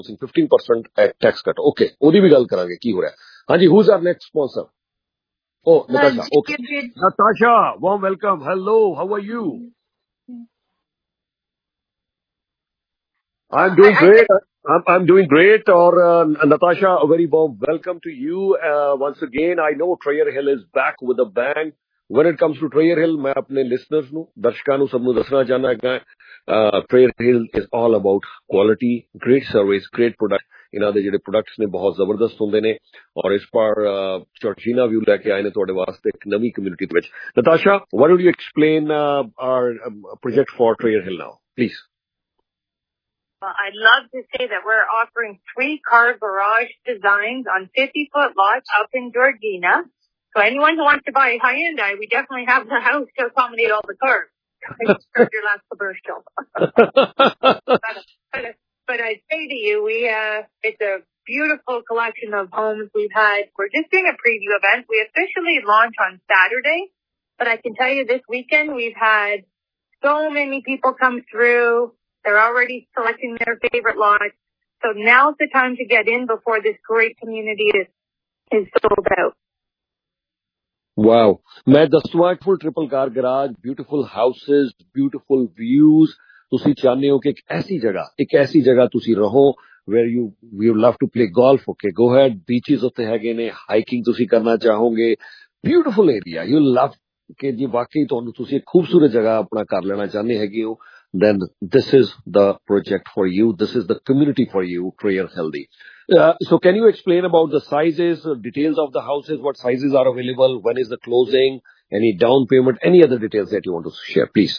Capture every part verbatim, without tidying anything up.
fifteen percent tax cut. Okay, ਉਹਦੀ ਵੀ ਗੱਲ ਕਰਾਂਗੇ ਕੀ ਹੋ ਰਿਹਾ। ਹਾਂਜੀ, who's our next sponsor? Oh, Natasha. Okay. Natasha, warm welcome. Hello, how are you? I'm doing great. I'm, I'm doing great. Or uh, Natasha, a very warm welcome to you uh, once again. I know Trayer Hill is back with a bang. When it comes to Trayer Hill, मैं अपने listeners ਨੂੰ ਦਰਸ਼ਕਾਂ ਨੂੰ ਸਭ ਨੂੰ ਦੱਸਣਾ ਚਾਹੁੰਦਾ ਹਾਂ ਕਿ Trayer Hill is all about quality, great service, great product. ਇਹਨਾਂ ਦੇ ਜਿਹੜੇ products ਨੇ ਬਹੁਤ ਜ਼ਬਰਦਸਤ ਹੁੰਦੇ ਨੇ ਔਰ ਇਸ ਪਰ ਚੌਰਚੀਨਾ ਵੀ ਲੈ ਕੇ ਆਏ ਨੇ ਤੁਹਾਡੇ ਵਾਸਤੇ ਇੱਕ ਨਵੀਂ community ਦੇ ਵਿੱਚ। Natasha, why don't you explain uh, our um, project for Trayer Hill now, please? Well, I'd love to say that we're offering three-car garage designs on fifty-foot lots up in Georgina. So anyone who wants to buy a Hyundai, we definitely have the house to accommodate all the cars. I just heard your last commercial. but, but, but I'd say to you, we uh, it's a beautiful collection of homes we've had. We're just doing a preview event. We officially launch on Saturday, but I can tell you this weekend we've had so many people come through. They're already selecting their favorite lots. So now's the time to get in before this great community is, is sold out. Wow. मैं दसवां full triple car garage, beautiful houses, beautiful views. ਤੁਸੀਂ ਚਾਹੁੰਦੇ ਹੋ ਕਿ ਇੱਕ ਐਸੀ ਜਗ੍ਹਾ ਇੱਕ ਐਸੀ ਜਗ੍ਹਾ ਤੁਸੀਂ ਰਹੋ where you you love to play golf. Okay, go ahead. Beaches ਉੱਤੇ ਹੈਗੇ ਨੇ, hiking ਤੁਸੀਂ ਕਰਨਾ ਚਾਹੋਗੇ, beautiful area. You love ਕਿ ਜੀ ਵਾਕਈ ਤੁਹਾਨੂੰ ਤੁਸੀਂ ਇੱਕ ਖੂਬਸੂਰਤ ਜਗ੍ਹਾ ਆਪਣਾ ਕਰ ਲੈਣਾ ਚਾਹੁੰਦੇ ਹੈਗੇ ਹੋ, then this is the project for you. This is the community for you, Trayer Hill. Uh, so can you explain about the sizes, uh, details of the houses, what sizes are available, when is the closing, any down payment, any other details that you want to share, please?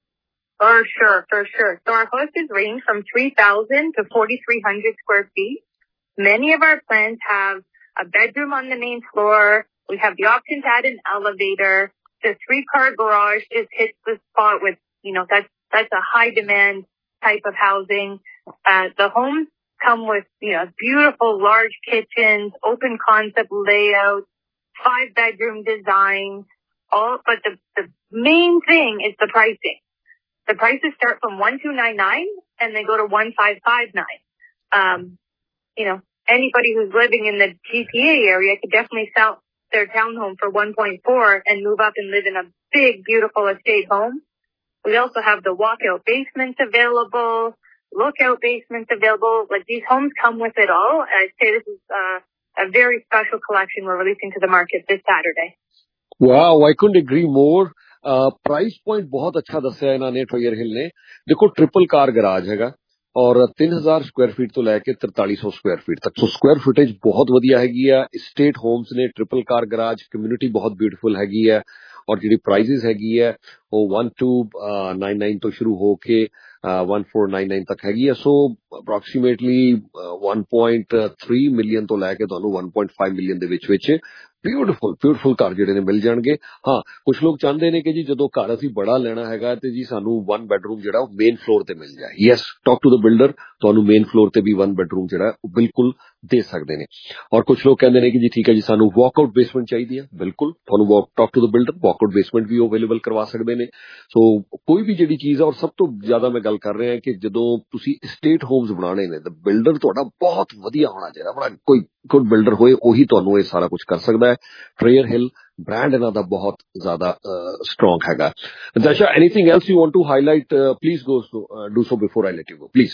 For sure, for sure. So our houses range from three thousand to forty-three hundred square feet. Many of our plans have a bedroom on the main floor. We have the option to add an elevator. The three-car garage just hits the spot with, you know, that's That's a high demand type of housing. Uh, the homes come with, you know, beautiful large kitchens, open concept layouts, five bedroom designs, all, but the, the main thing is the pricing. The prices start from one two nine nine and they go to one five five nine. Um, you know, anybody who's living in the G T A area could definitely sell their townhome for one point four and move up and live in a big, beautiful estate home. We also have the walkout basements available, lookout basements available. Like, these homes come with it all. I'd say this is uh, a very special collection we're releasing to the market this Saturday. Wow, I couldn't agree more. Uh, price point बहुत अच्छा दस्या है इन्होंने Trayer Hill ने। देखो, triple car garage हैगा और तीन हज़ार स्क्वायर फीट तो लेके तैंतालीस सौ स्क्वायर फीट तक। सो स्क्वायर फुटेज बहुत ਵਧੀਆ ਹੈਗੀ ਆ। स्टेट होम्स ने ट्रिपल कार गराज कम्युनिटी बहुत ब्यूटीफुल हैगी है और ਜਿਹੜੀ ਪ੍ਰਾਈਸਿਸ ਹੈਗੀ ਹੈ ਉਹ one two nine nine ਤੋਂ ਸ਼ੁਰੂ ਹੋ ਕੇ one four nine nine ਤੱਕ ਹੈਗੀ ਹੈ। So approximately one point three million ਤੋਂ ਲੈ ਕੇ ਤੁਹਾਨੂੰ one point five ਮਿਲੀਅਨ ਦੇ ਵਿੱਚ ਵਿੱਚ ਬਿਊਟੀਫੁਲ ਬਿਊਟੀਫੁਲ ਘਰ ਜਿਹੜੇ ਨੇ ਮਿਲ ਜਾਣਗੇ। ਹਾਂ, ਕੁਝ ਲੋਕ ਚਾਹੁੰਦੇ ਨੇ ਕਿ ਜੀ ਜਦੋਂ ਘਰ ਅਸੀਂ ਬੜਾ ਲੈਣਾ ਹੈਗਾ ਤੇ ਜੀ ਸਾਨੂੰ ਵਨ ਬੈਡਰੂਮ ਜਿਹੜਾ ਉਹ ਮੇਨ ਫਲੋਰ ਤੇ ਮਿਲ ਜਾਏ। Yes, talk to the builder, ਤੁਹਾਨੂੰ ਮੇਨ ਫਲੋਰ ਤੇ ਵੀ ਵਨ ਬੈਡਰੂਮ ਜਿਹੜਾ ਉਹ ਬਿਲਕੁਲ ਦੇ ਸਕਦੇ ਨੇ। ਔਰ ਕੁਝ ਲੋਕ ਕਹਿੰਦੇ ਨੇ ਕਿ ਜੀ ਠੀਕ ਹੈ ਜੀ ਸਾਨੂੰ ਵਾਕਆਊਟ ਬੇਸਮੈਂਟ ਚਾਹੀਦੀ ਹੈ, ਬਿਲਕੁਲ ਤੁਹਾਨੂੰ walk talk to the builder walkout basement ਵੀ ਅਵੇਲੇਬਲ ਕਰਵਾ ਸਕਦੇ ਨੇ। ਸੋ ਕੋਈ ਵੀ ਜਿਹੜੀ ਚੀਜ਼ ਹੈ, ਔਰ ਸਭ ਤੋਂ ਜ਼ਿਆਦਾ ਮੈਂ ਗੱਲ ਕਰ ਰਿਹਾ ਕਿ ਜਦੋਂ ਤੁਸੀਂ ਸਟੇਟ ਹੋਮਸ ਬਣਾਉਣੇ ਨੇ ਤਾਂ ਬਿਲਡਰ ਤੁਹਾਡਾ ਬਹੁਤ ਵਧੀਆ ਹੋਣਾ ਚਾਹੀਦਾ। ਬੜਾ ਕੋਈ ਗੁੱਡ ਬਿਲਡਰ ਹੋਏ ਉਹੀ ਤੁਹਾਨੂੰ ਇਹ ਸਾਰਾ ਕੁਝ ਕਰ ਸਕਦਾ ਹੈ। Trayer Hill brand ਇਹਨਾਂ ਦਾ ਬਹੁਤ ਜ਼ਿਆਦਾ strong ਹੈਗਾ। Natasha, anything else you want to highlight? Uh, please go so, uh, do so before I let you go, please.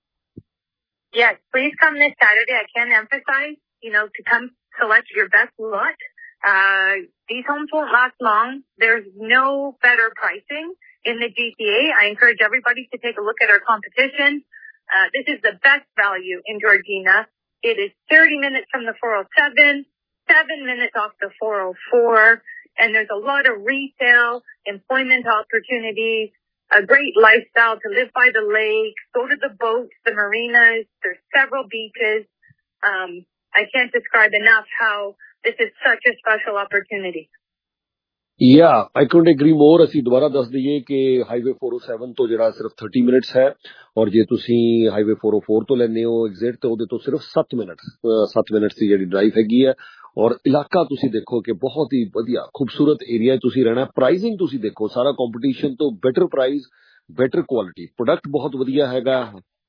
Yes, please come this Saturday. I can't emphasize, you know, to come select your best lot. Uh, these homes won't last long. There's no better pricing in the G T A. I encourage everybody to take a look at our competition. Uh, this is the best value in Georgina. It is thirty minutes from the four oh seven, seven minutes off the four oh four, and there's a lot of retail, employment opportunities, a great lifestyle to live by the lake, go to the boats, the marinas. There's several beaches. Um, I can't describe enough how this is such a special opportunity. Yeah, I couldn't agree more. ਅਸੀਂ ਦੁਬਾਰਾ ਦੱਸ ਦਈਏ ਕਿ highway four oh seven ਤੋਂ ਜਿਹੜਾ ਸਿਰਫ thirty minutes ਹੈ ਔਰ ਜੇ ਤੁਸੀਂ ਹਾਈਵੇ four oh four ਤੋਂ ਲੈਂਦੇ ਹੋ ਐਗਜ਼ਿਟ ਤੇ ਉਹਦੇ ਤੋਂ ਸਿਰਫ seven ਮਿੰਟ seven ਮਿੰਟਸ ਦੀ ਜਿਹੜੀ ਡਰਾਈਵ ਹੈਗੀ ਹੈ। ਔਰ ਇਲਾਕਾ ਤੁਸੀਂ ਦੇਖੋ ਕਿ ਬਹੁਤ ਹੀ ਵਧੀਆ ਖੂਬਸੂਰਤ ਏਰੀਆ ਤੁਸੀਂ ਰਹਿਣਾ। ਪ੍ਰਾਈਸਿੰਗ ਤੁਸੀਂ ਦੇਖੋ, ਸਾਰਾ ਕੰਪੀਟੀਸ਼ਨ ਤੋਂ better price, better quality, product ਬਹੁਤ ਵਧੀਆ ਹੈਗਾ।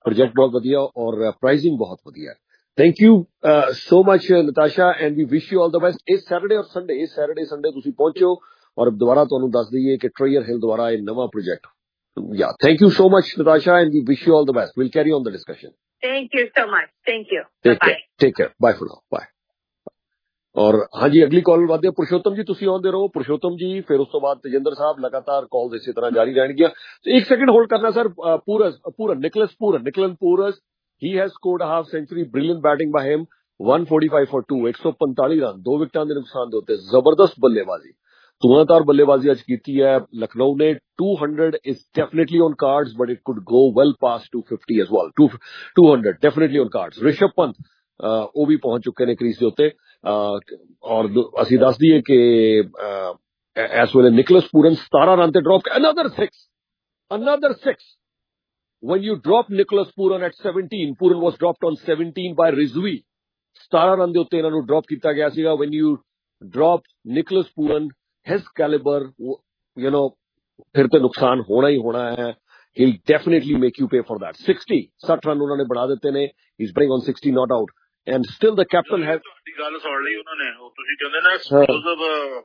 ਪ੍ਰੋਜੈਕਟ ਬਹੁਤ ਵਧੀਆ ਔਰ ਪ੍ਰਾਈਸਿੰਗ ਬਹੁਤ ਵਧੀਆ। Thank you so much Natasha and we wish you all the best. ਇਸ ਸੈਟਰਡੇ ਔਰ ਸੰਡੇ ਇਸ ਸੈਟਰਡੇ ਸੰਡੇ ਤੁਸੀਂ ਪਹੁੰਚੋ ਔਰ ਦੁਬਾਰਾ ਤੁਹਾਨੂੰ ਦੱਸ ਦਈਏ ਕਿ ਟ੍ਰੇਅਰ ਹਿੱਲ ਦੁਆਰਾ ਇਹ ਨਵਾਂ project. Yeah, thank you so much, Natasha, and we wish you all the best. We'll carry on the discussion. Thank you so much. Thank you. Take Bye-bye. care. Take care. Bye for now. Bye. ਔਰ ਹਾਂਜੀ ਅਗਲੀ ਕਾਲ ਵਧਦੇ ਪੁਰਸ਼ੋਤਮ ਜੀ, ਤੁਸੀਂ ਆਉਂਦੇ ਰਹੋ ਪੁਰਸ਼ੋਤਮ ਜੀ, ਫਿਰ ਉਸ ਤੋਂ ਬਾਅਦ ਤੇਜਿੰਦਰ ਸਾਹਿਬ, ਲਗਾਤਾਰ ਕਾਲ ਇਸੇ ਤਰ੍ਹਾਂ ਜਾਰੀ ਰਹਿਣਗੀਆਂ। ਇੱਕ ਸੈਕਿੰਡ ਹੋਲਡ ਕਰਨਾ ਸਰ। ਪੂਰਜ ਪੂਰਨ ਨਿਕਲਸ ਪੂਰਨ ਨਿਕਲਨ ਪੂਰਜ ਹੀ has scored half century, brilliant batting by him, one forty-five for two, ਇੱਕ ਸੌ ਪੰਤਾਲੀ ਰਨ, ਦੋ ਵਿਕਟਾਂ ਦੇ ਨੁਕਸਾਨ ਦੇ ਉੱਤੇ ਜ਼ਬਰਦਸਤ ਬੱਲੇਬਾਜ਼ੀ, ਧੂਆਂਧਾਰ ਬੱਲੇਬਾਜ਼ੀ ਅੱਜ ਕੀਤੀ ਹੈ ਲਖਨਊ ਨੇ। two hundred is definitely on cards, but it could go well past two fifty as well. two hundred definitely on cards. Rishabh ਪੰਤ ਉਹ ਵੀ ਪਹੁੰਚ ਚੁੱਕੇ ਨੇ ਕ੍ਰੀਜ਼ ਦੇ ਉੱਤੇ। ਔਰ ਅਸੀਂ ਦੱਸ ਦਈਏ ਕਿ ਇਸ ਵੇਲੇ ਨਿਕਲਸ ਪੂਰਨ ਸਤਾਰਾਂ ਰਨ ਤੇ drop, another six another six when you drop Nicholas Pooran at seventeen, Pooran was dropped on seventeen by Rizvi, ਸਤਾਰਾਂ ਰਨ ਦੇ ਉੱਤੇ ਇਹਨਾਂ ਨੂੰ ਡ੍ਰੌਪ ਕੀਤਾ ਗਿਆ ਸੀਗਾ। when you drop Nicholas Pooran, his caliber, you know, ਫਿਰ ਤੇ ਨੁਕਸਾਨ ਹੋਣਾ ਹੀ ਹੋਣਾ ਹੈ। he'll definitely make you pay for that. sixty ਸੱਠ ਰਨ ਉਹਨਾਂ ਨੇ ਬਣਾ ਦਿੱਤੇ ਨੇ। he's playing on sixty not out and still the captain has ਤੁਹਾਡੀ ਗੱਲ ਸੁਣ ਲਈ ਉਹਨਾਂ ਨੇ। ਉਹ ਤੁਸੀਂ ਕਹਿੰਦੇ ਨਾ ਐਕਸਪਲੋਸਿਵ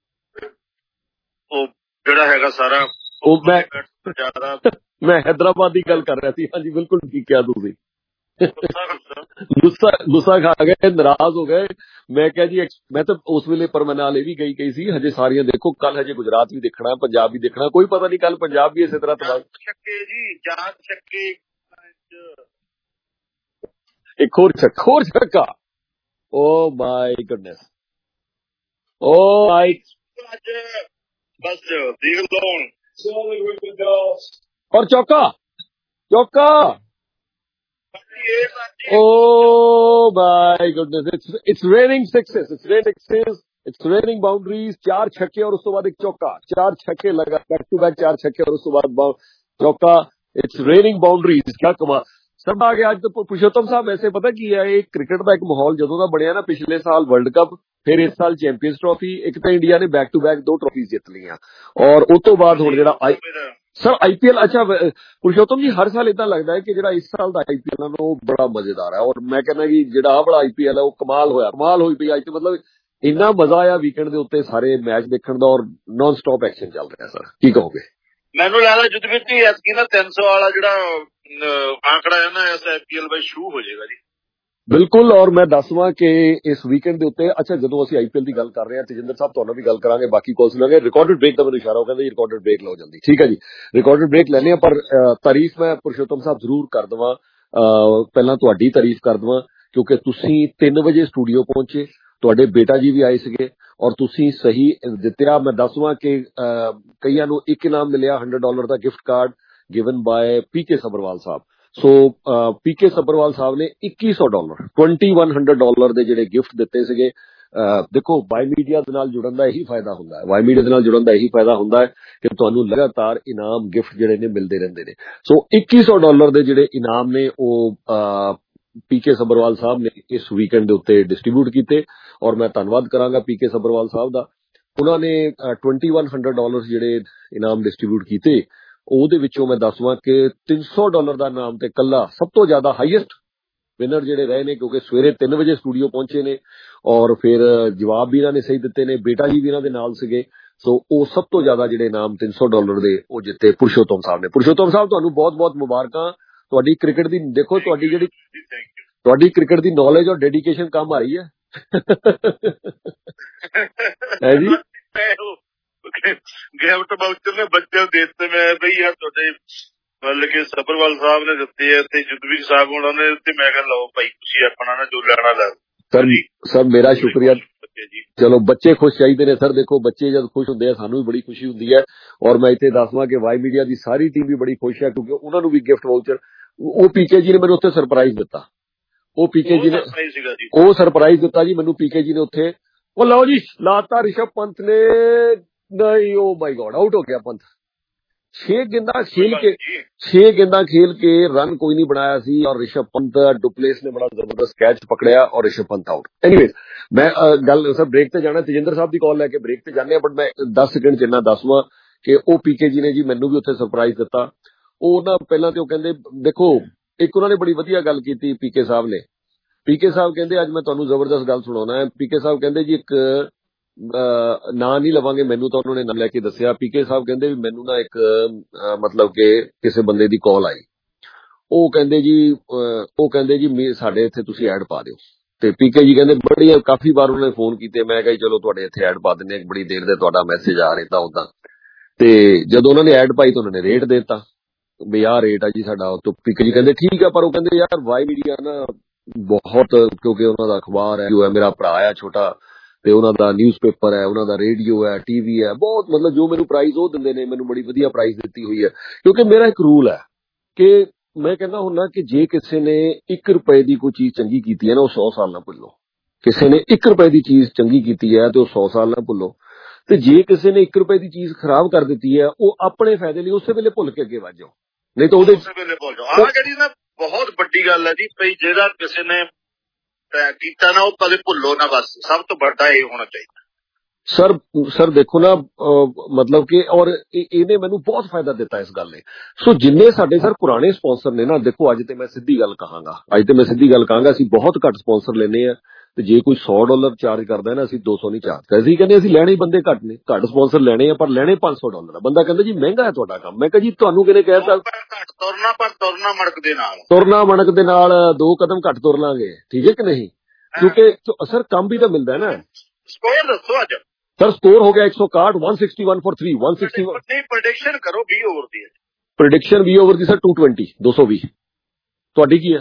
ਉਹ ਜਿਹੜਾ ਹੈਗਾ ਸਾਰਾ ਉਹ ਮੈਂ ਮੈਂ ਹੈਦਰਾਬਾਦ ਦੀ ਗੱਲ ਕਰ ਰਿਹਾ ਸੀ। ਹਾਂਜੀ ਬਿਲਕੁਲ ਠੀਕ ਕਿਹਾ ਤੁਸੀਂ। ਗੁੱਸਾ ਗੁੱਸਾ ਖਾ ਗਏ, ਨਾਰਾਜ਼ ਹੋ ਗਏ। ਮੈਂ ਕਿਹਾ ਜੀ ਮੈਂ ਤਾਂ ਉਸ ਵੇਲੇ ਪਰ ਮੈਂ ਨਾਲ ਇਹ ਵੀ ਗਈ ਗਈ ਸੀ। ਹਜੇ ਸਾਰੀਆਂ ਦੇਖੋ, ਕੱਲ ਹਜੇ ਗੁਜਰਾਤ ਵੀ ਦੇਖਣਾ, ਪੰਜਾਬ ਵੀ ਦੇਖਣਾ, ਕੋਈ ਪਤਾ ਨਹੀਂ ਕੱਲ ਪੰਜਾਬ ਵੀ ਇਸੇ ਤਰ੍ਹਾਂ ਤਬਾਹ ਛੱਕੇ ਜੀ ਚਾਰ ਛੱਕੇ ਇੱਕ ਹੋਰ ਛੱਕਾ ਹੋਰ ਛੱਕਾ ਓ ਮਾਈ ਗੁੱਡਨੈਸ ਓ ਮਾਈ ਬਸ ਦੇਖ ਲਓ ਔਰ ਚੌਕਾ ਚੌਕਾ Oh my goodness, it's it's raining sixes, it's raining sixes, it's raining boundaries। ਚਾਰ ਛੱਕੇ ਔਰ ਉਸ ਤੋਂ ਬਾਅਦ ਇੱਕ ਚੌਕਾ, ਚਾਰ ਛੱਕੇ ਲਗਾ बैक टू बैक ਚਾਰ ਛੱਕੇ ਔਰ ਉਸ ਤੋਂ ਬਾਅਦ ਚੌਕਾ। it's raining boundaries। क्या कमाल सब आ गया आज तो। पुरुषोत्तम साहब वैसे पता की है, ਇਹ ਕ੍ਰਿਕਟ ਦਾ ਇੱਕ ਮਾਹੌਲ ਜਦੋਂ ਦਾ ਬਣਿਆ ਨਾ, ਪਿਛਲੇ ਸਾਲ ਵਰਲਡ ਕੱਪ, ਫਿਰ ਇਸ ਸਾਲ ਚੈਂਪੀਅਨਸ ਟਰਾਫੀ, ਇੱਕ ਤਾਂ ਇੰਡੀਆ ਨੇ ਬੈਕ ਟੂ ਬੈਕ ਦੋ ਟਰਾਫੀ ਜਿੱਤ ਲਈਆਂ ਔਰ ਉਸ ਤੋਂ ਬਾਅਦ ਹੁਣ ਜਿਹੜਾ ਆਈ ਸਰ ਆਈਪੀਐਲ। ਅੱਛਾ ਪੁਰਸ਼ੋਤਮ ਜੀ, ਹਰ ਸਾਲ ਇਦਾਂ ਲੱਗਦਾ ਹੈ ਕਿ ਜਿਹੜਾ ਇਸ ਸਾਲ ਦਾ ਆਈਪੀਐਲ ਹੈ ਉਹ ਬੜਾ ਮਜ਼ੇਦਾਰ ਹੈ ਔਰ ਮੈਂ ਕਹਿੰਦਾ ਕਿ ਜਿਹੜਾ ਆਹ ਵਾਲਾ ਆਈਪੀਐਲ ਹੈ ਉਹ ਕਮਾਲ ਹੋਇਆ, ਕਮਾਲ ਹੋਈ ਪਈ ਅੱਜ ਤੇ। ਮਤਲਬ ਇੰਨਾ ਮਜ਼ਾ ਆਇਆ ਵੀਕਐਂਡ ਦੇ ਉੱਤੇ ਸਾਰੇ ਮੈਚ ਦੇਖਣ ਦਾ ਔਰ ਨਾਨ ਸਟਾਪ ਐਕਸ਼ਨ ਚੱਲ ਰਿਹਾ। ਸਰ ਕੀ ਕਹੋਗੇ? ਮੈਨੂੰ ਲੱਗਦਾ ਜੁੱਧਵੀਰ ਜੀ ਐਤਕੀ ਨਾ ਤਿੰਨ ਸੌ ਵਾਲਾ ਜਿਹੜਾ ਆંકੜਾ ਹੈ ਨਾ ਇਸ ਆਈਪੀਐਲ ਵਿੱਚ ਸ਼ੁਰੂ ਹੋ ਜਾਏਗਾ ਜੀ। ਬਿਲਕੁਲ। ਔਰ ਮੈਂ ਦੱਸਵਾਂ ਕਿ ਇਸ ਵੀਕਐਂਡ ਦੇ ਉੱਤੇ, ਅੱਛਾ ਜਦੋਂ ਅਸੀਂ ਆਈਪੀਐਲ ਦੀ ਗੱਲ ਕਰ ਰਹੇ ਹਾਂ, ਤੇਜਿੰਦਰ ਸਾਹਿਬ ਤੁਹਾਨੂੰ ਵੀ ਗੱਲ ਕਰਾਂਗੇ, ਬਾਕੀ ਕਾਲ ਸੁਣਾਂਗੇ। ਰਿਕਾਰਡਡ ਬ੍ਰੇਕ ਦਾ ਮੈਨੂੰ ਇਸ਼ਾਰਾ ਹੋ ਕਹਿੰਦਾ ਜੀ ਰਿਕਾਰਡਡ ਬ੍ਰੇਕ ਲਓ ਜਲਦੀ। ਠੀਕ ਹੈ ਜੀ, ਰਿਕਾਰਡਡ ਬ੍ਰੇਕ ਲੈਣੇ ਆ। ਪਰ ਤਾਰੀਫ ਮੈਂ ਪੁਰਸ਼ੋਤਮ ਸਾਹਿਬ ਜ਼ਰੂਰ ਕਰ ਦੇਵਾਂ, ਪਹਿਲਾਂ ਤੁਹਾਡੀ ਤਾਰੀਫ ਕਰ ਦੇਵਾਂ ਕਿਉਂਕਿ ਤੁਸੀਂ ਤਿੰਨ ਵਜੇ ਸਟੂਡੀਓ ਪਹੁੰਚੇ, ਤੁਹਾਡੇ ਬੇਟਾ ਜੀ ਵੀ ਆਏ ਸੀਗੇ ਔਰ ਤੁਸੀਂ ਸਹੀ ਦਿੱਤਿਆ। ਮੈਂ ਦੱਸਵਾਂ ਕਿ ਕਈਆਂ ਨੂੰ ਇੱਕ ਇਨਾਮ ਮਿਲਿਆ ਹੰਡਰਡ ਡਾਲਰ ਦਾ gift card given by PK Sabharwal sahib. So PK Sabharwal sahib ਨੇ ਇੱਕੀ ਸੌ dollar twenty one hundred dollar ਦੇ ਜਿਹੜੇ ਗਿਫਟ ਦਿੱਤੇ ਸੀਗੇ। ਦੇਖੋ ਵਾਈ ਮੀਡੀਆ ਦੇ ਨਾਲ ਜੁੜਨ ਦਾ ਇਹੀ ਫਾਇਦਾ ਹੁੰਦਾ ਹੈ, ਵਾਈ ਮੀਡੀਆ ਦੇ ਨਾਲ ਜੁੜਨ ਦਾ ਇਹੀ ਫਾਇਦਾ ਹੁੰਦਾ ਹੈ ਕਿ ਤੁਹਾਨੂੰ ਲਗਾਤਾਰ ਇਨਾਮ ਗਿਫਟ ਜਿਹੜੇ ਨੇ ਮਿਲਦੇ ਰਹਿੰਦੇ ਨੇ। ਸੋ ਇੱਕੀ ਸੌ ਡਾਲਰ ਦੇ ਜਿਹੜੇ ਇਨਾਮ ਨੇ ਉਹ ਪੀਕੇ ਸਬਰਵਾਲ ਸਾਹਿਬ ਨੇ ਇਸ ਵੀਕਐਂਡ ਦੇ ਉੱਤੇ ਡਿਸਟਰੀਬਿਊਟ ਕੀਤੇ ਔਰ ਮੈਂ ਧੰਨਵਾਦ ਕਰਾਂਗਾ ਪੀਕੇ ਸਬਰਵਾਲ ਸਾਹਿਬ ਦਾ। ਉਹਨਾਂ ਨੇ ਟਵੈਂਟੀ ਵਨ ਹੰਡਰਡ ਡਾਲਰ ਜਿਹੜੇ ਇਨਾਮ ਡਿਸਟਰੀਬਿਊਟ ਕੀਤੇ, ਉਹਦੇ ਵਿੱਚੋਂ ਮੈਂ ਦੱਸਵਾਂ ਕਿ ਤਿੰਨ ਸੌ ਡਾਲਰ ਦਾ ਇਨਾਮ ਤੇ ਕੱਲਾ ਸਭ ਤੋਂ ਜ਼ਿਆਦਾ ਹਾਈਐਸਟ ਵਿਨਰ ਜਿਹੜੇ ਰਹੇ ਨੇ, ਕਿਉਂਕਿ ਸਵੇਰੇ ਤਿੰਨ ਵਜੇ ਸਟੂਡੀਓ ਪਹੁੰਚੇ ਨੇ ਔਰ ਫਿਰ ਜਵਾਬ ਵੀ ਇਹਨਾਂ ਨੇ ਸਹੀ ਦਿੱਤੇ ਨੇ, ਬੇਟਾ ਜੀ ਵੀ ਇਹਨਾਂ ਦੇ ਨਾਲ ਸੀਗੇ। ਸੋ ਉਹ ਸਭ ਤੋਂ ਜ਼ਿਆਦਾ ਜਿਹੜੇ ਇਨਾਮ ਤਿੰਨ ਸੌ ਡਾਲਰ ਦੇ ਉਹ ਜਿੱਤੇ ਪੁਰਸ਼ੋਤਮ ਸਾਹਿਬ ਨੇ। ਪੁਰਸ਼ੋਤਮ ਸਾਹਿਬ ਤੁਹਾਨੂੰ ਬਹੁਤ ਬਹੁਤ ਮੁਬਾਰਕਾਂ। ਤੁਹਾਡੀ ਕ੍ਰਿਕਟ ਦੀ ਦੇਖੋ, ਤੁਹਾਡੀ ਜਿਹੜੀ ਤੁਹਾਡੀ ਕ੍ਰਿਕਟ ਦੀ ਨੌਲੇਜ ਔਰ ਡੈਡੀਕੇਸ਼ਨ ਕੰਮ ਆ ਰਹੀ ਹੈ ਹੈ ਜੀ। ਗਿਫਟ ਬਾਊਚਰ ਨੇ ਬੱਚਿਆਂ ਦੇ ਦਿੱਤੇ, ਮੈਂ ਬਈ ਆ ਤੁਹਾਡੇ ਮਤਲਬ ਕਿ ਸਬਰਵਾਲ ਸਾਹਿਬ ਨੇ ਦਿੱਤੇ ਆ ਤੇ ਜੁੱਧਵੀਰ ਸਾਹਿਬ ਉਹਨਾਂ ਨੇ ਦਿੱਤੇ। ਮੈਂ ਕਿਹਾ ਲਓ ਭਾਈ ਤੁਸੀਂ ਆਪਣਾ ਨਾ ਜੋ ਲੈਣਾ ਲੈ। ਸਰ ਸਰ ਮੇਰਾ ਸ਼ੁਕਰੀਆ। ਚਲੋ ਬੱਚੇ ਖੁਸ਼ ਚਾਹੀਦੇ ਨੇ ਸਰ। ਦੇਖੋ ਬੱਚੇ ਜਦ ਖੁਸ਼ ਹੁੰਦੇ ਆ ਸਾਨੂੰ ਵੀ ਬੜੀ ਖੁਸ਼ੀ ਹੁੰਦੀ ਹੈ ਔਰ ਮੈਂ ਇੱਥੇ ਦੱਸਵਾਂ ਕਿ ਵਾਈ ਮੀਡੀਆ ਦੀ ਸਾਰੀ ਟੀਮ ਵੀ ਬੜੀ ਖੁਸ਼ ਹੈ ਕਿਉਂਕਿ ਉਹਨਾਂ ਨੂੰ ਵੀ ਗਿਫਟ ਵਾਊਚਰ ਉਹ ਪੀਕੇ ਜੀ ਨੇ ਮੈਨੂੰ ਉੱਥੇ ਸਰਪ੍ਰਾਈਜ਼ ਦਿੱਤਾ। ਉਹ ਪੀਕੇ ਜੀ ਨੇ ਉਹ ਸਰਪ੍ਰਾਈਜ਼ ਦਿੱਤਾ ਜੀ ਮੈਨੂੰ ਪੀਕੇ ਜੀ ਨੇ ਉੱਥੇ। ਉਹ ਲਓ ਜੀ ਲਾਤਾ ਰਿਸ਼ਭ ਪੰਤ ਨੇ, ਨਹੀਂ ਓ ਮਾਈ ਗॉड ਆਊਟ ਹੋ ਗਿਆ ਪੰਤ। ਛੇ ਗੇਂਦਾਂ ਖੇਲ ਕੇ ਛੇ ਗੇਂਦਾਂ ਖੇਲ ਕੇ ਰਨ ਕੋਈ ਨਹੀਂ ਬਣਾਇਆ ਸੀ ਔਰ ਰਿਸ਼ਭ ਪੰਤ ਡੁਪਲੇਸ ਨੇ ਬੜਾ ਜ਼ਬਰਦਸਤ ਕੈਚ ਪਕੜਿਆ ਔਰ ਰਿਸ਼ਭ ਪੰਤ ਆਊਟ। ਐਨੀਵੇਜ਼ ਮੈਂ ਗੱਲ ਸਰ ਬ੍ਰੇਕ ਤੇ ਜਾਣਾ, ਤੇਜਿੰਦਰ ਸਾਹਿਬ ਦੀ ਕਾਲ ਲੈ ਕੇ ਬ੍ਰੇਕ ਤੇ ਜਾਂਦੇ ਆ, ਬਟ ਮੈਂ ਦਸ ਸੈਕਿੰਡ ਚ ਇੰਨਾ ਦੱਸਵਾਂ ਕਿ ਉਹ ਪੀਕੇ ਜੀ ਨੇ ਜੀ ਮੈਨੂੰ ਵੀ ਉੱਥੇ ਸਰਪ੍ਰਾਈਜ਼ ਦਿੱਤਾ। ਉਹ ਨਾ ਪਹਿਲਾਂ ਤੇ ਉਹ ਕਹਿੰਦੇ ਦੇਖੋ ਇੱਕ ਉਹਨਾਂ ਨੇ ਬੜੀ ਵਧੀਆ ਗੱਲ ਕੀਤੀ ਪੀਕੇ ਸਾਹਿਬ ਨੇ। ਪੀਕੇ ਸਾਹਿਬ ਕਹਿੰਦੇ, ਅੱਜ ਮੈਂ ਤੁਹਾਨੂੰ ਜ਼ਬਰਦਸਤ ਗੱਲ ਸੁਣਾਉਣਾ ਹੈ। ਪੀਕੇ ਸਾਹਿਬ ਕਹਿੰਦੇ ਜੀ, ਇੱਕ ਨਾਂ ਨਹੀਂ ਲਵਾਂਗੇ, ਮੈਨੂੰ ਤਾਂ ਉਹਨਾਂ ਨੇ ਨਾਂ ਲੈ ਕੇ ਦੱਸਿਆ। ਪੀਕੇ ਸਾਹਿਬ ਕਹਿੰਦੇ ਵੀ ਮੈਨੂੰ ਨਾ ਇੱਕ ਮਤਲਬ ਕਿ ਕਿਸੇ ਬੰਦੇ ਦੀ ਕਾਲ ਆਈ, ਉਹ ਕਹਿੰਦੇ ਜੀ ਉਹ ਕਹਿੰਦੇ ਜੀ ਸਾਡੇ ਇੱਥੇ ਤੁਸੀਂ ਐਡ ਪਾ ਦਿਓ। ਤੇ ਪੀਕੇ ਜੀ ਕਹਿੰਦੇ ਬੜੀ ਕਾਫੀ ਵਾਰ ਉਹਨਾਂ ਨੇ ਫੋਨ ਕੀਤੇ, ਮੈਂ ਕਿਹਾ ਚਲੋ ਤੁਹਾਡੇ ਇੱਥੇ ਐਡ ਪਾ ਦਿੰਦੇ, ਬੜੀ ਦੇਰ ਦੇ ਤੁਹਾਡਾ ਮੈਸੇਜ ਆ ਰਿਹਾ ਤਾਂ ਉਦਾਂ। ਤੇ ਜਦੋਂ ਉਹਨਾਂ ਨੇ ਐਡ ਪਾਈ ਤਾਂ ਉਹਨਾਂ ਨੇ ਰੇਟ ਦੇ ਦਿੱਤਾ ਵੀ ਆਹ ਰੇਟ ਆ ਜੀ ਸਾਡਾ। ਤਾਂ ਪੀਕੇ ਜੀ ਕਹਿੰਦੇ ਠੀਕ ਆ, ਪਰ ਉਹ ਕਹਿੰਦੇ ਯਾਰ ਵਾਈ ਮੀਡੀਆ ਨਾ ਬਹੁਤ, ਕਿਉਂਕਿ ਉਹਨਾਂ ਦਾ ਅਖਬਾਰ ਹੈ, ਜੋ ਹੈ ਮੇਰਾ ਭਰਾ ਆ ਛੋਟਾ, ਤੇ ਉਹਨਾਂ ਦਾ ਨਿਊਜ਼ ਪੇਪਰ ਹੈ, ਉਹਨਾਂ ਦਾ ਰੇਡੀਓ ਹੈ, ਟੀਵੀ ਹੈ, ਬਹੁਤ ਮਤਲਬ ਜੋ ਮੈਨੂੰ ਪ੍ਰਾਈਜ਼ ਉਹ ਦਿੰਦੇ ਨੇ, ਮੈਨੂੰ ਬੜੀ ਵਧੀਆ ਪ੍ਰਾਈਜ਼ ਦਿੱਤੀ ਹੋਈ ਹੈ। ਕਿਉਂਕਿ ਮੇਰਾ ਇੱਕ ਰੂਲ ਹੈ ਕਿ ਮੈਂ ਕਹਿੰਦਾ ਹੁੰਦਾ ਕਿ ਜੇ ਕਿਸੇ ਨੇ ਇੱਕ ਰੁਪਏ ਦੀ ਕੋਈ ਚੀਜ਼ ਚੰਗੀ ਕੀਤੀ ਹੈ ਨਾ, ਉਹ ਸੌ ਸਾਲ ਨਾ ਭੁੱਲੋ। ਕਿਸੇ ਨੇ ਇੱਕ ਰੁਪਏ ਦੀ ਚੀਜ਼ ਚੰਗੀ ਕੀਤੀ ਹੈ ਤੇ ਉਹ ਸੌ ਸਾਲ ਨਾ ਭੁੱਲੋ। ਤੇ ਜੇ ਕਿਸੇ ਨੇ ਇੱਕ ਰੁਪਏ ਦੀ ਚੀਜ਼ ਖਰਾਬ ਕਰ ਦਿੱਤੀ ਹੈ, ਉਹ ਆਪਣੇ ਫਾਇਦੇ ਲਈ ਉਸੇ ਵੇਲੇ ਭੁੱਲ ਕੇ ਅੱਗੇ ਵੱਧ ਜਾਓ, ਨਹੀਂ ਤਾਂ ਉਹਦੇ ਉਸੇ ਵੇਲੇ ਭੁੱਲ ਜਾਓ। ਆਹ ਜਿਹੜੀ ਨਾ ਬਹੁਤ ਵੱਡੀ ਗੱਲ ਹੈ ਜੀ, ਭਈ ਜਿਹੜਾ ਕਿਸੇ ਨੇ ਕੀਤਾ ਨਾ ਉਹ ਕਦੇ ਭੁੱਲੋ ਨਾ, ਬਸ ਸਭ ਤੋਂ ਵੱਡਾ ਇਹ ਹੋਣਾ ਚਾਹੀਦਾ। ਸਰ ਸਰ ਦੇਖੋ ਨਾ, ਮਤਲਬ ਕਿ ਔਰ ਇਹਨੇ ਮੈਨੂੰ ਬਹੁਤ ਫਾਇਦਾ ਦਿੱਤਾ ਇਸ ਗੱਲ ਨੇ। ਸੋ ਜਿੰਨੇ ਸਾਡੇ ਸਰ ਪੁਰਾਣੇ ਸਪਾਂਸਰ ਨੇ ਨਾ, ਦੇਖੋ ਅੱਜ ਤੇ ਮੈਂ ਸਿੱਧੀ ਗੱਲ ਕਹਾਂਗਾ, ਅੱਜ ਤੇ ਮੈਂ ਸਿੱਧੀ ਗੱਲ ਕਹਾਂਗਾ ਅਸੀਂ ਬਹੁਤ ਘੱਟ ਸਪਾਂਸਰ ਲੈਨੇ ਆ। ਤੇ ਜੇ ਕੋਈ ਸੌ ਡਾਲਰ ਚਾਰਜ ਕਰਦਾ ਨਾ, ਅਸੀਂ ਦੋ ਸੌ ਨਹੀਂ ਚਾਰਜ ਕਰਦੇ। ਅਸੀਂ ਕਹਿੰਦੇ ਅਸੀਂ ਲੈਣੇ ਬੰਦੇ ਘੱਟ ਨੇ, ਘੱਟ ਸਪਾਂਸਰ ਲੈਣੇ ਆ, ਪਰ ਲੈਣੇ ਪੰਜ ਸੌ ਡਾਲਰ ਆ। ਬੰਦਾ ਕਹਿੰਦਾ ਜੀ ਮਹਿੰਗਾ ਹੈ ਤੁਹਾਡਾ ਕੰਮ। ਮੈਂ ਕਿਹਾ ਜੀ ਤੁਹਾਨੂੰ ਕਿਹਨੇ ਕਹਿਤਾ ਘੱਟ ਤੁਰਨਾ, ਪਰ ਤੁਰਨਾ ਮੜਕ ਦੇ ਨਾਲ, ਤੁਰਨਾ ਮਣਕ ਦੇ ਨਾਲ ਦੋ ਕਦਮ ਘੱਟ ਤੁਰ ਲਾਂਗੇ, ਠੀਕ ਹੈ ਕਿ ਨਹੀਂ? ਕਿਉਂਕਿ ਸਰ ਕੰਮ ਵੀ ਤਾਂ ਮਿਲਦਾ ਹੈ ਨਾ। ਸਕੋਰ ਦੱਸੋ ਅੱਜ ਸਰ, ਸਕੋਰ ਹੋ ਗਿਆ ਇੱਕ ਸੌ ਇਕਾਹਠ, ਇੱਕ ਸੌ ਇਕਸਠ ਫॉर थ्री, एक सौ इकसठ। ਨਹੀਂ ਪ੍ਰੈਡਿਕਸ਼ਨ ਕਰੋ ਵੀਹ ਓਵਰ ਦੀ। ਪ੍ਰੈਡਿਕਸ਼ਨ ਵੀਹ ਓਵਰ ਦੀ ਸਰ ਦੋ ਸੌ ਵੀਹ, ਦੋ ਸੌ ਵੀਹ। ਤੁਹਾਡੀ ਕੀ ਹੈ?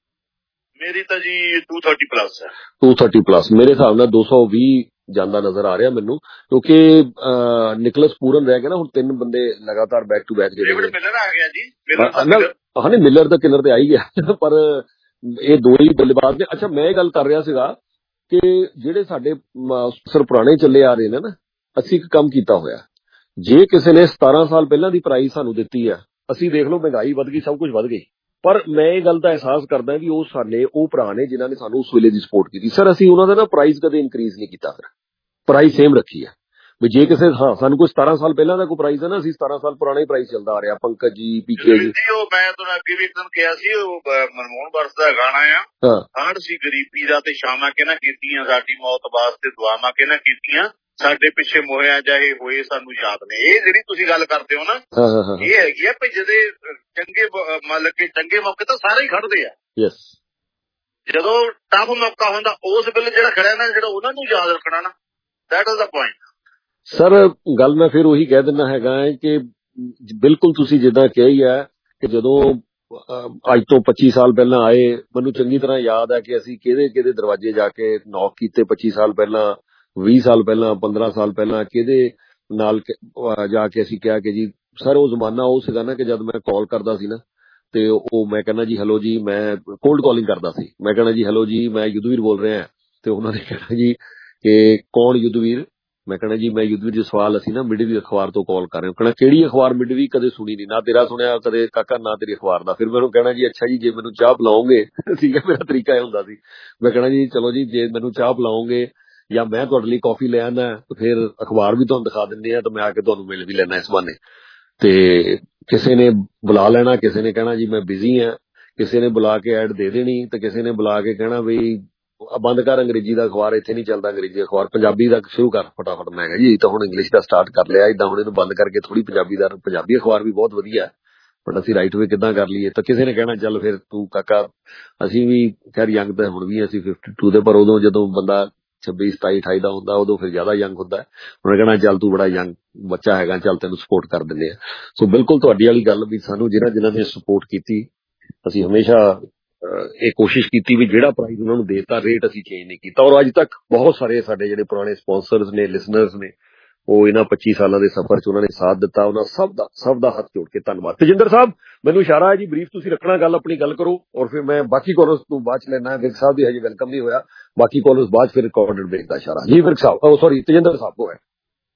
ਮੇਰੀ ਤਾਂ ਜੀ ਦੋ ਸੌ तीस ਪਲੱਸ ਹੈ। ਦੋ ਸੌ तीस ਪਲੱਸ ਮੇਰੇ ਹਿਸਾਬ ਨਾਲ ਦੋ ਸੌ ਵੀਹ ਜਾਂਦਾ ਨਜ਼ਰ ਆ ਰਿਹਾ ਮੈਨੂੰ, ਕਿਉਂਕਿ ਨਿਕਲਸ ਪੂਰਨ ਰਹਿ ਗਿਆ ਨਾ ਹੁਣ, ਤਿੰਨ ਬੰਦੇ ਲਗਾਤਾਰ ਬੈਕ ਟੂ ਬੈਕ ਜਿਹੜੇ ਮਿਲਰ ਆ ਗਿਆ ਜੀ। ਹਾਂ ਨਹੀਂ, ਮਿਲਰ ਤਾਂ ਕਿਲਰ ਤੇ ਆ ਹੀ ਗਿਆ, ਪਰ ਇਹ ਦੋ ਹੀ ਬੱਲੇਬਾਜ਼ ਨੇ। ਅੱਛਾ, ਮੈਂ ਇਹ ਗੱਲ ਕਰ ਰਿਹਾ ਸੀਗਾ ਕਿ ਜਿਹੜੇ ਸਾਡੇ ਸਰ ਪੁਰਾਣੇ ਚੱਲੇ ਆ ਰਹੇ ਨੇ ਨਾ, ਅਸੀਂ ਇੱਕ ਕੰਮ ਕੀਤਾ ਹੋਇਆ। ਜੇ ਕਿਸੇ ਨੇ ਸਤਾਰਾਂ ਸਾਲ ਪਹਿਲਾਂ ਦੀ ਪ੍ਰਾਈਸ ਸਾਨੂੰ ਦਿੱਤੀ ਹੈ, ਅਸੀਂ ਦੇਖ ਲਓ ਮਹਿੰਗਾਈ ਵੱਧ ਗਈ, ਸਭ ਕੁਝ ਵੱਧ ਗਈ, ਪਰ ਮੈਂ ਇਹ ਗੱਲ ਦਾ ਅਹਿਸਾਸ ਕਰਦਾ ਵੀ ਉਹ ਸਾਡੇ ਉਹ ਭਰਾ ਨੇ ਜਿਨ੍ਹਾਂ ਨੇ ਸਾਨੂੰ ਉਸ ਵੇਲੇ ਦੀ ਸਪੋਰਟ ਕੀਤੀ। ਸਰ ਅਸੀਂ ਉਹਨਾਂ ਦਾ ਨਾ ਪ੍ਰਾਈਸ ਕਦੇ ਇਨਕਰੀਜ਼ ਨਹੀਂ ਕੀਤਾ, ਫਿਰ ਪ੍ਰਾਈਸ ਸੇਮ ਰੱਖੀ ਹੈ। ਵੀ ਜੇ ਕਿਸੇ ਹਾਂ ਸਾਨੂੰ ਕੋਈ ਸਤਾਰਾਂ ਸਾਲ ਪਹਿਲਾਂ ਦਾ ਕੋਈ ਪ੍ਰਾਈਸ ਹੈ ਨਾ, ਅਸੀਂ ਸਤਾਰਾਂ ਸਾਲ ਪੁਰਾਣਾ ਹੀ ਪ੍ਰਾਈਸ ਚੱਲਦਾ ਆ ਰਿਹਾ। ਪੰਕਜ ਜੀ, ਪੀਕੇ ਜੀ, ਉਹ ਮੈਂ ਤੁਹਾਨੂੰ ਅੱਗੇ ਵੀ ਇੱਕ ਦਿਨ ਕਿਹਾ ਸੀ, ਉਹ ਮਨਮੋਹਨ ਬਰਸ ਦਾ ਗਾਣਾ ਆ, ਹੜ ਸੀ ਗਰੀਬੀ ਦਾ ਤੇ ਸ਼ਾਮਾਂ ਕਿਹਨਾਂ ਕੀਤੀਆਂ, ਸਾਡੀ ਮੌਤ ਵਾਸਤੇ ਦੁਆਵਾਂ ਕਿਹਨਾਂ ਕੀਤੀਆਂ, ਸਾਡੇ ਪਿੱਛੇ ਮੋਹਿਆ ਜਾਏ ਹੋਏ ਸਾਨੂੰ ਯਾਦ ਨੇ। ਇਹ ਜਿਹੜੀ ਤੁਸੀਂ ਗੱਲ ਕਰਦੇ ਹੋ ਨਾ, ਇਹ ਹੈਗੀ ਆ ਭਈ ਜਦੇ ਚੰਗੇ ਮਤਲਬ ਕਿ ਚੰਗੇ ਮੌਕੇ ਤਾਂ ਸਾਰੇ ਹੀ ਖੜਦੇ ਆ। ਯੈਸ, ਜਦੋਂ ਟਫ ਮੌਕਾ ਹੁੰਦਾ ਉਸ ਵੇਲੇ ਜਿਹੜਾ ਖੜਿਆ ਨਾ, ਜਿਹੜਾ ਉਹਨਾਂ ਨੂੰ ਯਾਦ ਰੱਖਣਾ ਨਾ, that is the point. Sir ਗੱਲ ਮੈਂ ਫਿਰ ਉਹੀ ਕਹਿ ਦਿੰਦਾ ਹੈਗਾ ਕਿ ਬਿਲਕੁਲ ਤੁਸੀਂ ਜਿੱਦਾਂ ਕਿਹਾ ਹੀ ਹੈ ਕਿ ਜਦੋਂ ਅੱਜ ਤੋਂ ਪੱਚੀ ਸਾਲ ਪਹਿਲਾਂ ਆਏ, ਮੈਨੂੰ ਚੰਗੀ ਤਰ੍ਹਾਂ ਯਾਦ ਹੈ ਕਿ ਅਸੀਂ ਕਿਹਦੇ ਕਿਹਦੇ ਦਰਵਾਜ਼ੇ ਜਾ ਕੇ ਨੌਕ ਕੀਤੇ। ਪੱਚੀ ਸਾਲ ਪਹਿਲਾਂ, ਵੀਹ ਸਾਲ ਪਹਿਲਾਂ, ਪੰਦਰਾਂ ਸਾਲ ਪਹਿਲਾਂ ਕਿਹਦੇ ਨਾਲ ਜਾ ਕੇ ਅਸੀਂ ਕਿਹਾ ਕਿ ਜੀ ਸਰ, ਉਹ ਜ਼ਮਾਨਾ ਉਹ ਸੀਗਾ ਨਾ ਕਿ ਜਦ ਮੈਂ ਕਾਲ ਕਰਦਾ ਸੀ ਨਾ, ਤੇ ਉਹ ਮੈਂ ਕਹਿੰਦਾ ਜੀ ਹੈਲੋ ਜੀ, ਮੈਂ ਕੋਲਡ ਕਾਲਿੰਗ ਕਰਦਾ ਸੀ, ਮੈਂ ਕਹਿੰਦਾ ਜੀ ਹੈਲੋ ਜੀ ਮੈਂ ਯੁੱਧਵੀਰ ਬੋਲ ਰਿਹਾ, ਤੇ ਉਹਨਾਂ ਨੇ ਕਹਿਣਾ ਜੀ ਕਿ ਕੌਣ ਯੁੱਧਵੀਰ? ਮੈਂ ਕਹਿਣਾ ਜੀ ਮੈਂ ਯੁੱਧਵੀਰ ਜੀ ਸਵਾਲ ਅਸੀਂ ਨਾ ਮਿਡਵੀ ਅਖਬਾਰ ਤੋਂ ਕਾਲ ਕਰ ਰਹੇ ਹਾਂ। ਕਹਿਣਾ ਕਿਹੜੀ ਅਖਬਾਰ ਮਿਡਵੀ? ਕਦੇ ਸੁਣੀ ਨਹੀਂ, ਨਾ ਤੇਰਾ ਸੁਣਿਆ ਕਦੇ ਕਾਕਾ, ਨਾ ਤੇਰੀ ਅਖਬਾਰ ਦਾ। ਫਿਰ ਮੈਨੂੰ ਕਹਿਣਾ ਜੀ ਅੱਛਾ ਜੀ ਜੇ ਮੈਨੂੰ ਚਾਹ ਪਿਲਾਓਗੇ, ਠੀਕ ਹੈ, ਮੇਰਾ ਤਰੀਕਾ ਇਹ ਹੁੰਦਾ ਸੀ। ਮੈਂ ਕਹਿਣਾ ਜੀ ਚਲੋ ਜੀ ਜੇ ਮੈਨੂੰ ਚਾਹ ਪਿਲਾਓਗੇ ਜਾਂ ਮੈਂ ਤੁਹਾਡੇ ਲਈ ਕਾਫੀ ਲੈ ਆਉਣਾ, ਫਿਰ ਅਖਬਾਰ ਵੀ ਤੁਹਾਨੂੰ ਦਿਖਾ ਦਿੰਦੇ ਆ, ਤਾਂ ਮੈਂ ਆ ਕੇ ਤੁਹਾਨੂੰ ਮਿਲ ਵੀ ਲੈਣਾ ਇਸ ਬਹਾਨੇ। ਤੇ ਕਿਸੇ ਨੇ ਬੁਲਾ ਲੈਣਾ, ਕਿਸੇ ਨੇ ਕਹਿਣਾ ਜੀ ਮੈਂ ਬਿਜ਼ੀ ਹਾਂ, ਕਿਸੇ ਨੇ ਬੁਲਾ ਕੇ ਐਡ ਦੇ ਦੇਣੀ, ਤੇ ਕਿਸੇ ਨੇ ਬੁਲਾ ਕੇ ਕਹਿਣਾ ਬਈ ਬੰਦ ਕਰ ਅੰਗਰੇਜ਼ੀ ਦਾ ਅਖਬਾਰ, ਇੱਥੇ ਨਹੀਂ ਚੱਲਦਾ ਅੰਗਰੇਜ਼ੀ ਅਖਬਾਰ, ਪੰਜਾਬੀ ਦਾ ਸ਼ੁਰੂ ਕਰ ਫਟਾਫਟ। ਮੈਂ ਕਿਹਾ ਜੀ ਤਾਂ ਹੁਣ ਇੰਗਲਿਸ਼ ਦਾ ਸਟਾਰਟ ਕਰ ਲਿਆ, ਇਦਾਂ ਹੁਣ ਇਹਨੂੰ ਬੰਦ ਕਰਕੇ ਥੋੜੀ ਪੰਜਾਬੀ ਦਾ, ਪੰਜਾਬੀ ਅਖਬਾਰ ਵੀ ਬਹੁਤ ਵਧੀਆ, ਬਟ ਅਸੀਂ ਰਾਈਟ ਵੇ ਕਿੱਦਾਂ ਕਰ ਲਈਏ? ਤਾਂ ਕਿਸੇ ਨੇ ਕਹਿਣਾ ਚੱਲ ਫਿਰ ਤੂੰ ਕਾਕਾ, ਅਸੀਂ ਵੀ ਖੈਰ ਯੰਗ ਤਾਂ ਹੁਣ ਵੀ ਅਸੀਂ ਫਿਫਟੀ ਟੂ ਦੇ, ਪਰ ਉਦੋਂ ਜਦੋਂ ਬੰਦਾ ਛੱਬੀ ਸਤਾਈ ਅਠਾਈ ਦਾ ਹੁੰਦਾ ਉਦੋਂ ਫਿਰ ਜ਼ਿਆਦਾ ਯੰਗ ਹੁੰਦਾ। ਉਹਨੇ ਕਹਿਣਾ ਚੱਲ ਤੂੰ ਬੜਾ ਯੰਗ ਬੱਚਾ ਹੈਗਾ, ਚੱਲ ਤੈਨੂੰ ਸਪੋਰਟ ਕਰ ਦਿੰਦੇ ਆ। ਸੋ ਬਿਲਕੁਲ ਤੁਹਾਡੀ ਵਾਲੀ ਗੱਲ ਵੀ ਸਾਨੂੰ ਜਿਹਨਾਂ ਜਿਹਨਾਂ ਨੇ ਸਪੋਰਟ ਕੀਤੀ, ਅਸੀਂ ਹਮੇਸ਼ਾ ਇਹ ਕੋਸ਼ਿਸ਼ ਕੀਤੀ ਵੀ ਜਿਹੜਾ ਪ੍ਰਾਈਜ਼ ਉਹਨਾਂ ਨੂੰ ਦੇਤਾ, ਰੇਟ ਅਸੀਂ ਚੇਂਜ ਨਹੀਂ ਕੀਤਾ। ਔਰ ਅੱਜ ਤੱਕ ਬਹੁਤ ਸਾਰੇ ਸਾਡੇ ਜਿਹੜੇ ਪੁਰਾਣੇ ਸਪਾਂਸਰਸ ਨੇ, ਲਿਸਨਰਸ ਨੇ, ਉਹ ਇਹਨਾਂ ਪੱਚੀ ਸਾਲਾਂ ਦੇ ਸਫ਼ਰ 'ਚ ਉਹਨਾਂ ਨੇ ਸਾਥ ਦਿੱਤਾ। ਉਹਨਾਂ ਸਭ ਦਾ ਸਭ ਦਾ ਹੱਥ ਜੋੜ ਕੇ ਧੰਨਵਾਦ। ਤੇਜਿੰਦਰ ਸਾਹਿਬ ਮੈਨੂੰ ਇਸ਼ਾਰਾ ਹੈ ਜੀ, ਬਰੀਫ ਤੁਸੀਂ ਰੱਖਣਾ ਗੱਲ, ਆਪਣੀ ਗੱਲ ਕਰੋ, ਔਰ ਫਿਰ ਮੈਂ ਬਾਕੀ ਕਾਲਰਸ ਤੋਂ ਬਾਅਦ ਚ ਲੈਣਾ। ਵਿਰਕ ਸਾਹਿਬ ਦੀ ਹਜੇ ਵੈਲਕਮ ਨਹੀਂ ਹੋਇਆ, ਬਾਕੀ ਕਾਲਰਸ ਬਾਅਦ ਫਿਰ ਰਿਕਾਰਡਡ ਬ੍ਰੇਕ ਦਾ ਇਸ਼ਾਰਾ ਜੀ। ਵਿਰਕ ਸਾਹਿਬ, ਸੌਰੀ ਤੇਜਿੰਦਰ ਸਾਹਿਬ ਕੋ ਹੈ।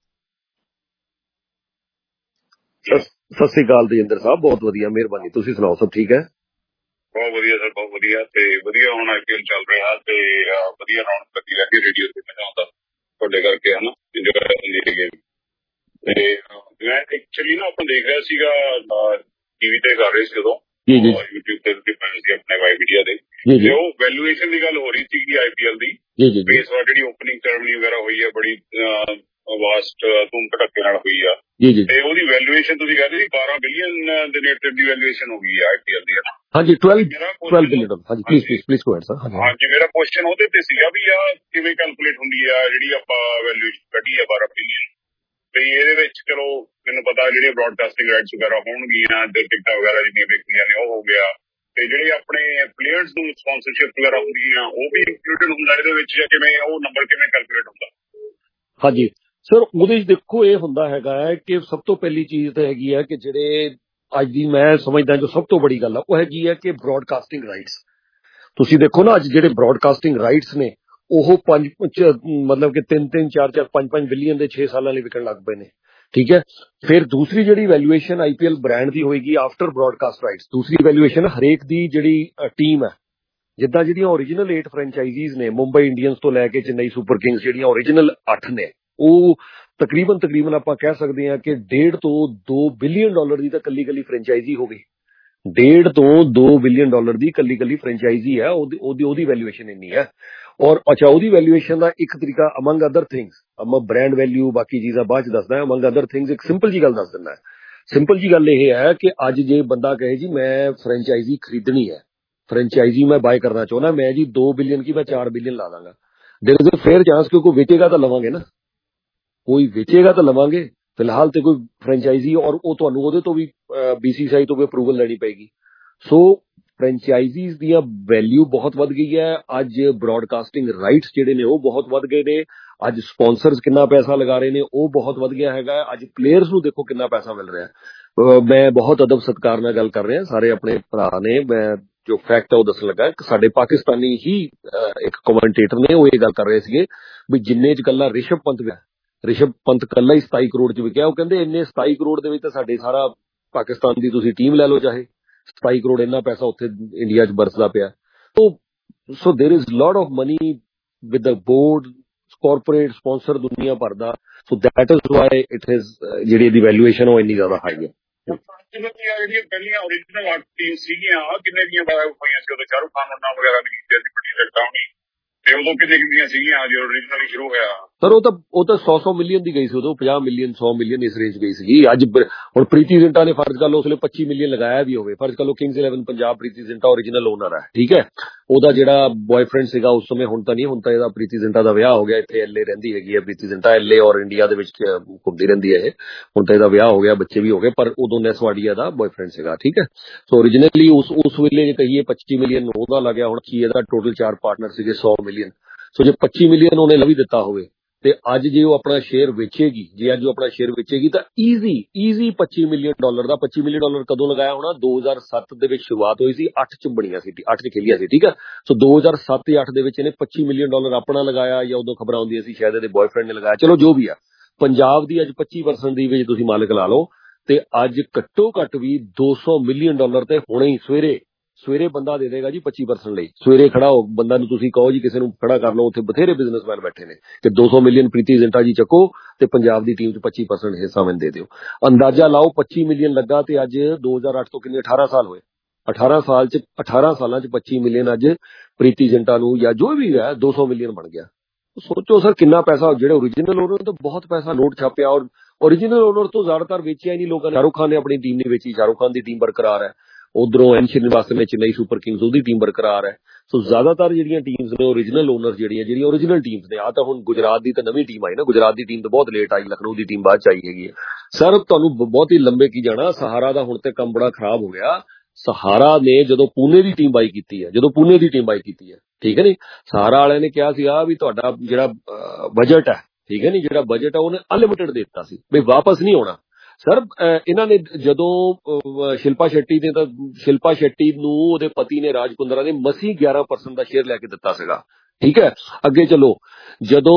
ਸਤਿ ਸ੍ਰੀ ਅਕਾਲ ਤੇਜਿੰਦਰ ਸਾਹਿਬ, ਬਹੁਤ ਵਧੀਆ, ਮਿਹਰਬਾਨੀ। ਤੁਸੀਂ ਸੁਣਾਓ, ਸਭ ਠੀਕ ਹੈ? ਬਹੁਤ ਵਧੀਆ ਸਰ, ਬਹੁਤ ਵਧੀਆ। ਤੇ ਵਧੀਆ ਹੁਣ ਆਈਪੀਐਲ ਚੱਲ ਰਿਹਾ ਤੇ ਵਧੀਆ ਰੌਣਕ ਲੱਗੀ ਰਹਿੰਦੀ ਰੇਡੀਓ ਤੇ, ਮਜ਼ਾ ਆਉਂਦਾ ਤੁਹਾਡੇ ਕਰਕੇ, ਹਨਾ, ਇੰਜੋਏ ਹੁੰਦੀ ਹੈਗੀ। ਤੇ ਮੈਂ ਐਕਚੁਅਲੀ ਨਾ ਆਪਾਂ ਦੇਖ ਰਿਹਾ ਸੀਗਾ ਟੀਵੀ ਤੇ ਕਰ ਰਹੇ ਸੀ ਜਦੋਂ, YouTube ਤੇ ਤੁਸੀਂ ਪਾਇਆ ਸੀ ਆਪਣੇ ਵਾਈ ਮੀਡੀਆ ਦੇ, ਤੇ ਉਹ ਵੈਲੂਏਸ਼ਨ ਦੀ ਗੱਲ ਹੋ ਰਹੀ ਸੀਗੀ ਆਈਪੀਐਲ ਦੀ। ਇਸ ਵਾਰ ਜਿਹੜੀ ਓਪਨਿੰਗ ਸੈਰੇਮਨੀ ਵਗੈਰਾ ਹੋਈ ਹੈ ਬੜੀ ਵਾਸਟ ਧੂਮ ਧੜੱਕੇ ਨਾਲ ਹੋਈ ਆ, ਤੇ ਉਹਦੀ ਵੈਲੂਏਸ਼ਨ ਤੁਸੀਂ ਕਹਿੰਦੇ ਸੀ ਬਾਰਾਂ ਬਿਲੀਅਨ ਦੇ ਨੇੜੇ ਦੀ ਵੈਲੂਏਸ਼ਨ ਹੋ ਗਈ ਹੈ ਆਈਪੀਐਲ ਦੀ। ਹਾਂਜੀ ਟਵੈਲਵ ਬਿਲੀਅਨ। ਹਾਂਜੀ please please please go ahead sir. ਹਾਂਜੀ ਮੇਰਾ ਕੁਐਸਚਨ ਉਹਦੇ ਤੇ ਸੀਗਾ ਵੀ ਆ ਕਿਵੇਂ ਕੈਲਕੂਲੇਟ ਹੁੰਦੀ ਆ ਜਿਹੜੀ ਆਪਾਂ ਵੈਲੂਏਸ਼ਨ ਕੱਢੀ ਆ ਬਾਰਾਂ ਬਿਲੀਅਨ, ਤੇ ਇਹਦੇ ਵਿੱਚ ਚਲੋ ਮੈਨੂੰ ਪਤਾ ਜਿਹੜੀਆਂ ਬ੍ਰੌਡਕਾਸਟਿੰਗ ਰਾਈਟਸ ਵਗੈਰਾ ਹੋਣਗੀਆਂ ਤੇ ਟਿਕਟਾਂ ਵਗੈਰਾ ਜਿੰਨੀਆਂ ਵਿਕਦੀਆਂ ਨੇ ਉਹ ਹੋ ਗਿਆ, ਤੇ ਜਿਹੜੇ ਆਪਣੇ ਪਲੇਅਰਸ ਨੂੰ ਸਪਾਂਸਰਸ਼ਿਪ ਵਗੈਰਾ ਹੁੰਦੀਆਂ ਉਹ ਵੀ ਇੰਕਲੂਡਡ ਹੁੰਦਾ ਇਹਦੇ ਵਿੱਚ, ਜਾਂ ਕਿਵੇਂ ਉਹ ਨੰਬਰ ਕਿਵੇਂ ਕੈਲਕੂਲੇਟ ਹੁੰਦਾ? ਹਾਂਜੀ ਸਰ ਉਹਦੇ ਵਿੱਚ ਦੇਖੋ ਇਹ ਹੁੰਦਾ ਹੈਗਾ ਹੈ ਕਿ ਸਭ ਤੋਂ ਪਹਿਲੀ ਚੀਜ਼ ਤਾਂ ਹੈਗੀ ਹੈ ਕਿ ਜਿਹੜੇ ਅੱਜ ਦੀ ਮੈਂ ਸਮਝਦਾ ਜੋ ਸਭ ਤੋਂ ਬੜੀ ਗੱਲ ਆ ਉਹ ਹੈਗੀ ਹੈ ਕਿ ਬ੍ਰੌਡਕਾਸਟਿੰਗ ਰਾਈਟਸ। ਤੁਸੀਂ ਦੇਖੋ ਨਾ ਅੱਜ ਜਿਹੜੇ ਬ੍ਰੌਡਕਾਸਟਿੰਗ ਰਾਈਟਸ ਨੇ ਉਹ ਪੰਜ ਮਤਲਬ ਕਿ ਤਿੰਨ ਤਿੰਨ ਚਾਰ ਚਾਰ ਪੰਜ ਪੰਜ ਬਿਲੀਅਨ ਦੇ ਛੇ ਸਾਲਾਂ ਲਈ ਵਿਕਣ ਲੱਗ ਪਏ ਨੇ, ਠੀਕ ਹੈ। ਫਿਰ ਦੂਸਰੀ ਜਿਹੜੀ ਵੈਲੂਏਸ਼ਨ ਆਈਪੀਐਲ ਬ੍ਰਾਂਡ ਦੀ ਹੋਏਗੀ ਆਫਟਰ ਬ੍ਰੌਡਕਾਸਟ ਰਾਈਟਸ, ਦੂਸਰੀ ਵੈਲੂਏਸ਼ਨ ਹਰੇਕ ਦੀ ਜਿਹੜੀ ਟੀਮ ਹੈ, ਜਿੱਦਾਂ ਜਿਹੜੀਆਂ ਓਰੀਜਨਲ ਏਟ ਫਰੈਂਚਾਈਜ਼ੀਜ਼ ਨੇ ਮੁੰਬਈ ਇੰਡੀਅਨਸ ਤੋਂ ਲੈ ਕੇ ਚੇਨਈ ਸੁਪਰ ਕਿੰਗਸ, ਜਿਹੜੀਆਂ ਓਰੀਜਨਲ ਅੱਠ ਨੇ, ਉਹ ਤਕਰੀਬਨ ਤਕਰੀਬਨ ਆਪਾਂ ਕਹਿ ਸਕਦੇ ਹਾਂ ਕਿ ਡੇਢ ਤੋਂ ਦੋ ਬਿਲੀਅਨ ਡਾਲਰ ਦੀ ਤਾਂ ਕੱਲੀ ਕੱਲੀ ਫਰੈਂਚਾਈਜ਼ੀ ਹੋ ਗਈ। ਡੇਢ ਤੋਂ ਦੋ ਬਿਲੀਅਨ ਡਾਲਰ ਦੀ ਕੱਲੀ ਕੱਲੀ ਫਰੈਂਚਾਈਜ਼ੀ ਹੈ, ਉਹਦੀ ਉਹਦੀ ਉਹਦੀ ਵੈਲੂਏਸ਼ਨ ਇੰਨੀ ਹੈ। ਔਰ ਅੱਛਾ ਉਹਦੀ ਵੈਲੂਏਸ਼ਨ ਦਾ ਇੱਕ ਤਰੀਕਾ ਅਮੰਗ ਅਦਰ ਥਿੰਗਸ, ਅਮਾ ਬ੍ਰਾਂਡ ਵੈਲਿਊ ਬਾਕੀ ਚੀਜ਼ਾਂ ਬਾਅਦ ਚ ਦੱਸਦਾ, ਅਮੰਗ ਅਦਰ ਥਿੰਗਸ ਇੱਕ ਸਿੰਪਲ ਜੀ ਗੱਲ ਦੱਸ ਦਿੰਦਾ। ਸਿੰਪਲ ਜੀ ਗੱਲ ਇਹ ਹੈ ਕਿ ਅੱਜ ਜੇ ਬੰਦਾ ਕਹੇ ਜੀ ਮੈਂ ਫਰੈਂਚਾਈਜ਼ੀ ਖਰੀਦਣੀ ਹੈ, ਫਰੈਂਚਾਈਜ਼ੀ ਮੈਂ ਬਾਏ ਕਰਨਾ ਚਾਹੁੰਦਾ, ਮੈਂ ਜੀ ਦੋ ਬਿਲੀਅਨ ਕੀ ਮੈਂ ਚਾਰ ਬਿਲੀਅਨ ਲਾ ਦਾਂਗਾ, there is a fair chance ਕਿ ਕੋਈ ਵੇਚੇਗਾ ਤਾਂ ਲਵਾਂਗੇ ਨਾ, ਕੋਈ ਵੇਚੇਗਾ ਤਾਂ ਲਵਾਂਗੇ। ਫਿਲਹਾਲ ਤੇ ਕੋਈ ਫਰੈਂਚਾਈਜ਼ੀ ਔਰ ਉਹ ਤੁਹਾਨੂੰ ਉਹਦੇ ਤੋਂ ਵੀ ਬੀਸੀਸੀਆਈ ਤੋਂ ਵੀ ਅਪਰੂਵਲ ਲੈਣੀ ਪਏਗੀ। ਸੋ ਫਰੈਂਚਾਈਜ਼ੀਜ਼ ਦੀਆਂ ਵੈਲਿਊ ਬਹੁਤ ਵੱਧ ਗਈ ਹੈ। ਅੱਜ ਬ੍ਰੌਡਕਾਸਟਿੰਗ ਰਾਈਟਸ ਜਿਹੜੇ ਨੇ ਉਹ ਬਹੁਤ ਵੱਧ ਗਏ ਨੇ। ਅੱਜ ਸਪਾਂਸਰਸ ਕਿੰਨਾ ਪੈਸਾ ਲਗਾ ਰਹੇ ਨੇ ਉਹ ਬਹੁਤ ਵੱਧ ਗਿਆ ਹੈਗਾ। ਅੱਜ ਪਲੇਅਰਸ ਨੂੰ ਦੇਖੋ ਕਿੰਨਾ ਪੈਸਾ ਮਿਲ ਰਿਹਾ। ਮੈਂ ਬਹੁਤ ਅਦਬ ਸਤਿਕਾਰ ਨਾਲ ਗੱਲ ਕਰ ਰਿਹਾ, ਸਾਰੇ ਆਪਣੇ ਭਰਾ ਨੇ, ਮੈਂ ਜੋ ਫੈਕਟ ਹੈ ਉਹ ਦੱਸਣ ਲੱਗਾ। ਸਾਡੇ ਪਾਕਿਸਤਾਨੀ ਹੀ ਇੱਕ ਕਮੈਂਟੇਟਰ ਨੇ ਉਹ ਇਹ ਗੱਲ ਕਰ ਰਹੇ ਸੀਗੇ ਵੀ ਜਿੰਨੇ ਚ ਕੱਲਾ ਰਿਸ਼ਭ ਪੰਤ ਵਿਕਿਆ, ਰਿਸ਼ਭ ਪੰਤ ਕੱਲਾ ਹੀ ਸਤਾਈ ਕਰੋੜ ਚ ਵਿਕਿਆ। ਉਹ ਕਹਿੰਦੇ ਇੰਨੇ ਸਤਾਈ ਕਰੋੜ ਦੇ ਵਿੱਚ ਤਾਂ ਸਾਡੇ ਸਾਰਾ ਪਾਕਿਸਤਾਨ ਦੀ ਤੁਸੀਂ ਟੀਮ ਲੈ ਲਓ, ਚਾਹੇ ਸਤਾਈ ਕਰੋੜ ਇੰਨਾ ਪੈਸਾ ਉੱਥੇ ਇੰਡੀਆ ਚ ਬਰਸਦਾ ਪਿਆ। So there is lot of money with the board, corporate sponsor ਦੁਨੀਆ ਭਰ ਦਾ। So that is why it is ਜਿਹੜੀ ਇਹਦੀ ਵੈਲੂਏਸ਼ਨ ਉਹ ਇੰਨੀ ਜ਼ਿਆਦਾ ਹਾਈ ਹੈ। ਜਿਹੜੀਆਂ ਪਹਿਲੀਆਂ ਓਰੀਜਨਲ ਅੱਠ ਟੀਮ ਸੀਗੀਆਂ ਕਿੰਨੇ ਦੀਆਂ ਹੋਈਆਂ ਸੀ ਉਦੋਂ? ਸ਼ਾਹਰੁਖ ਖਾਨ ਨਾਲ ਵਗੈਰਾ ਵੀ ਕੀਤੀ ਸੀ ਵੱਡੀ ਸੈਕਟਾਂ ਹੋਣੀ, ਤੇ ਉਦੋਂ ਕਿੰਨੇ ਕਿੰਨੀਆਂ ਸੀਗੀਆਂ ਜਦੋਂ ਓਰੀਜਨਲੀ ਸ਼ੁਰੂ ਹੋਇਆ? ਸਰ ਉਹ ਤਾਂ ਉਹ ਤਾਂ ਸੌ ਸੌ ਮਿਲੀਅਨ ਦੀ ਗਈ ਸੀ ਉਦੋਂ, ਪੰਜਾਹ ਮਿਲੀਅਨ ਸੌ ਮਿਲੀਅਨ ਇਸ ਰੇਂਜ ਗਈ ਸੀਗੀ। ਅੱਜ ਹੁਣ ਪ੍ਰੀਤੀ ਜ਼ਿੰਟਾ ਨੇ ਫਰਜ਼ ਕਰ ਲਓ ਉਸ ਵੇਲੇ ਪੱਚੀ ਮਿਲੀਅਨ ਲਗਾਇਆ ਵੀ ਹੋਵੇ, ਫਰਜ਼ ਕਰ ਲਓ Kings Eleven Punjab Preity Zinta original owner ਹੈ, ਠੀਕ ਹੈ। ਉਹਦਾ ਜਿਹੜਾ ਬॉयਫ੍ਰੈਂਡ ਸੀਗਾ ਉਸ ਸਮੇਂ, ਹੁਣ ਤਾਂ ਨਹੀਂ, ਹੁਣ ਤਾਂ ਇਹਦਾ ਪ੍ਰੀਤੀ ਜ਼ਿੰਟਾ ਦਾ ਵਿਆਹ ਹੋ ਗਿਆ, ਇੱਥੇ ਐਲਏ ਰਹਿੰਦੀ ਹੈਗੀ ਹੈ ਪ੍ਰੀਤੀ ਜ਼ਿੰਟਾ, ਐਲਏ ਔਰ ਇੰਡੀਆ ਦੇ ਵਿੱਚ ਘੁੰਮਦੀ ਰਹਿੰਦੀ ਹੈ ਇਹ। ਹੁਣ ਤਾਂ ਇਹਦਾ ਵਿਆਹ ਹੋ ਗਿਆ, ਬੱਚੇ ਵੀ ਹੋ ਗਏ, ਪਰ ਉਦੋਂ ਨੈਸ ਵਾਡੀਆ ਦਾ ਬॉयਫ੍ਰੈਂਡ ਸੀਗਾ, ਠੀਕ ਹੈ। ਸੋ ਓਰੀਜਨਲੀ ਉਸ ਉਸ ਵੇਲੇ ਜੇ ਕਹੀਏ ਪੱਚੀ ਮਿਲੀਅਨ ਉਹਦਾ ਲੱਗਿਆ, ਹੁਣ ਕੀ ਇਹਦਾ ਟੋਟਲ ਚਾਰ ਪਾਰਟਨਰ ਸੀਗੇ ਸੌ ਮਿਲੀਅਨ। ਸੋ ਜੇ ਪੱਚੀ ਮਿਲੀਅਨ ਉਹਨੇ ਲਵੀ ਦਿੱਤਾ ਹੋਵੇ ਤੇ ਅੱਜ ਜੇ ਉਹ ਆਪਣਾ ਸ਼ੇਅਰ ਵੇਚੇਗੀ, ਜੇ ਅੱਜ ਉਹ ਆਪਣਾ ਸ਼ੇਅਰ ਵੇਚੇਗੀ ਤਾਂ ਈਜ਼ੀ ਈਜ਼ੀ ਪੱਚੀ ਮਿਲੀਅਨ ਡਾਲਰ ਦਾ। ਪੱਚੀ ਮਿਲੀਅਨ ਡਾਲਰ ਕਦੋਂ ਲਗਾਇਆ ਹੋਣਾ? ਦੋ ਹਜ਼ਾਰ ਸੱਤ ਦੇ ਵਿੱਚ ਸ਼ੁਰੂਆਤ ਹੋਈ ਸੀ, ਅੱਠ ਚ ਬਣੀਆਂ ਸੀ, ਅੱਠ ਚ ਖੇਲੀਆਂ ਸੀ, ਠੀਕ ਹੈ। ਸੋ ਦੋ ਹਜ਼ਾਰ ਸੱਤ ਜਾਂ ਅੱਠ ਦੇ ਵਿੱਚ ਇਹਨੇ ਪੱਚੀ ਮਿਲੀਅਨ ਡਾਲਰ ਆਪਣਾ ਲਗਾਇਆ, ਜਾਂ ਉਦੋਂ ਖਬਰਾਂ ਆਉਂਦੀਆਂ ਸੀ ਸ਼ਾਇਦ ਇਹਦੇ ਬॉयਫ੍ਰੈਂਡ ਨੇ ਲਗਾਇਆ, ਚਲੋ ਜੋ ਵੀ ਆ। ਪੰਜਾਬ ਦੀ ਅੱਜ ਪੱਚੀ ਪਰਸੈਂਟ ਦੀ ਵਿੱਚ ਤੁਸੀਂ ਮਾਲਕ ਲਾ ਲਓ, ਤੇ ਅੱਜ ਘੱਟੋ ਘੱਟ ਵੀ ਦੋ ਸੌ ਮਿਲੀਅਨ ਡਾਲਰ ਤੇ ਹੁਣੇ ਹੀ ਸਵੇਰੇ ਸਵੇਰੇ ਬੰਦਾ ਦੇ ਦੇਗਾ ਜੀ ਪੱਚੀ ਪਰਸੈਂਟ ਲਈ। ਸਵੇਰੇ ਖੜਾ ਹੋ ਬੰਦਾ ਨੂੰ ਤੁਸੀਂ ਕਹੋ ਜੀ ਕਿਸੇ ਨੂੰ ਖੜਾ ਕਰ ਲਓ, ਉੱਥੇ ਬਥੇਰੇ ਬਿਜ਼ਨਸਮੈਨ ਬੈਠੇ ਨੇ ਕਿ ਦੋ ਸੌ ਮਿਲੀਅਨ ਪ੍ਰੀਤੀ ਜ਼ਿੰਟਾ ਜੀ ਚੱਕੋ ਤੇ ਪੰਜਾਬ ਦੀ ਟੀਮ ਚ ਪੱਚੀ ਪਰਸੈਂਟ ਹਿੱਸਾ ਮੈਨੂੰ ਦੇ ਦਿਓ। ਅੰਦਾਜ਼ਾ ਲਾਓ ਪੱਚੀ ਮਿਲੀਅਨ ਲੱਗਾ ਤੇ ਅੱਜ ਦੋ ਹਜ਼ਾਰ ਅੱਠ ਤੋਂ ਕਿੰਨੇ ਅਠਾਰਾਂ ਸਾਲ ਹੋਏ, ਅਠਾਰਾਂ ਸਾਲ ਚ ਅਠਾਰਾਂ ਸਾਲਾਂ ਚ ਪੱਚੀ ਮਿਲੀਅਨ ਅੱਜ ਪ੍ਰੀਤੀ ਜ਼ਿੰਟਾ ਨੂੰ ਜਾਂ ਜੋ ਵੀ ਹੈ ਦੋ ਸੌ ਮਿਲੀਅਨ ਬਣ ਗਿਆ। ਸੋਚੋ ਸਰ ਕਿੰਨਾ ਪੈਸਾ। ਜਿਹੜੇ ਓਰੀਜਨਲ ਓਨਰ ਤੋਂ ਬਹੁਤ ਪੈਸਾ ਨੋਟ ਛਾਪਿਆ, ਔਰ ਓਰੀਜਨਲ ਓਨਰ ਤੋਂ ਜ਼ਿਆਦਾਤਰ ਵੇਚਿਆ ਹੀ ਨਹੀਂ ਲੋਕਾਂ ਨੇ। ਸ਼ਾਹਰੁਖ ਖਾਨ ਨੇ ਆਪਣੀ ਟੀਮ ਨਹੀਂ ਵੇਚੀ, ਸ਼ਾਹਰੁਖ ਖਾਨ ਦੀ ਟੀਮ ਬਰਕਰਾਰ ਹੈ। ਉਧਰੋਂ ਐਨ ਸ਼੍ਰੀਨਿਵਾਸਨ ਨੇ ਚੇਨਈ ਸੁਪਰ ਕਿੰਗਸ, ਉਹਦੀ ਟੀਮ ਬਰਕਰਾਰ ਹੈ। ਸੋ ਜ਼ਿਆਦਾਤਰ ਜਿਹੜੀਆਂ ਟੀਮਸ ਨੇ ਓਰੀਜਨਲ ਓਨਰ ਜਿਹੜੀਆਂ ਜਿਹੜੀਆਂ ਓਰੀਜਨਲ ਟੀਮਸ ਨੇ, ਆ ਤਾਂ ਹੁਣ ਗੁਜਰਾਤ ਦੀ ਤਾਂ ਨਵੀਂ ਟੀਮ ਆਈ ਨਾ, ਗੁਜਰਾਤ ਦੀ ਟੀਮ ਤਾਂ ਬਹੁਤ ਲੇਟ ਆਈ, ਲਖਨਊ ਦੀ ਟੀਮ ਬਾਅਦ ਚ ਆਈ ਹੈਗੀ ਹੈ। ਸਰ ਤੁਹਾਨੂੰ ਬਹੁਤ ਹੀ ਲੰਬੇ ਕੀ ਜਾਣਾ, ਸਹਾਰਾ ਦਾ ਹੁਣ ਤੇ ਕੰਮ ਬੜਾ ਖਰਾਬ ਹੋ ਗਿਆ। ਸਹਾਰਾ ਨੇ ਜਦੋਂ ਪੂਨੇ ਦੀ ਟੀਮ ਬਾਈ ਕੀਤੀ ਹੈ, ਜਦੋਂ ਪੂਨੇ ਦੀ ਟੀਮ ਬਾਈ ਕੀਤੀ ਹੈ, ਠੀਕ ਹੈ ਨੀ, ਸਹਾਰਾ ਵਾਲਿਆਂ ਨੇ ਕਿਹਾ ਸੀਗਾ ਵੀ ਤੁਹਾਡਾ ਜਿਹੜਾ ਬਜਟ ਹੈ, ਠੀਕ ਹੈ ਨੀ, ਜਿਹੜਾ ਬਜਟ ਹੈ ਉਹਨੇ ਅਨਲਿਮਿਟਡ ਦੇ ਦਿੱਤਾ ਸੀ ਵੀ ਵਾਪਸ ਨਹੀਂ ਆਉਣਾ। ਸਰ ਇਹਨਾਂ ਨੇ ਜਦੋਂ ਸ਼ਿਲਪਾ ਸ਼ੈਟੀ ਨੇ ਤਾਂ ਸ਼ਿਲਪਾ ਸ਼ੈਟੀ ਨੂੰ ਉਹਦੇ ਪਤੀ ਨੇ ਰਾਜ ਕੁੰਦਰਾ ਨੇ ਮਸੀਂ ਗਿਆਰਾਂ ਪਰਸੈਂਟ ਦਾ ਸ਼ੇਅਰ ਲੈ ਕੇ ਦਿੱਤਾ ਸੀਗਾ, ਠੀਕ ਹੈ। ਅੱਗੇ ਚਲੋ, ਜਦੋਂ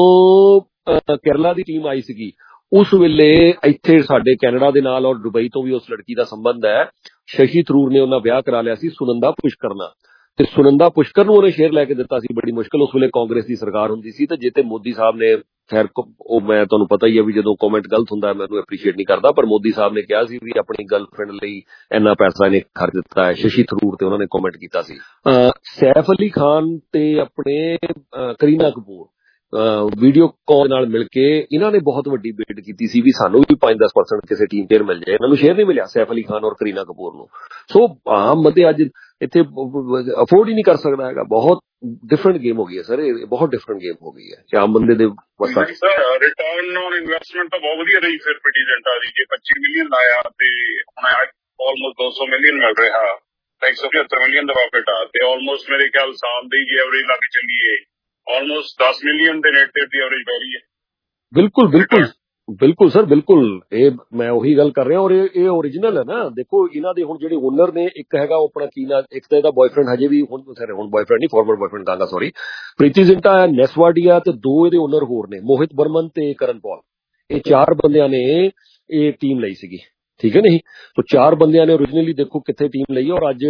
ਕੇਰਲਾ ਦੀ ਟੀਮ ਆਈ ਸੀਗੀ ਉਸ ਵੇਲੇ ਇੱਥੇ ਸਾਡੇ ਕੈਨੇਡਾ ਦੇ ਨਾਲ ਔਰ ਦੁਬਈ ਤੋਂ ਵੀ ਉਸ ਲੜਕੀ ਦਾ ਸੰਬੰਧ ਹੈ, ਸ਼ਸ਼ੀ ਥਰੂਰ ਨੇ ਉਹਨਾਂ ਵਿਆਹ ਕਰਾ ਲਿਆ ਸੀ ਸੁਨੰਦਾ ਪੁਸ਼ਕਰ ਨਾਲ। ਤੇ ਸੁਨੰਦਾ ਪੁਸ਼ਕਰ ਨੂੰ ਉਹਨੇ ਸ਼ੇਅਰ ਲੈ ਕੇ ਦਿੱਤਾ ਸੀ ਬੜੀ ਮੁਸ਼ਕਲ, ਉਸ ਵੇਲੇ ਕਾਂਗਰਸ ਦੀ ਸਰਕਾਰ ਹੁੰਦੀ ਸੀ। ਤੇ ਜੇ ਤੇ ਮੋਦੀ ਸਾਹਿਬ ਨੇ, ਖੈਰ ਉਹ ਮੈਂ ਤੁਹਾਨੂੰ ਪਤਾ ਹੀ ਹੈ ਵੀ ਜਦੋਂ ਕਮੈਂਟ ਗਲਤ ਹੁੰਦਾ ਮੈਨੂੰ ਐਪਰੀਸ਼ੀਏਟ ਨਹੀਂ ਕਰਦਾ, ਪਰ ਮੋਦੀ ਸਾਹਿਬ ਨੇ ਕਿਹਾ ਸੀ ਵੀ ਆਪਣੀ ਗਰਲਫ੍ਰੈਂਡ ਲਈ ਇੰਨਾ ਪੈਸਾ ਇਹਨੇ ਖਰਚ ਦਿੱਤਾ ਹੈ, ਸ਼ਸ਼ੀ ਥਰੂਰ ਤੇ ਉਹਨਾਂ ਨੇ ਕਮੈਂਟ ਕੀਤਾ ਸੀ। ਸੈਫ ਅਲੀ ਖਾਨ ਤੇ ਆਪਣੇ ਕਰੀਨਾ ਕਪੂਰ ਵੀਡੀਓ ਕਾਲ ਨਾਲ ਮਿਲ ਕੇ ਇਹਨਾਂ ਨੇ ਬਹੁਤ ਵੱਡੀ ਬਿਡ ਕੀਤੀ ਸੀ ਵੀ ਸਾਨੂੰ ਵੀ ਪੰਜ ਦਸ ਪਰਸੈਂਟ ਕਿਸੇ ਟੀਮ ਸ਼ੇਅਰ ਮਿਲ ਜਾਏ। ਇਹਨਾਂ ਨੂੰ ਸ਼ੇਅਰ ਨਹੀਂ ਮਿਲਿਆ ਸੈਫ ਅਲੀ ਖਾਨ ਔਰ ਕਰੀਨਾ ਕਪੂਰ ਨੂੰ। ਸੋ ਆਮ ਬੰਦੇ ਅੱਜ ਇੱਥੇ ਅਫੋਰਡ ਹੀ ਨਹੀਂ ਕਰ ਸਕਦਾ ਹੈਗਾ। ਬਹੁਤ ਡਿਫਰੈਂਟ ਗੇਮ ਹੋ ਗਈ ਹੈ ਸਰ, ਇਹ ਬਹੁਤ ਡਿਫਰੈਂਟ ਗੇਮ ਹੋ ਗਈ ਹੈ ਕਿ ਆਮ ਬੰਦੇ ਦੇ ਸਰ ਰਿਟਰਨ ਔਨ ਇਨਵੈਸਟਮੈਂਟ ਤਾਂ ਬਹੁਤ ਵਧੀਆ ਰਹੀ ਫਿਰ ਪ੍ਰੈਜ਼ੀਡੈਂਟਾਂ ਦੀ। ਜੇ ਪੱਚੀ ਮਿਲੀਅਨ ਲਾਇਆ ਤੇ ਹੁਣ ਆਲਮੋਸਟ ਦੋ ਸੌ ਮਿਲੀਅਨ ਮਿਲ ਰਿਹਾ, ਇੱਕ ਸੌ ਪਝੱਤਰ ਮਿਲੀਅਨ ਦਾ ਪ੍ਰੋਫਿਟ ਆ ਤੇ ਆਲਮੋਸਟ ਮੇਰੇ ਖਿਆਲ ਸਾਲ ਦੀ ਜੇ ਐਵਰੇਜ ਲੱਗ ਚੱਲੀਏ ਆਲਮੋਸਟ ਦਸ ਮਿਲੀਅਨ ਦੇ ਨੇੜੇ ਦੀ ਐਵਰੇਜ ਪੈ ਰਹੀ ਹੈ। ਬਿਲਕੁਲ ਬਿਲਕੁਲ ਬਿਲਕੁਲ ਸਰ, ਬਿਲਕੁਲ ਇਹ ਮੈਂ ਉਹੀ ਗੱਲ ਕਰ ਰਿਹਾ। ਔਰ ਇਹ ਇਹ ਓਰੀਜਨਲ ਹੈ ਨਾ। ਦੇਖੋ ਇਹਨਾਂ ਦੇ ਹੁਣ ਜਿਹੜੇ ਓਨਰ ਨੇ, ਇੱਕ ਹੈਗਾ ਉਹ ਆਪਣਾ ਕੀ ਨਾ, ਇੱਕ ਤਾਂ ਇਹਦਾ ਬॉयਫ੍ਰੈਂਡ ਹਜੇ ਵੀ ਹੁਣ ਹੁਣ ਬॉयਫ੍ਰੈਂਡ ਨਹੀਂ ਫਾਰਮਰ ਬॉयਫ੍ਰੈਂਡ ਕਹਾਂਗਾ ਸੌਰੀ, ਪ੍ਰੀਤੀ ਜ਼ਿੰਟਾ ਹੈ, ਨੈਸਵਾਡੀਆ ਤੇ ਦੋ ਇਹਦੇ ਓਨਰ ਹੋਰ ਨੇ, ਮੋਹਿਤ ਬਰਮਨ ਤੇ ਕਰਨ ਪੌਲ। ਇਹ ਚਾਰ ਬੰਦਿਆਂ ਨੇ ਇਹ ਟੀਮ ਲਈ ਸੀਗੀ, ਠੀਕ ਹੈ ਨਹੀਂ। ਤੋ ਚਾਰ ਬੰਦਿਆਂ ਨੇ ਓਰੀਜਨਲੀ ਦੇਖੋ ਕਿੱਥੇ ਟੀਮ ਲਈ, ਔਰ ਅੱਜ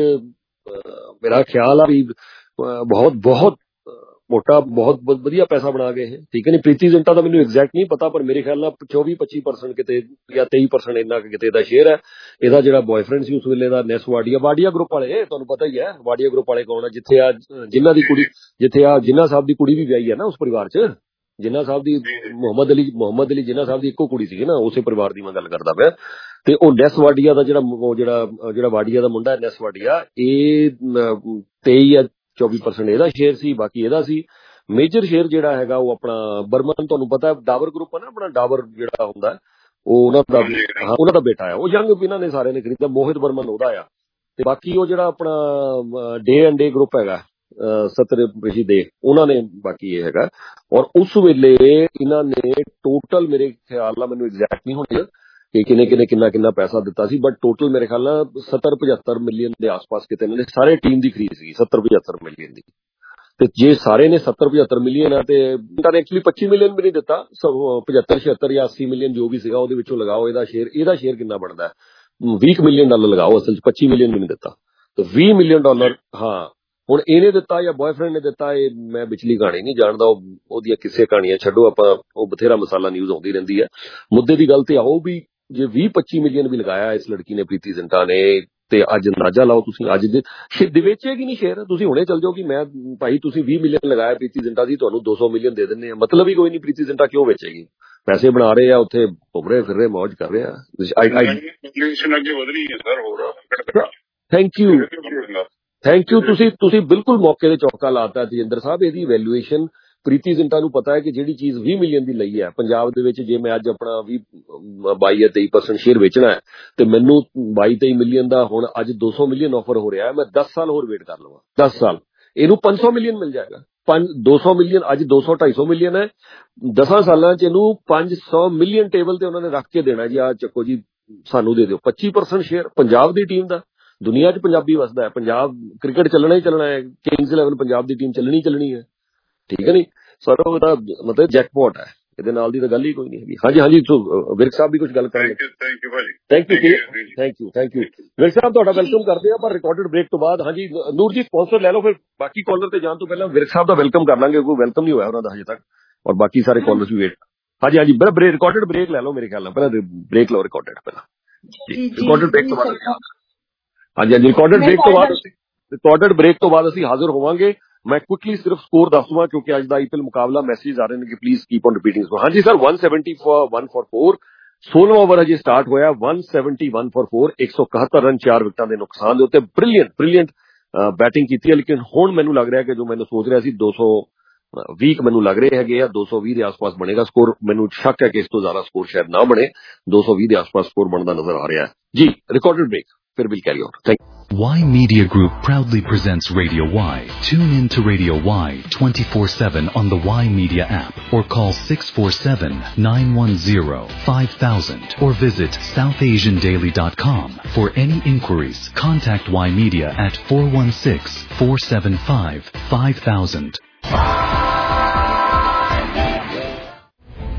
ਮੇਰਾ ਖਿਆਲ ਆ ਵੀ ਬਹੁਤ ਬਹੁਤ ਮੋਟਾ ਬਹੁਤ ਵਧੀਆ ਪੈਸਾ ਬਣਾ ਗਏ ਇਹ, ਠੀਕ ਹੈ ਨਹੀਂ। ਪ੍ਰੀਤੀ ਜ਼ਿੰਟਾ ਦਾ ਮੈਨੂੰ ਐਗਜ਼ੈਕਟ ਨਹੀਂ ਪਤਾ, ਪਰ ਮੇਰੇ ਖਿਆਲ ਨਾਲ ਚੌਵੀ ਪੱਚੀ ਪਰਸੈਂਟ ਕਿਤੇ ਜਾਂ ਤੇਈ ਪਰਸੈਂਟ ਇੰਨਾ ਕਿਤੇ ਦਾ ਸ਼ੇਅਰ ਹੈ। ਇਹਦਾ ਜਿਹੜਾ ਬॉयਫ੍ਰੈਂਡ ਸੀ ਉਸ ਵੇਲੇ ਦਾ ਨੈਸ ਵਾਡੀਆ, ਵਾਡੀਆ ਗਰੁੱਪ ਵਾਲੇ ਤੁਹਾਨੂੰ ਪਤਾ ਹੀ ਹੈ ਵਾਡੀਆ ਗਰੁੱਪ ਵਾਲੇ ਕੌਣ ਹੈ, ਜਿੱਥੇ ਆ ਜਿਨ੍ਹਾਂ ਦੀ ਕੁੜੀ, ਜਿੱਥੇ ਆ ਜਿੰਨਾ ਸਾਹਿਬ ਦੀ ਕੁੜੀ ਵੀ ਵਿਆਹੀ ਹੈ ਨਾ ਉਸ ਪਰਿਵਾਰ 'ਚ। ਜਿੰਨਾ ਸਾਹਿਬ ਦੀ ਮੁਹੰਮਦ ਅਲੀ ਮੁਹੰਮਦ ਅਲੀ ਜਿੰਨਾ ਸਾਹਿਬ ਦੀ ਇੱਕੋ ਕੁੜੀ ਸੀਗੀ ਨਾ, ਉਸੇ ਪਰਿਵਾਰ ਦੀ ਮੈਂ ਗੱਲ ਕਰਦਾ ਪਿਆ। ਤੇ ਉਹ ਨੈਸ ਵਾਡੀਆ ਦਾ ਜਿਹੜਾ ਉਹ ਜਿਹੜਾ ਜਿਹੜਾ ਵਾਡੀਆ ਦਾ ਮੁੰਡਾ ਨੈਸ ਵਾਡੀਆ, ਇਹ ਤੇਈ ਜਾਂ ਚੌਵੀ ਪਰਸੈਂਟ ਇਹਦਾ ਸ਼ੇਅਰ ਸੀ, ਬਾਕੀ ਇਹਦਾ ਸੀ। ਮੇਜਰ ਸ਼ੇਅਰ ਜਿਹੜਾ ਹੈਗਾ ਉਹ ਆਪਣਾ ਬਰਮਨ, ਤੁਹਾਨੂੰ ਪਤਾ ਡਾਬਰ ਗਰੁੱਪ ਹੈ ਨਾ ਆਪਣਾ, ਡਾਬਰ ਜਿਹੜਾ ਹੁੰਦਾ ਉਹ ਉਹਨਾਂ ਦਾ, ਹਾਂ ਉਹਨਾਂ ਦਾ ਬੇਟਾ ਆ, ਉਹ ਯੰਗ ਇਹਨਾਂ ਨੇ ਸਾਰਿਆਂ ਨੇ ਖਰੀਦਿਆ। ਮੋਹਿਤ ਬਰਮਨ ਉਹਦਾ ਆ। ਤੇ ਬਾਕੀ ਉਹ ਜਿਹੜਾ ਆਪਣਾ ਡੇ ਐਂਡ ਡੇ ਗਰੁੱਪ ਹੈਗਾ ਸਤਰ ਰਿਸ਼ੀ ਦੇ, ਉਹਨਾਂ ਨੇ ਬਾਕੀ ਇਹ ਹੈਗਾ। ਔਰ ਉਸ ਵੇਲੇ ਇਹਨਾਂ ਨੇ ਟੋਟਲ ਮੇਰੇ ਖਿਆਲ ਨਾਲ, ਮੈਨੂੰ ਐਗਜ਼ੈਕਟ ਨਹੀਂ ਹੋਣੀ ਕਿ ਕਿੰਨੇ ਕਿੰਨੇ ਕਿੰਨਾ ਕਿੰਨਾ ਪੈਸਾ ਦਿੱਤਾ ਸੀ, ਬਟ ਟੋਟਲ ਮੇਰੇ ਖਿਆਲ ਨਾਲ ਸੱਤਰ ਪਝੱਤਰ ਮਿਲੀਅਨ ਦੇ ਆਸ-ਪਾਸ ਕਿਤੇ ਇਹਨਾਂ ਨੇ ਸਾਰੇ ਟੀਮ ਦੀ ਖਰੀਦ ਸੀ, ਸੱਤਰ ਪਝੱਤਰ ਮਿਲੀਅਨ ਦੀ। ਤੇ ਜੇ ਸਾਰੇ ਨੇ ਸੱਤਰ ਪਝੱਤਰ ਮਿਲੀਅਨ ਆ ਤੇ ਇਹਨਾਂ ਨੇ ਐਕਚੁਅਲੀ ਪੱਚੀ ਮਿਲੀਅਨ ਵੀ ਨਹੀਂ ਦਿੱਤਾ, ਪਝੱਤਰ ਛਿਹੱਤਰ ਜਾਂ ਅੱਸੀ ਮਿਲੀਅਨ ਜੋ ਵੀ ਸੀਗਾ ਉਹਦੇ ਵਿੱਚੋਂ ਲਗਾਓ ਇਹਦਾ ਸ਼ੇਅਰ। ਇਹਦਾ ਸ਼ੇਅਰ ਕਿੰਨਾ ਬਣਦਾ, ਵੀਹ ਮਿਲੀਅਨ ਡਾਲਰ ਲਗਾਓ, ਅਸਲ 'ਚ ਪੱਚੀ ਮਿਲੀਅਨ ਵੀ ਨਹੀਂ ਦਿੱਤਾ ਤੇ ਵੀਹ ਮਿਲੀਅਨ ਡਾਲਰ। ਹਾਂ ਹੁਣ ਇਹਨੇ ਦਿੱਤਾ ਜਾਂ ਬॉयਫ੍ਰੈਂਡ ਨੇ ਦਿੱਤਾ, ਇਹ ਮੈਂ ਵਿਚਲੀ ਕਹਾਣੀ ਨਹੀਂ ਜਾਣਦਾ, ਉਹ ਉਹਦੀਆਂ ਕਿਸੇ ਕਹਾਣੀਆਂ ਛੱਡੋ, ਆਪਾਂ ਉਹ ਬਥੇਰਾ ਮਸਾਲਾ ਨਿਊਜ਼ ਆਉਂਦੀ ਰਹਿੰਦੀ ਹੈ। ਮੁੱਦੇ ਦੀ ਗੱਲ ਤੇ ਆਓ ਵੀ ਜੇ ਵੀਹ ਪੱਚੀ ਮਿਲੀਅਨ ਵੀ ਲਗਾਇਆ ਇਸ ਲੜਕੀ ਨੇ, ਪ੍ਰੀਤੀ ਜ਼ਿੰਟਾ ਨੇ, ਤੇ ਅੱਜ ਅੰਦਾਜ਼ਾ ਲਾਓ ਤੁਸੀਂ ਅੱਜ ਦੇ ਵੇਚੇਗੀ ਨਹੀਂ ਸ਼ੇਅਰ। ਤੁਸੀਂ ਹੁਣੇ ਚੱਲ ਜਾਓ ਕਿ ਮੈਂ ਭਾਈ ਤੁਸੀਂ ਵੀਹ ਮਿਲੀਅਨ ਲਗਾਇਆ ਪ੍ਰੀਤੀ ਜ਼ਿੰਟਾ ਦੀ, ਤੁਹਾਨੂੰ ਦੋ ਸੌ ਮਿਲੀਅਨ ਦੇ ਦਿੰਦੇ ਆ, ਮਤਲਬ ਹੀ ਕੋਈ ਨਹੀਂ। ਪ੍ਰੀਤੀ ਜ਼ਿੰਟਾ ਕਿਉਂ ਵੇਚੇਗੀ? ਪੈਸੇ ਬਣਾ ਰਹੇ ਆ ਉੱਥੇ, ਘੁੰਮ ਰਹੇ ਫਿਰ ਰਹੇ, ਮੌਜ ਕਰ ਰਹੇ ਆ। ਥੈਂਕ ਯੂ ਥੈਂਕ ਯੂ ਤੁਸੀਂ ਤੁਸੀਂ ਬਿਲਕੁਲ ਮੌਕੇ ਤੇ ਚੌਕਾ ਲਾਤਾ ਤੇਜਿੰਦਰ ਸਾਹਿਬ। ਇਹਦੀ ਵੈਲਿਊਏਸ਼ਨ ਪ੍ਰੀਤੀ ਜ਼ਿੰਟਾ ਨੂੰ ਪਤਾ ਹੈ ਕਿ ਜਿਹੜੀ ਚੀਜ਼ ਵੀਹ ਮਿਲੀਅਨ ਦੀ ਲਈ ਹੈ ਪੰਜਾਬ ਦੇ ਵਿੱਚ, ਜੇ ਮੈਂ ਅੱਜ ਆਪਣਾ ਵੀਹ ਬਾਈ ਜਾਂ ਤੇਈ ਪਰਸੈਂਟ ਸ਼ੇਅਰ ਵੇਚਣਾ ਹੈ ਤੇ ਮੈਨੂੰ ਬਾਈ ਤੇਈ ਮਿਲੀਅਨ ਦਾ ਹੁਣ ਅੱਜ ਦੋ ਸੌ ਮਿਲੀਅਨ ਆਫਰ ਹੋ ਰਿਹਾ ਹੈ, ਮੈਂ ਦਸ ਸਾਲ ਹੋਰ ਵੇਟ ਕਰ ਲਵਾਂ, ਦਸ ਸਾਲ ਇਹਨੂੰ ਪੰਜ ਸੌ ਮਿਲੀਅਨ ਮਿਲ ਜਾਏਗਾ। ਪੰਜ ਦੋ ਸੌ ਮਿਲੀਅਨ ਅੱਜ ਦੋ ਸੌ ਢਾਈ ਸੌ ਮਿਲੀਅਨ ਹੈ, ਦਸਾਂ ਸਾਲਾਂ 'ਚ ਇਹਨੂੰ ਪੰਜ ਸੌ ਮਿਲੀਅਨ ਟੇਬਲ ਤੇ ਉਹਨਾਂ ਨੇ ਰੱਖ ਕੇ ਦੇਣਾ ਜੀ। ਆ ਚੱਕੋ ਜੀ ਸਾਨੂੰ ਦੇ ਦਿਓ ਪੱਚੀ ਪਰਸੈਂਟ ਸ਼ੇਅਰ ਪੰਜਾਬ ਦੀ ਟੀਮ ਦਾ। ਦੁਨੀਆ 'ਚ ਪੰਜਾਬੀ ਵਸਦਾ ਹੈ, ਪੰਜਾਬ ਕ੍ਰਿਕਟ ਚੱਲਣਾ ਹੀ ਚੱਲਣਾ ਹੈ, ਕਿੰਗਸ ਇਲੈਵਨ ਪੰਜਾਬ ਦੀ ਟੀਮ ਚੱਲਣੀ ਚੱਲਣੀ ਹੈ, ਠੀਕ ਹੈ ਨਹੀਂ ਸਰ। ਉਹਦਾ ਮਤਲਬ ਜੈਕਪੋਟ ਹੈ, ਇਹਦੇ ਨਾਲ ਦੀ ਤਾਂ ਗੱਲ ਹੀ ਕੋਈ ਨਹੀਂ ਹੈਗੀ। ਹਾਂਜੀ ਹਾਂਜੀ ਵਿਰਕ ਸਾਹਿਬ ਵੀ ਕੁਝ ਗੱਲ ਕਰਾਂਗੇ। Thank you thank you thank you Virk sahib, ਤੁਹਾਡਾ ਵੈਲਕਮ ਕਰਦੇ ਆ ਪਰ ਰਿਕਾਰਡਡ ਬ੍ਰੇਕ ਤੋਂ ਬਾਅਦ। ਹਾਂਜੀ ਨੂਰ ਜੀ ਸਪਾਂਸਰ ਲੈ ਲਓ, ਫਿਰ ਬਾਕੀ ਕਾਲਰ ਤੇ ਜਾਣ ਤੋਂ ਪਹਿਲਾਂ ਵਿਰਕ ਸਾਹਿਬ ਦਾ ਵੈਲਕਮ ਕਰ ਲਾਂਗੇ, ਕੋਈ ਵੈਲਕਮ ਨਹੀਂ ਹੋਇਆ ਉਹਨਾਂ ਦਾ ਹਜੇ ਤੱਕ, ਔਰ ਬਾਕੀ ਸਾਰੇ ਕਾਲਰਸ ਵੀ ਵੇਟ। ਹਾਂਜੀ ਹਾਂਜੀ ਬ੍ਰੇਕ ਰਿਕਾਰਡਡ ਬ੍ਰੇਕ ਲੈ ਲਓ, ਮੇਰੇ ਖਿਆਲ ਨਾਲ ਪਹਿਲਾਂ ਬ੍ਰੇਕ ਲਓ ਰਿਕਾਰਡਡ ਪਹਿਲਾਂ, ਰਿਕਾਰਡਡ ਬ੍ਰੇਕ ਤੋਂ ਬਾਅਦ। ਹਾਂਜੀ ਹਾਂਜੀ ਰਿਕਾਰਡਡ ਬ੍ਰੇਕ ਤੋਂ ਬਾਅਦ ਰਿਕਾਰਡਡ ਬ੍ਰੇਕ ਤੋਂ ਬਾਅਦ ਅਸੀਂ ਹਾਜ਼ਰ ਹੋਵਾਂਗੇ। ਮੈਂ ਕੁਇਕਲੀ ਸਿਰਫ ਸਕੋਰ ਦੱਸ ਦਵਾਂ ਕਿਉਂਕਿ ਅੱਜ ਦਾ ਆਈਪੀਐਲ ਮੁਕਾਬਲਾ ਮੈਸੇਜ ਆ ਰਹੇ ਨੇ ਕਿ ਪਲੀਜ਼ ਕੀਪ ਔਨ ਰਿਪੀਟਿੰਗ। ਹਾਂਜੀ ਸਰ ਇੱਕ ਸੌ ਸੱਤਰ ਫॉर one for four, ਸੋਲ੍ਹਾਂ ਓਵਰ ਹਜੇ ਸਟਾਰਟ ਹੋਇਆ, ਇੱਕ ਸੌ ਇਕਹੱਤਰ ਫॉर four, ਇੱਕ ਸੌ ਇਕਹੱਤਰ ਰਨ, ਚਾਰ ਵਿਕਟਾਂ ਦੇ ਨੁਕਸਾਨ ਦੇ ਉੱਤੇ ਬ੍ਰਿਲੀਅੰਟ ਬ੍ਰਿਲੀਅੰਟ ਬੈਟਿੰਗ ਕੀਤੀ ਹੈ। ਲੇਕਿਨ ਹੁਣ ਮੈਨੂੰ ਲੱਗ ਰਿਹਾ ਕਿ ਜੋ ਮੈਨੂੰ ਸੋਚ ਰਿਹਾ ਸੀ ਦੋ ਸੌ ਵੀਹ ਮੈਨੂੰ ਲੱਗ ਰਹੇ ਹੈਗੇ ਆ, ਦੋ ਸੌ ਵੀਹ ਦੇ ਆਸ-ਪਾਸ ਬਣੇਗਾ ਸਕੋਰ। ਮੈਨੂੰ ਸ਼ੱਕ ਹੈ ਕਿ ਇਸ ਤੋਂ ਜ਼ਿਆਦਾ ਸਕੋਰ ਸ਼ਾਇਦ ਨਾ ਬਣੇ, ਦੋ ਸੌ ਵੀਹ ਦੇ ਆਸ-ਪਾਸ ਸਕੋਰ ਬਣਦਾ ਨਜ਼ਰ ਆ ਰਿਹਾ ਹੈ ਜੀ। ਰਿਕਾਰਡਡ ਬ੍ਰੇਕ, ਫਿਰ we'll carry on. Thank you. Y Media Group proudly presents Radio Y. Tune in to Radio Y twenty-four seven on the Y Media app or call six four seven, nine one zero, five thousand or visit south asian daily dot com. For any inquiries, contact Y Media at four one six, four seven five, five thousand.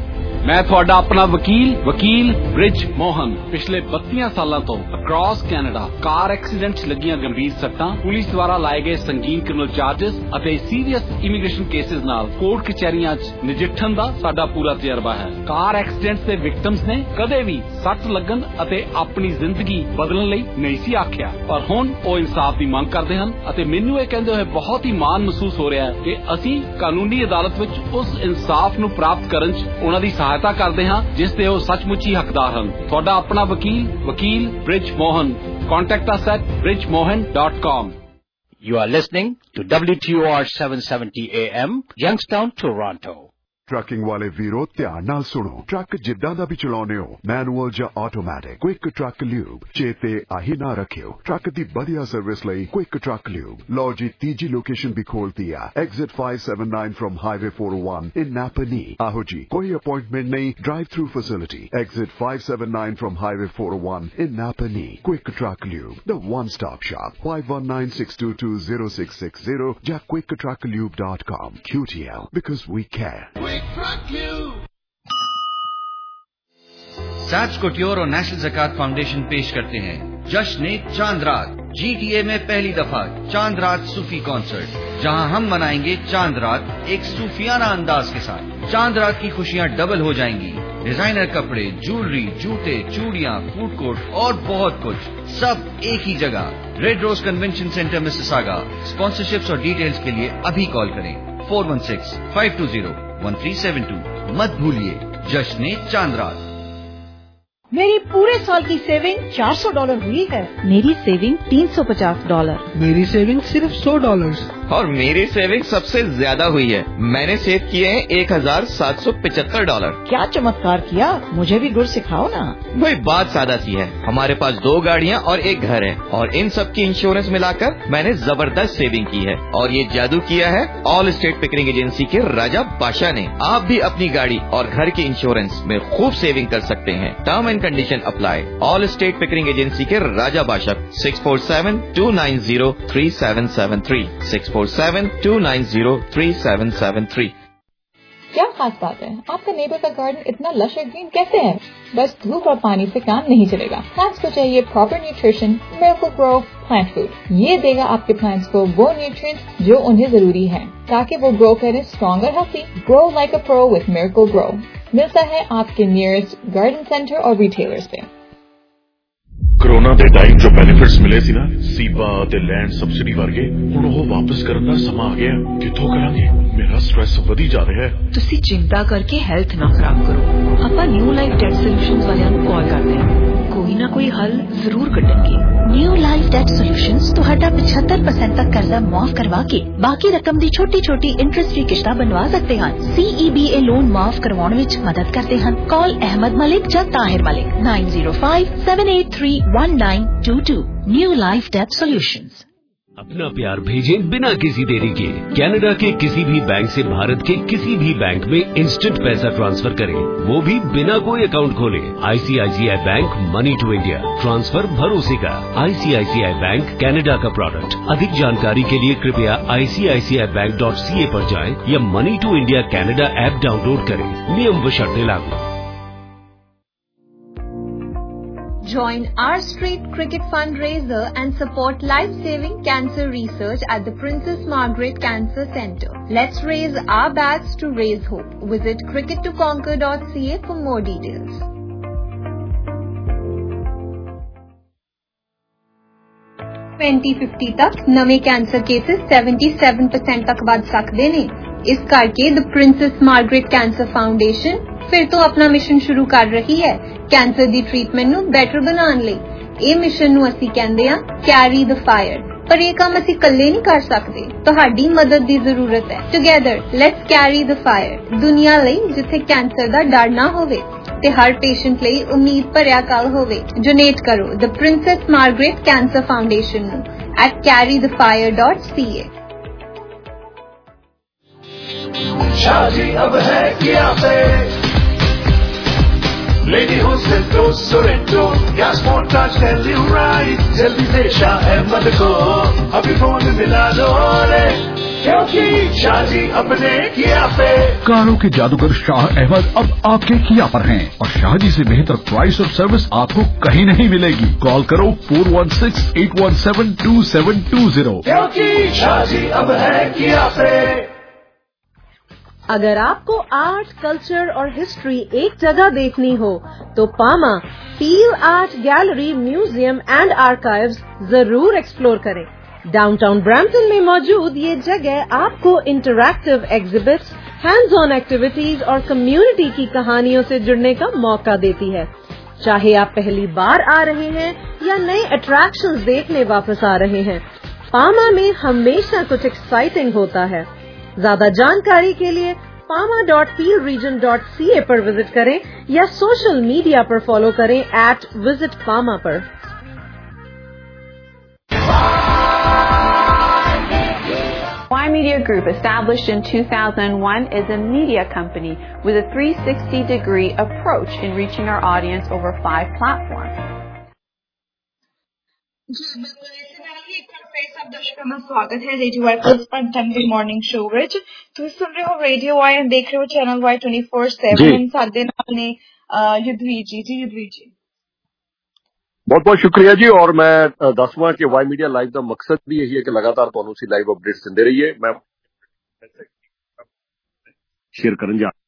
मैं ਤੁਹਾਡਾ ਆਪਣਾ ਵਕੀਲ ਵਕੀਲ ਬ੍ਰਿਜ ਮੋਹਨ ਪਿਛਲੇ ਬੱਤੀਆਂ ਸਾਲਾਂ ਤੋਂ across Canada car accident 'ਚ ਲੱਗੀਆਂ ਗੰਭੀਰ ਸੱਟਾਂ, ਪੁਲਿਸ ਦੁਆਰਾ ਲਾਏ ਗਏ ਸੰਗੀਨ ਕ੍ਰਿਮੀਨਲ ਚਾਰजेस ਅਤੇ ਸੀਰੀਅਸ ਇਮੀਗ੍ਰੇਸ਼ਨ ਕੇਸਿਸ ਨਾਲ ਕੋਰਟ ਕਚਹਿਰੀਆਂ 'ਚ ਨਜਿੱਠਣ ਦਾ ਸਾਡਾ ਪੂਰਾ ਤਜਰਬਾ ਹੈ। ਕਾਰ ਐਕਸੀਡੈਂਟਸ ਦੇ ਵਿਕਟਮਸ ਨੇ ਕਦੇ ਵੀ ਸੱਟ ਲੱਗਣ ਅਤੇ ਆਪਣੀ ਜ਼ਿੰਦਗੀ ਬਦਲਣ ਲਈ ਨਹੀਂ ਸੀ ਆਖਿਆ, ਪਰ ਹੁਣ ਉਹ ਇਨਸਾਫ ਦੀ ਮੰਗ ਕਰਦੇ ਹਨ ਅਤੇ ਮੈਨੂੰ ਇਹ ਕਹਿੰਦੇ ਹੋਏ ਬਹੁਤ ਹੀ ਮਾਣ ਮਹਿਸੂਸ ਹੋ ਰਿਹਾ ਹੈ ਕਿ ਅਸੀਂ ਕਾਨੂੰਨੀ ਅਦਾਲਤ ਵਿੱਚ ਉਸ ਇਨਸਾਫ ਨੂੰ ਪ੍ਰਾਪਤ ਕਰਨ 'ਚ ਉਹਨਾਂ ਦੀ ਸਹਾਇਤਾ ਕਰਦੇ ਹਾਂ ਜਿਸ ਦੇ ਉਹ ਸੱਚਮੁੱਚ ਹੀ ਹੱਕਦਾਰ ਹਨ। ਤੁਹਾਡਾ ਆਪਣਾ ਵਕੀਲ ਵਕੀਲ Brij Mohan. Contact us at bridge mohan dot com. You are listening to W T O R seven seventy A M, Youngstown, Toronto. Trucking ਵਾਲੇ ਵੀਰੋ ਧਿਆਨ ਨਾਲ ਸੁਣੋ। ਟਰੱਕ ਜਿੱਦਾਂ ਦਾ ਵੀ ਚਲਾਉਂਦੇ ਹੋ, ਮੈਨੂਅਲ ਜਾਂ ਆਟੋਮੈਟਿਕ, ਕੁਇਕ ਟਰੱਕ ਲਿਊਬ ਚੇਤੇ ਆਹੀ ਨਾ ਰੱਖਿਓ। ਟਰੱਕ ਦੀ ਵਧੀਆ ਸਰਵਿਸ ਲਈ ਕੁਇਕ ਟਰੱਕ ਲਿਊਬ। ਲਓ ਜੀ ਤੀਜੀ ਲੋਕੇਸ਼ਨ ਵੀ ਖੋਲਤੀ ਆ, exit five seventy-nine from highway four oh one in Napanee. ਆਹੋ ਜੀ, ਕੋਈ ਅਪਾਇੰਟਮੈਂਟ ਨਹੀਂ, drive through facility. Exit five seventy-nine from highway four oh one in Napanee. Quick truck lube, the one stop shop, five one nine six two two zero six six zero ਜਾਂ quick truck lube dot com. Q T L, because we care. साज कोट्योर और national ज़कात foundation पेश करते हैं जश्न चांद रात। जीटीए में पहली दफा चांद रात सूफी कॉन्सर्ट, जहां हम मनाएंगे चांद रात एक सूफियाना अंदाज के साथ। चांद रात की खुशियां डबल हो जाएंगी। डिजाइनर कपड़े, ज्वेलरी, जूते, चूड़ियां, फूड कोर्ट और बहुत कुछ, सब एक ही जगह। Red rose convention centre Mississauga. Sponsorships और डिटेल्स के लिए अभी कॉल करें four one six five two zero one three seven two। मत भूलिए जश्न चांद रात। मेरी पूरे साल की सेविंग चार सौ डॉलर हुई है। मेरी सेविंग तीन सौ पचास डॉलर। मेरी सेविंग सिर्फ सौ डॉलर। और मेरी सेविंग सबसे ज्यादा हुई है। मैंने सेव किए हैं एक हजार सात सौ पिछहत्तर डॉलर। क्या चमत्कार किया, मुझे भी गुर सिखाओ ना। वही बात सादा सी है। हमारे पास दो गाड़ियाँ और एक घर है और इन सब की इंश्योरेंस मिलाकर मैंने जबरदस्त सेविंग की है। और ये जादू किया है ऑल स्टेट पिकरिंग एजेंसी के राजा बादशाह ने। आप भी अपनी गाड़ी और घर के इंश्योरेंस में खूब सेविंग कर सकते हैं। Term and condition apply. Allstate Pickering agency के Raja Badshah six four seven two nine zero three seven seven three six four seven two nine zero three seven seven three. क्या खास बात है, आपका नेबर का गार्डन इतना लश और green कैसे है? बस धूप और पानी से काम नहीं चलेगा। प्लांट्स को चाहिए proper nutrition, Miracle Gro plant food. ये देगा आपके प्लांट्स को वो न्यूट्रिएंट्स जो उन्हें जरूरी है ताकि वो ग्रो करें स्ट्रॉन्ग और healthy. Grow like a pro with Miracle Gro मिलता है आपके नियरेस्ट गार्डन सेंटर और रिटेलर्स पे। ਕਰੋਨਾ ਦੇ ਟਾਈਮ ਜੋ ਬੈਨੀਫਿਟਸ ਮਿਲੇ ਸੀ ਨਾ, ਸੀਬਾ ਤੇ ਲੈਂਡ ਸਬਸਿਡੀ ਵਰਗੇ, ਹੁਣ ਉਹ ਵਾਪਸ ਕਰਨ ਦਾ ਸਮਾਂ ਆ ਗਿਆ। ਕਿੱਥੋਂ ਕਰਾਂਗੇ? ਮੇਰਾ ਸਟ੍ਰੈਸ ਵਧੀ ਜਾ ਰਿਹਾ ਹੈ। ਤੁਸੀਂ ਚਿੰਤਾ ਕਰਕੇ ਹੈਲਥ ਨਾ ਖਰਾਬ ਕਰੋ। ਆਪਾਂ ਨਿਊ ਲਾਈਫ ਡੈਟ ਸੋਲੂਸ਼ਨਸ ਵਾਲਿਆਂ ਨੂੰ ਕਾਲ ਕਰਦੇ ਹਾਂ, ਕੋਈ ਨਾ ਕੋਈ ਹੱਲ ਜ਼ਰੂਰ ਕੱਢਣਗੇ। ਨਿਊ ਲਾਈਫ ਡੈਟ ਸੋਲੂਸ਼ਨਸ ਤੁਹਾਡਾ पचहत्तर परसेंट तक कर्जा माफ करवा के बाकी रकम दी छोटी छोटी इंटरेस्ट फ्री किश्तां बनवा सकते हैं। सीईबीए लोन माफ करवाने विच मदद करते हैं। कॉल अहमद मलिक या Tahir Malik nine zero five seven eight three one nine two two। New life debt solutions. अपना प्यार भेजें बिना किसी देरी के। कनाडा के किसी भी बैंक से भारत के किसी भी बैंक में इंस्टेंट पैसा ट्रांसफर करें, वो भी बिना कोई अकाउंट खोले। ICICI bank money to India transfer भरोसे का। आईसीआईसीआई बैंक कनाडा का प्रोडक्ट। अधिक जानकारी के लिए कृपया आई सी आई सी आई बैंक डॉट सी ए पर जाएं या money to India Canada app download करें। नियम व शर्तें लागू। Join our street cricket fundraiser and support life-saving cancer research at the Princess Margaret Cancer Centre. Let's raise our bats to raise hope. Visit cricket to conquer dot c a for more details. twenty fifty तक नਵੇਂ cancer cases seventy-seven percent तक वध सकते ने। इस करके the Princess Margaret cancer foundation फिर तो अपना मिशन शुरू कर रही है कैंसर दी ट्रीटमेंट ਨੂੰ ਬੈਟਰ ਬਣਾਉਣ ਲਈ। ਇਹ ਮਿਸ਼ਨ ਨੂੰ ਅਸੀਂ ਕਹਿੰਦੇ ਆ ਕੈਰੀ ਦ ਫਾਇਰ। ਪਰ ਇਹ ਕੰਮ ਅਸੀਂ ਇਕੱਲੇ ਨਹੀਂ ਕਰ ਸਕਦੇ, ਤੁਹਾਡੀ ਮਦਦ ਦੀ ਜ਼ਰੂਰਤ ਹੈ। Together let's carry the fire. ਦੁਨੀਆ ਲਈ ਜਿੱਥੇ ਕੈਂਸਰ ਦਾ ਡਰ ਨਾ ਹੋਵੇ ਤੇ ਹਰ ਪੇਸ਼ੈਂਟ ਲਈ ਉਮੀਦ ਭਰਿਆ ਕੱਲ ਹੋਵੇ। ਡੋਨੇਟ ਕਰੋ the Princess Margaret cancer foundation ਨੂੰ at carry the fire dot c a। शादी अब है किया से Lady हो Seltos Sorrento या Sportage Telluride जल्दी से शाह अहमद को अभी फोन मिला लो रे क्योंकि शादी अपने किया पे। कारों के जादूगर शाह अहमद अब आपके किया पर हैं और शादी से बेहतर प्राइस और सर्विस आपको कहीं नहीं मिलेगी। कॉल करो four one six eight one seven two seven two zero क्योंकि शादी अब है किया पे। अगर आपको आर्ट, कल्चर और हिस्ट्री एक जगह देखनी हो तो PAMA Peel art gallery, museum and archives जरूर एक्सप्लोर करें। डाउनटाउन ब्रैम्पटन में मौजूद ये जगह आपको interactive exhibits, hands on activities और कम्युनिटी की कहानियों से जुड़ने का मौका देती है। चाहे आप पहली बार आ रहे हैं या नए अट्रैक्शंस देखने वापस आ रहे हैं, पामा में हमेशा कुछ एक्साइटिंग होता है। ज्यादा जानकारी के लिए PAMA dot Peel region dot C A पर विजिट करें या सोशल मीडिया पर फॉलो करें एट विजिट पामा पर। Y Media Group, established in two thousand one, is a media company with a three sixty degree approach in reaching our audience over five platforms. सब दर्शकों का स्वागत है radio Y पर good morning show विच ਤੁਸੀਂ ਸੁਣ ਰਹੇ ਹੋ ਰੇਡੀਓ ਵਾਈ ਐਂਡ ਦੇਖ ਰਹੇ ਹੋ channel Y twenty four seven. ਸਾਡੇ ਨਾਲ ਨੇ ਯੁਧਵੀਰ ਜੀ। ਜੀ ਯੁਧਵੀਰ ਜੀ बहुत बहुत शुक्रिया जी। और मैं दसवां कि वाई मीडिया लाइव का मकसद भी यही है कि लगातार तुहानू असीं लाइव अपडेट्स दिंदे रहिए। मैं शेयर करन जा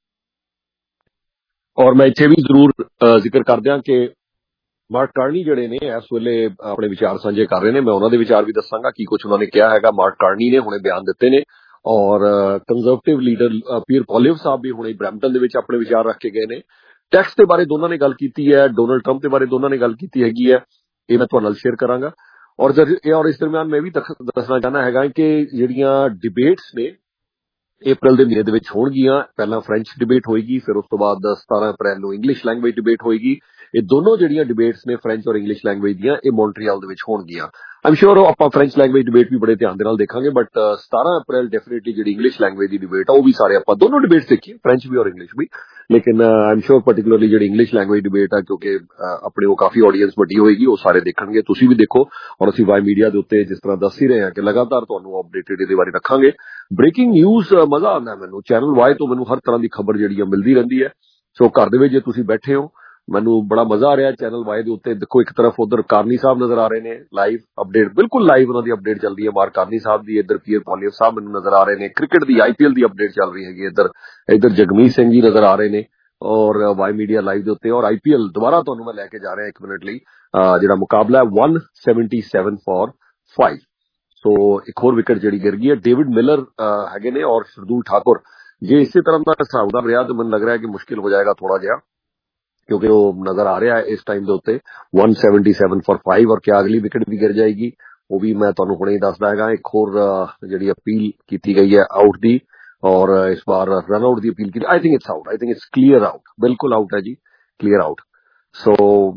और मैं इत्थे भी जरूर जिक्र कर दियां कि मार्क कार्नी जिहड़े ने इस वेले अपने विचार साझे कर रहे ने। मैं उन्हां दे विचार भी दसांगा की कुछ उन्होंने कहा हैगा। मार्क कार्नी ने हुणे बयान दिते ने और कंजरवेटिव लीडर पीयर पॉलिव साहब भी हुणे ब्रैम्पटन दे विच अपने विचार रख के गए ने। टैक्स के बारे दोनों ने गल की है, डोनाल्ड ट्रंप के बारे दोनों ने गल की हैगी है। ये मैं तुहाडे नाल शेयर करांगा और और इस दरम्यान मैं भी दसना चाहना हैगा कि जिहड़ियां डिबेट्स ने अप्रैल के महीने दे विच होणगीਆਂ। पहला फ्रेंच डिबेट होएगी, फिर उस तो बाद सत्रह अप्रैल को इंग्लिश लैंग्वेज डिबेट होएगी। ये दोनों जिहड़ियां डिबेट्स ने फ्रेंच और इंग्लिश लैंग्वेज दियां ये मॉन्ट्रियल दे विच होणगीਆਂ। आई एम श्योर आपां फ्रेंच लैंग्वेज डिबेट भी बड़े ध्यान दे नाल देखांगे, बट सत्रह अप्रैल डेफिनेटली जिहड़ी इंग्लिश लैंग्वेज की डिबेट है वो भी सारे आपां दोनों डिबेट्स देखिए, फ्रेंच भी और इंग्लिश भी। लेकिन आई एम श्योर पर्टिकुलरली जिहड़ी इंग्लिश लैंग्वेज डिबेट है क्योंकि अपने वो काफी ऑडियंस वड्डी होएगी, वो सारे देखणगे। तुसीं भी देखो और असीं वाई मीडिया दे उत्ते जिस तरह दस ही रहे हैं कि लगातार तुहानू अपडेटेड इहदे बारे रखांगे। ब्रेकिंग न्यूज़ मजा आंदा मैनू चैनल वाई तो मैनू हर तरह की खबर जिहड़ी मिलती रहती है। सो घर दे विच जे तुसीं बैठे हो मैनू बड़ा मजा आ रहा है चैनल वाई दे उत्ते। देखो एक तरफ उधर कार्नी साहब नजर आ रहे हैं, लाइव अपडेट बिल्कुल लाइव उन्होंने अपडेट चल रही है मार्क कार्नी साहब की। इधर पीयर पॉलिव साहब मैनू नजर आ रहे हैं। क्रिकेट की आईपीएल की अपडेट चल रही है। इधर इधर जगमीत सिंह जी नजर आ रहे हैं और वाई मीडिया लाइव के उत्ते। और आईपीएल दोबारा तुहानू मैं लैके जा रहा एक मिनट लई जिहड़ा मुकाबला है one seventy seven for five. So एक होर विकेट जिहड़ी गिर गई है। डेविड मिलर हैगे ने और शार्दुल ठाकुर। जे इसी तरह का हिसाब दा रहा तो मैनूं लग रहा है कि मुश्किल हो जाएगा थोड़ा जिहा, क्योंकि वो नजर आ रहा है इस टाइम के उत्ते one seventy seven for five. और क्या अगली विकेट भी गिर जाएगी वो भी मैं तुहानू हुणे ही दसदा हैगा। एक होर जिहड़ी अपील की गई है आउट दी और इस बार रन आउट की अपील की। I think it's out, I think it's clear out, बिल्कुल आउट है जी, क्लीयर आउट। सो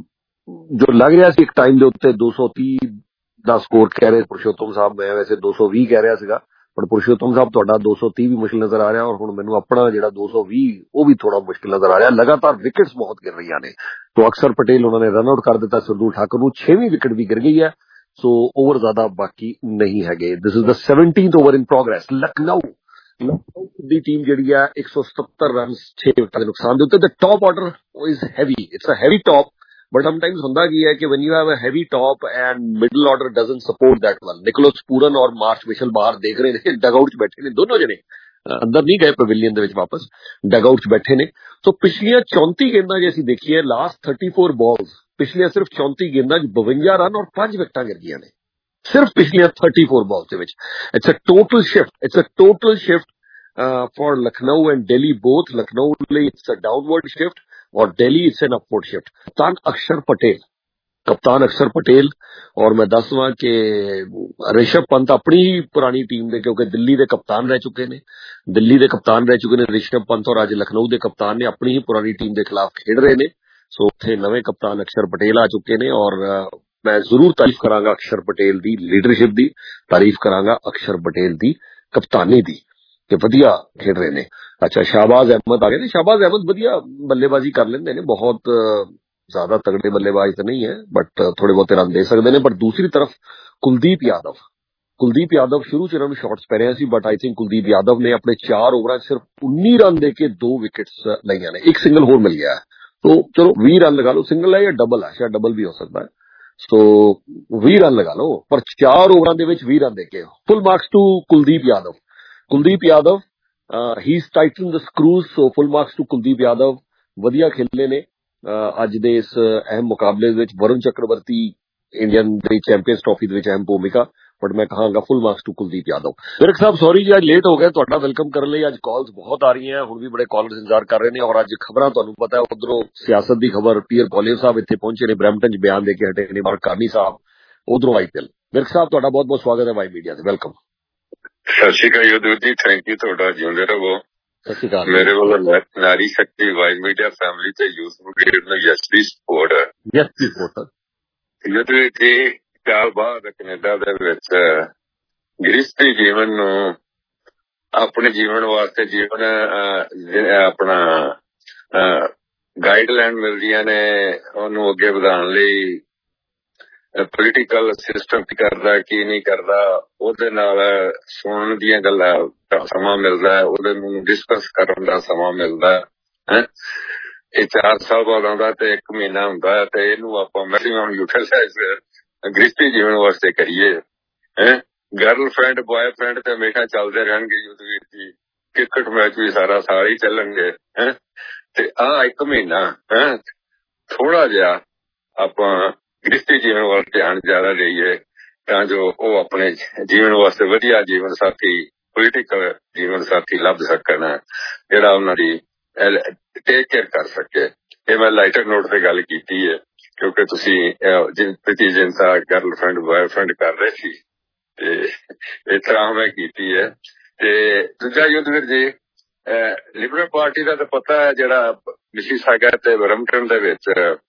जो लग रहा सी एक टाइम के उत्ते दो सौ तीह का स्कोर कह रहे पुरुषोत्तम साहब, मैं वैसे दो सौ बीस कह रहा सीगा, पर पुरुषोत्तम साहब तुहाडा दो सौ तीह भी मुश्किल नजर आ रहा और हुण मैनूं अपना जिहड़ा दो सौ बीस वो भी थोड़ा मुश्किल नजर आ रहा। लगातार विकेट्स बहुत गिर रही ने। तो अक्षर पटेल उन्होंने रन आउट कर दिता, शार्दुल ठाकुर नूं छेवीं विकेट भी गिर गई है। सो ओवर ज्यादा बाकी नहीं है। This is the seventeenth over in progress. Lucknow Lucknow की टीम जिहड़ी है एक सौ सत्तर रन छे विकेट के नुकसान दे उत्ते। The top order is heavy, it's a heavy top, but sometimes होंदा की है कि when you have a heavy top and middle order doesn't support that well. Nicholas Pooran और मार्श मिशेल बाहर देख रहे हैं, डगआउट च बैठे ने दोनों जने, अंदर नहीं गए पवेलियन दे विच वापस, डगआउट च बैठे ने। सो पिछलियां चौंती गेंदा जे असीं देखीए लास्ट थर्टी फोर बॉल्स, पिछलियां सिर्फ चौंती गेंदा च बवंजा रन और पांच विकेटां गिर गईयां ने सिर्फ पिछलियां थर्टी फोर बॉल्स दे विच। It's a total shift, it's a total shift for Lucknow and Delhi both. Lucknow लई इट्स अ डाउनवर्ड शिफ्ट और Delhi it's an upward shift. कप्तान अक्षर पटेल, कप्तान अक्षर पटेल और मैं दसवां कि ऋषभ पंत अपनी ही पुरानी टीम दे, क्योंकि दिल्ली के कप्तान रह चुके ने, दिल्ली के कप्तान रह चुके ने ऋषभ पंत और अज लखनऊ के कप्तान ने अपनी ही पुरानी टीम के खिलाफ खेड रहे ने। सो उत्थे नवे कप्तान अक्षर पटेल आ चुके ने और मैं जरूर तारीफ करांगा अक्षर पटेल की लीडरशिप की, तारीफ करांगा अक्षर पटेल की कप्तानी की। ਤੇ ਵਧੀਆ ਖੇਡ ਰਹੇ ਨੇ। ਅੱਛਾ, ਸ਼ਾਹਬਾਜ਼ ਅਹਿਮਦ ਆ ਗਏ ਨੇ। ਸ਼ਾਹਬਾਜ਼ ਅਹਿਮਦ ਵਧੀਆ ਬੱਲੇਬਾਜ਼ੀ ਕਰ ਲੈਂਦੇ ਨੇ, ਬਹੁਤ ਜ਼ਿਆਦਾ ਤਗੜੇ ਬੱਲੇਬਾਜ਼ ਤਾਂ ਨਹੀਂ ਹੈ ਬਟ ਥੋੜੇ ਬਹੁਤੇ ਰਨ ਦੇ ਸਕਦੇ ਨੇ। ਬਟ ਦੂਸਰੀ ਤਰਫ ਕੁਲਦੀਪ ਯਾਦਵ ਕੁਲਦੀਪ ਯਾਦਵ ਸ਼ੁਰੂ ਚ ਇਹਨਾਂ ਨੂੰ ਸ਼ਾਟਸ ਪੈ ਰਿਹਾ ਸੀ, but I think Kuldeep Yadav ਨੇ ਆਪਣੇ ਚਾਰ ਓਵਰਾਂ ਚ ਸਿਰਫ ਉੱਨੀ ਰਨ ਦੇ ਕੇ ਦੋ ਵਿਕਟਸ ਲਈਆਂ ਨੇ। ਇੱਕ ਸਿੰਗਲ ਹੋਰ ਮਿਲ ਗਿਆ ਹੈ, ਤੋ ਚਲੋ ਵੀਹ ਰਨ ਲਗਾ ਲਓ। ਸਿੰਗਲ ਹੈ ਜਾਂ ਡਬਲ ਹੈ, ਸ਼ਾਇਦ ਡਬਲ ਵੀ ਹੋ ਸਕਦਾ ਹੈ। ਸੋ ਵੀਹ ਰਨ ਲਗਾ ਲਓ, ਪਰ ਚਾਰ ਓਵਰਾਂ ਦੇ ਵਿੱਚ ਵੀਹ ਰਨ ਦੇ ਕੇ full marks to Kuldeep Yadav. Kuldeep Yadav he is tighten the screws, so full marks to Kuldeep Yadav. ਵਧੀਆ ਖੇਲੇ ਨੇ ਅੱਜ ਦੇ ਇਸ ਅਹਿਮ ਮੁਕਾਬਲੇ ਦੇ ਵਿੱਚ। ਵਰੁਣ ਚੱਕਰਵਰਤੀ ਇੰਡੀਅਨ ਦੀ ਚੈਂਪੀਅਨਸ ਟਰਾਫੀ ਦੇ ਵਿੱਚ ਅਹਿਮ ਭੂਮਿਕਾ, ਬਟ ਮੈਂ ਕਹਾਂਗਾ full marks to Kuldeep Yadav. Virk Sahib sorry ਜੀ ਅੱਜ ਲੇਟ ਹੋ ਗਏ, ਤੁਹਾਡਾ ਵੈਲਕਮ ਕਰਨ ਲਈ ਅੱਜ ਕਾਲਸ ਬਹੁਤ ਆ ਰਹੀਆਂ, ਹੁਣ ਵੀ ਬੜੇ ਕਾਲਰਸ ਇੰਤਜ਼ਾਰ ਕਰ ਰਹੇ ਨੇ। ਔਰ ਅੱਜ ਖਬਰਾਂ ਤੁਹਾਨੂੰ ਪਤਾ ਹੈ, ਉਧਰੋਂ ਸਿਆਸਤ ਦੀ ਖਬਰ, ਪੀਅਰ ਪੋਲੀਓ ਸਾਹਿਬ ਇੱਥੇ ਪਹੁੰਚੇ ਨੇ, ਬਰੈਂਪਟਨ ਚ ਬਿਆਨ ਦੇ ਕੇ ਹਟੇ ਨੇ, ਮਾਰਕ ਕਾਨੀ ਸਾਹਿਬ, ਉਧਰੋਂ ਆਈਪੀਐਲ। ਵਿਰਕ ਸਾਹਿਬ ਤੁਹਾਡਾ ਬਹੁਤ ਬਹੁਤ ਸਵਾਗਤ ਹੈ ਵਾਈ ਮੀਡੀਆ ਤੇ, ਵੈਲਕਮ। ਸਤਿ ਸ਼੍ਰੀ ਅਕਾਲ ਯੋਧੂ ਜੀ, ਥੈਂਕ ਯੂ, ਤੁਹਾਡਾ ਜਿਉਂਦੇ ਰਹੋ। ਸਤਿ ਸ਼੍ਰੀ ਅਕਾਲ। ਮੇਰੇ ਵੱਲੋਂ ਨਾਰੀ ਸ਼ਕਤੀ ਵਾਈ ਮੀਡੀਆ ਫੈਮਿਲੀ ਤੇ ਯੂਥ ਬ੍ਰਿਗੇਡ ਨੂੰ ਯੈਸ ਦੀ ਸਪੋਰਟ ਹੈ। ਯੈਸ ਦੀ ਸਪੋਰਟ ਯੋਧੂ ਜੀ, ਸਾਲ ਬਾਅਦ ਕੈਨੇਡਾ ਦੇ ਵਿੱਚ ਗ੍ਰਸਤੀ ਜੀਵਨ ਨੂੰ ਆਪਣੇ ਜੀਵਨ ਵਾਸਤੇ ਜੀਵਨ ਆਪਣਾ ਗਾਈਡਲਾਈਨ ਮਿਲਦੀਆਂ ਨੇ, ਉਹਨੂੰ ਅੱਗੇ ਵਧਾਉਣ ਲਈ ਪੋਲੀਟੀਕਲ ਸਿਸਟਮ ਕੀ ਕਰਦਾ ਕੀ ਨਹੀਂ ਕਰਦਾ, ਉਹਦੇ ਨਾਲ ਸੁਣਨ ਦੀਆਂ ਗੱਲਾਂ ਦਾ ਸਮਾਂ ਮਿਲਦਾ ਹੈ, ਉਹਦੇ ਨੂੰ ਡਿਸਕਸ ਕਰਨ ਦਾ ਸਮਾਂ ਮਿਲਦਾ ਹੈ। ਇਹ ਚਾਰ ਸਾਲ ਬਾਅਦ ਆਉਂਦਾ ਤੇ ਇੱਕ ਮਹੀਨਾ ਹੁੰਦਾ ਹੈ, ਤੇ ਇਹਨੂੰ ਆਪਾਂ ਮੈਕਸੀਮਮ ਯੂਟੀਲਾਈਜ਼ ਗ੍ਰਸਤੀ ਜੀਵਨ ਵਾਸਤੇ ਕਰੀਏ। ਹੈ ਗਰਲ ਫਰੈਂਡ ਬॉय ਫਰੈਂਡ ਤੇ ਹਮੇਸ਼ਾ ਚੱਲਦੇ ਰਹਿਣਗੇ ਯੂਥ ਵੀਰ ਜੀ, ਕ੍ਰਿਕਟ ਮੈਚ ਵੀ ਸਾਰਾ ਸਾਲ ਹੀ ਚੱਲਣਗੇ। ਹੈ ਤੇ ਆਹ ਇੱਕ ਮਹੀਨਾ ਹੈ ਥੋੜਾ ਜਿਹਾ ਆਪਾਂ ਗ੍ਰਸਤੀ ਜੀਵਨ ਵੱਲ ਧਿਆਨ ਜ਼ਿਆਦਾ ਦੇਈਏ, ਤਾਂ ਜੋ ਉਹ ਆਪਣੇ ਜੀਵਨ ਵਾਸਤੇ ਵਧੀਆ ਜੀਵਨ ਸਾਥੀ, ਪੋਲੀਟੀਕਲ ਜੀਵਨ ਸਾਥੀ ਲੱਭ ਸਕਣ, ਜਿਹੜਾ ਉਹਨਾਂ ਦੀ ਟੇਕ ਕੇਅਰ ਕਰ ਸਕੇ। ਇਹ ਮੈਂ ਲਾਈਟਰ ਨੋਟ ਤੇ ਗੱਲ ਕੀਤੀ ਹੈ, ਕਿਉਂਕਿ ਤੁਸੀਂ ਪ੍ਰਤੀ ਜਨਤਾ ਗਰਲ ਫਰੈਂਡ ਬॉय ਫਰੈਂਡ ਕਰ ਰਹੇ ਸੀ, ਤੇ ਇਸ ਤਰ੍ਹਾਂ ਮੈਂ ਕੀਤੀ ਹੈ। ਤੇ ਦੂਜਾ ਯੁੱਧਵੀਰ ਜੀ, ਲਿਬਰਲ ਪਾਰਟੀ ਦਾ ਤਾਂ ਪਤਾ ਹੈ, ਜਿਹੜਾ ਮਿਸੀਸਾਗਾ ਤੇ ਬਰਮਟਨ ਦੇ ਵਿੱਚ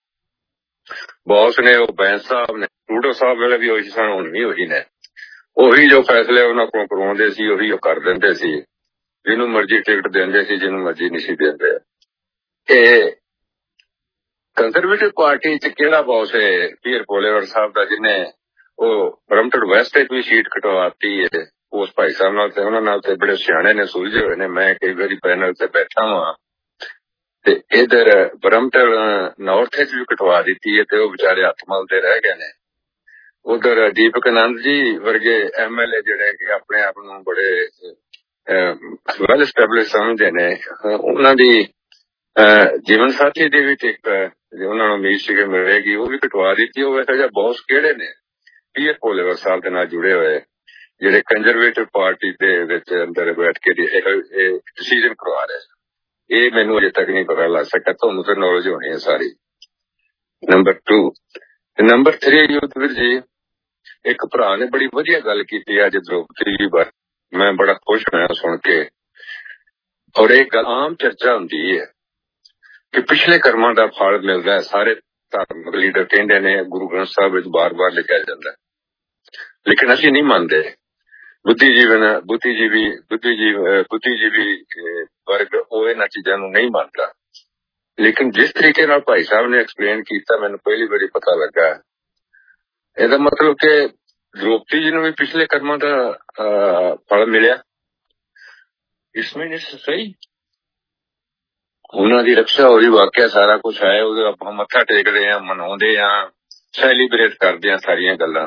ਬੌਸ ਨੇ, ਉਹ ਬੈਂਸ ਸਾਹਿਬ ਨੇ, ਟਰੂਡੋ ਸਾਹਿਬ ਵੇਲੇ ਵੀ ਉਹੀ ਸਨ, ਹੁਣ ਵੀ ਉਹੀ ਨੇ। ਉਹੀ ਜੋ ਫੈਸਲੇ ਉਹਨਾਂ ਕੋਲ ਕਰਵਾਉਂਦੇ ਸੀ ਉਹੀ ਉਹ ਕਰ ਦਿੰਦੇ ਸੀ, ਜਿਹਨੂੰ ਮਰਜ਼ੀ ਟਿਕਟ ਦਿੰਦੇ ਸੀ, ਜਿਹਨੂੰ ਮਰਜ਼ੀ ਨਹੀਂ ਸੀ ਦਿੰਦੇ। ਇਹ ਕੰਜ਼ਰਵੇਟਿਵ ਪਾਰਟੀ ਚ ਕਿਹੜਾ ਬੌਸ ਹੈ ਪੀਅਰ ਪੋਲੀਵਰ ਸਾਹਿਬ ਦਾ, ਜਿਹਨੇ ਉਹ ਬਰਮਟਨ ਵੈਸਟ ਵਿੱਚ ਵੀ ਸੀਟ ਕਟਵਾਤੀ ਹੈ ਉਸ ਭਾਈ ਸਾਹਿਬ ਨਾਲ, ਤੇ ਉਹਨਾਂ ਨਾਲ ਤੇ ਬੜੇ ਸਿਆਣੇ ਨੇ, ਸੁਲਝੇ ਹੋਏ ਨੇ। ਮੈਂ ਕਈ ਵਾਰੀ ਪੈਨਲ ਤੇ ਬੈਠਾ ਵਾਂ, ਤੇ ਇਧਰ ਬਰਮਟਨ ਨਾਰਥ ਵਿੱਚ ਵੀ ਕਟਵਾ ਦਿੱਤੀ ਹੈ, ਤੇ ਉਹ ਵਿਚਾਰੇ ਹੱਥ ਮਲਦੇ ਰਹਿ ਗਏ ਨੇ। ਉਧਰ ਦੀਪਕ ਆਨੰਦ ਜੀ ਵਰਗੇ ਐਮ ਐਲ ਏ ਜਿਹੜੇ ਕਿ ਆਪਣੇ ਆਪ ਨੂੰ ਬੜੇ ਵੈਲ ਐਸਟੈਬਲਿਸ਼ ਸਮਝਦੇ ਨੇ, ਉਹਨਾਂ ਦੀ ਜੀਵਨ ਸਾਥੀ ਦੀ ਵੀ ਟਿਕਟ ਉਹਨਾਂ ਨੂੰ ਉਮੀਦ ਸੀ ਕਿ ਮਿਲੇਗੀ, ਉਹ ਵੀ ਕਟਵਾ ਦਿੱਤੀ। ਉਹ ਵੈਸੇ ਜਿਹਾ ਬੌਸ ਕਿਹੜੇ ਨੇ ਪੀਅਰ ਪੋਲੀਵਰ ਸਾਹਿਬ ਦੇ ਨਾਲ ਜੁੜੇ ਹੋਏ, ਜਿਹੜੇ ਕੰਜ਼ਰਵੇਟਿਵ ਪਾਰਟੀ ਦੇ ਵਿੱਚ ਅੰਦਰ ਬੈਠ ਕੇ ਇਹ ਡਿਸੀਜ਼ਨ ਕਰਵਾ ਰਹੇ? ਇਹ ਮੈਨੂੰ ਅਜੇ ਤੱਕ ਨਹੀਂ ਪਤਾ ਲੱਗ ਸਕਿਆ, ਤੁਹਾਨੂੰ ਤਾਂ ਨੌਲੇਜ ਹੋਣੀ ਹੈ ਸਾਰੀ। Number two number three Yudhvir ji, ਇੱਕ ਭਰਾ ਨੇ ਬੜੀ ਵਧੀਆ ਗੱਲ ਕੀਤੀ ਅੱਜ ਦ੍ਰੋਪਦੀ ਜੀ ਬਾਰੇ, ਮੈਂ ਬੜਾ ਖੁਸ਼ ਹੋਇਆ ਸੁਣ ਕੇ। ਔਰ ਇਹ ਗੱਲ ਆਮ ਚਰਚਾ ਹੁੰਦੀ ਹੈ ਕਿ ਪਿਛਲੇ ਕਰਮਾਂ ਦਾ ਫਲ ਮਿਲਦਾ ਹੈ, ਸਾਰੇ ਧਾਰਮਿਕ ਲੀਡਰ ਕਹਿੰਦੇ ਨੇ, ਗੁਰੂ ਗ੍ਰੰਥ ਸਾਹਿਬ ਵਿੱਚ ਬਾਰ ਬਾਰ ਲਿਖਿਆ ਜਾਂਦਾ, ਲੇਕਿਨ ਅਸੀਂ ਨਹੀਂ ਮੰਨਦੇ। ਬੁੱਧੀਜੀਵਨ ਬੁੱਧੀਜੀਵੀ ਬੁੱਧੀਜੀਵ ਬੁੱਧੀਜੀਵੀ ਵਰਗ ਉਹ ਇਹਨਾਂ ਚੀਜ਼ਾਂ ਨੂੰ ਨਹੀਂ ਮੰਨਦਾ। ਲੇਕਿਨ ਜਿਸ ਤਰੀਕੇ ਨਾਲ ਭਾਈ ਸਾਹਿਬ ਨੇ ਐਕਸਪਲੇਨ ਕੀਤਾ, ਮੈਨੂੰ ਪਹਿਲੀ ਵਾਰੀ ਪਤਾ ਲੱਗਾ। ਇਹਦਾ ਮਤਲਬ ਕਿ ਦ੍ਰੋਪਦੀ ਜੀ ਨੂੰ ਵੀ ਪਿਛਲੇ ਕਰਮਾਂ ਦਾ ਫਲ ਮਿਲਿਆ। ਇਸ ਮੀਨ ਇਟਸ ਸਹੀ, ਉਹਨਾਂ ਦੀ ਰੱਖਿਆ ਹੋਈ, ਵਾਕਿਆ ਸਾਰਾ ਕੁਛ ਹੈ। ਉਹਦੇ ਆਪਾਂ ਮੱਥਾ ਟੇਕਦੇ ਹਾਂ, ਮਨਾਉਂਦੇ ਹਾਂ, ਸੈਲੀਬ੍ਰੇਟ ਕਰਦੇ ਹਾਂ ਸਾਰੀਆਂ ਗੱਲਾਂ।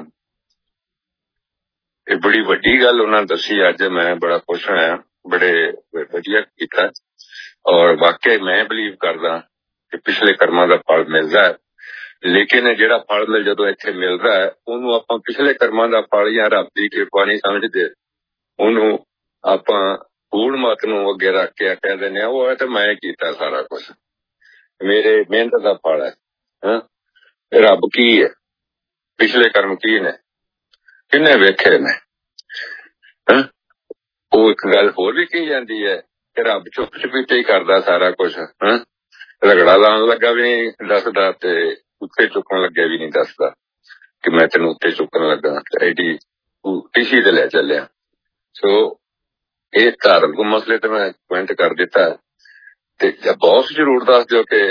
ਇਹ ਬੜੀ ਵੱਡੀ ਗੱਲ ਉਹਨਾਂ ਦੱਸੀ ਅੱਜ, ਮੈਂ ਬੜਾ ਖੁਸ਼ ਹੋਇਆ, ਬੜੇ ਵਧੀਆ ਕੀਤਾ। ਔਰ ਵਾਕਿਆ ਮੈਂ ਬਿਲੀਵ ਕਰਦਾ ਕਿ ਪਿਛਲੇ ਕਰਮਾਂ ਦਾ ਫਲ ਮਿਲਦਾ ਹੈ, ਲੇਕਿਨ ਜਿਹੜਾ ਫਲ ਮਿਲ ਜਦੋਂ ਇੱਥੇ ਮਿਲਦਾ ਹੈ, ਉਹਨੂੰ ਆਪਾਂ ਪਿਛਲੇ ਕਰਮਾਂ ਦਾ ਫਲ ਜਾਂ ਰੱਬ ਦੀ ਕਿਰਪਾ ਨਹੀਂ ਸਮਝਦੇ, ਉਹਨੂੰ ਆਪਾਂ ਪੂਰਨ ਮਤ ਨੂੰ ਅੱਗੇ ਰੱਖ ਕੇ ਕਹਿ ਦਿੰਦੇ ਆ ਉਹ ਤਾਂ ਮੈਂ ਕੀਤਾ ਸਾਰਾ ਕੁਛ, ਮੇਰੇ ਮਿਹਨਤ ਦਾ ਫਲ ਹੈ। ਹਾਂ, ਰੱਬ ਕੀ ਹੈ, ਪਿਛਲੇ ਕਰਮ ਕੀ ਨੇ, ਕਿੰਨੇ ਵੇਖੇ ਨੇ। ਹਾਂ, ਉਹ ਇੱਕ ਗੱਲ ਹੋਰ ਵੀ ਕਹੀ ਜਾਂਦੀ ਹੈ ਕਿ ਰੱਬ ਚੁੱਪ ਚੁਪੀਤੇ ਹੀ ਕਰਦਾ ਸਾਰਾ ਕੁਛ। ਹਾਂ, ਰਗੜਾ ਲਾਉਣ ਲੱਗਾ ਵੀ ਨਹੀਂ ਦੱਸਦਾ, ਤੇ ਉੱਤੇ ਚੁੱਕਣ ਲੱਗਿਆ ਵੀ ਨਹੀਂ ਦੱਸਦਾ ਕਿ ਮੈਂ ਤੈਨੂੰ ਉੱਤੇ ਚੁੱਕਣ ਲੱਗਾ, ਐਡੀ ਟੀਸੀ ਤੇ ਲੈ ਚੱਲਿਆ। ਸੋ ਇਹ ਧਾਰਮਿਕ ਮਸਲੇ ਤੇ ਮੈਂ ਕਮੈਂਟ ਕਰ ਦਿੱਤਾ ਤੇ ਬੌਸ ਜ਼ਰੂਰ ਦੱਸ ਦਿਓ ਕਿ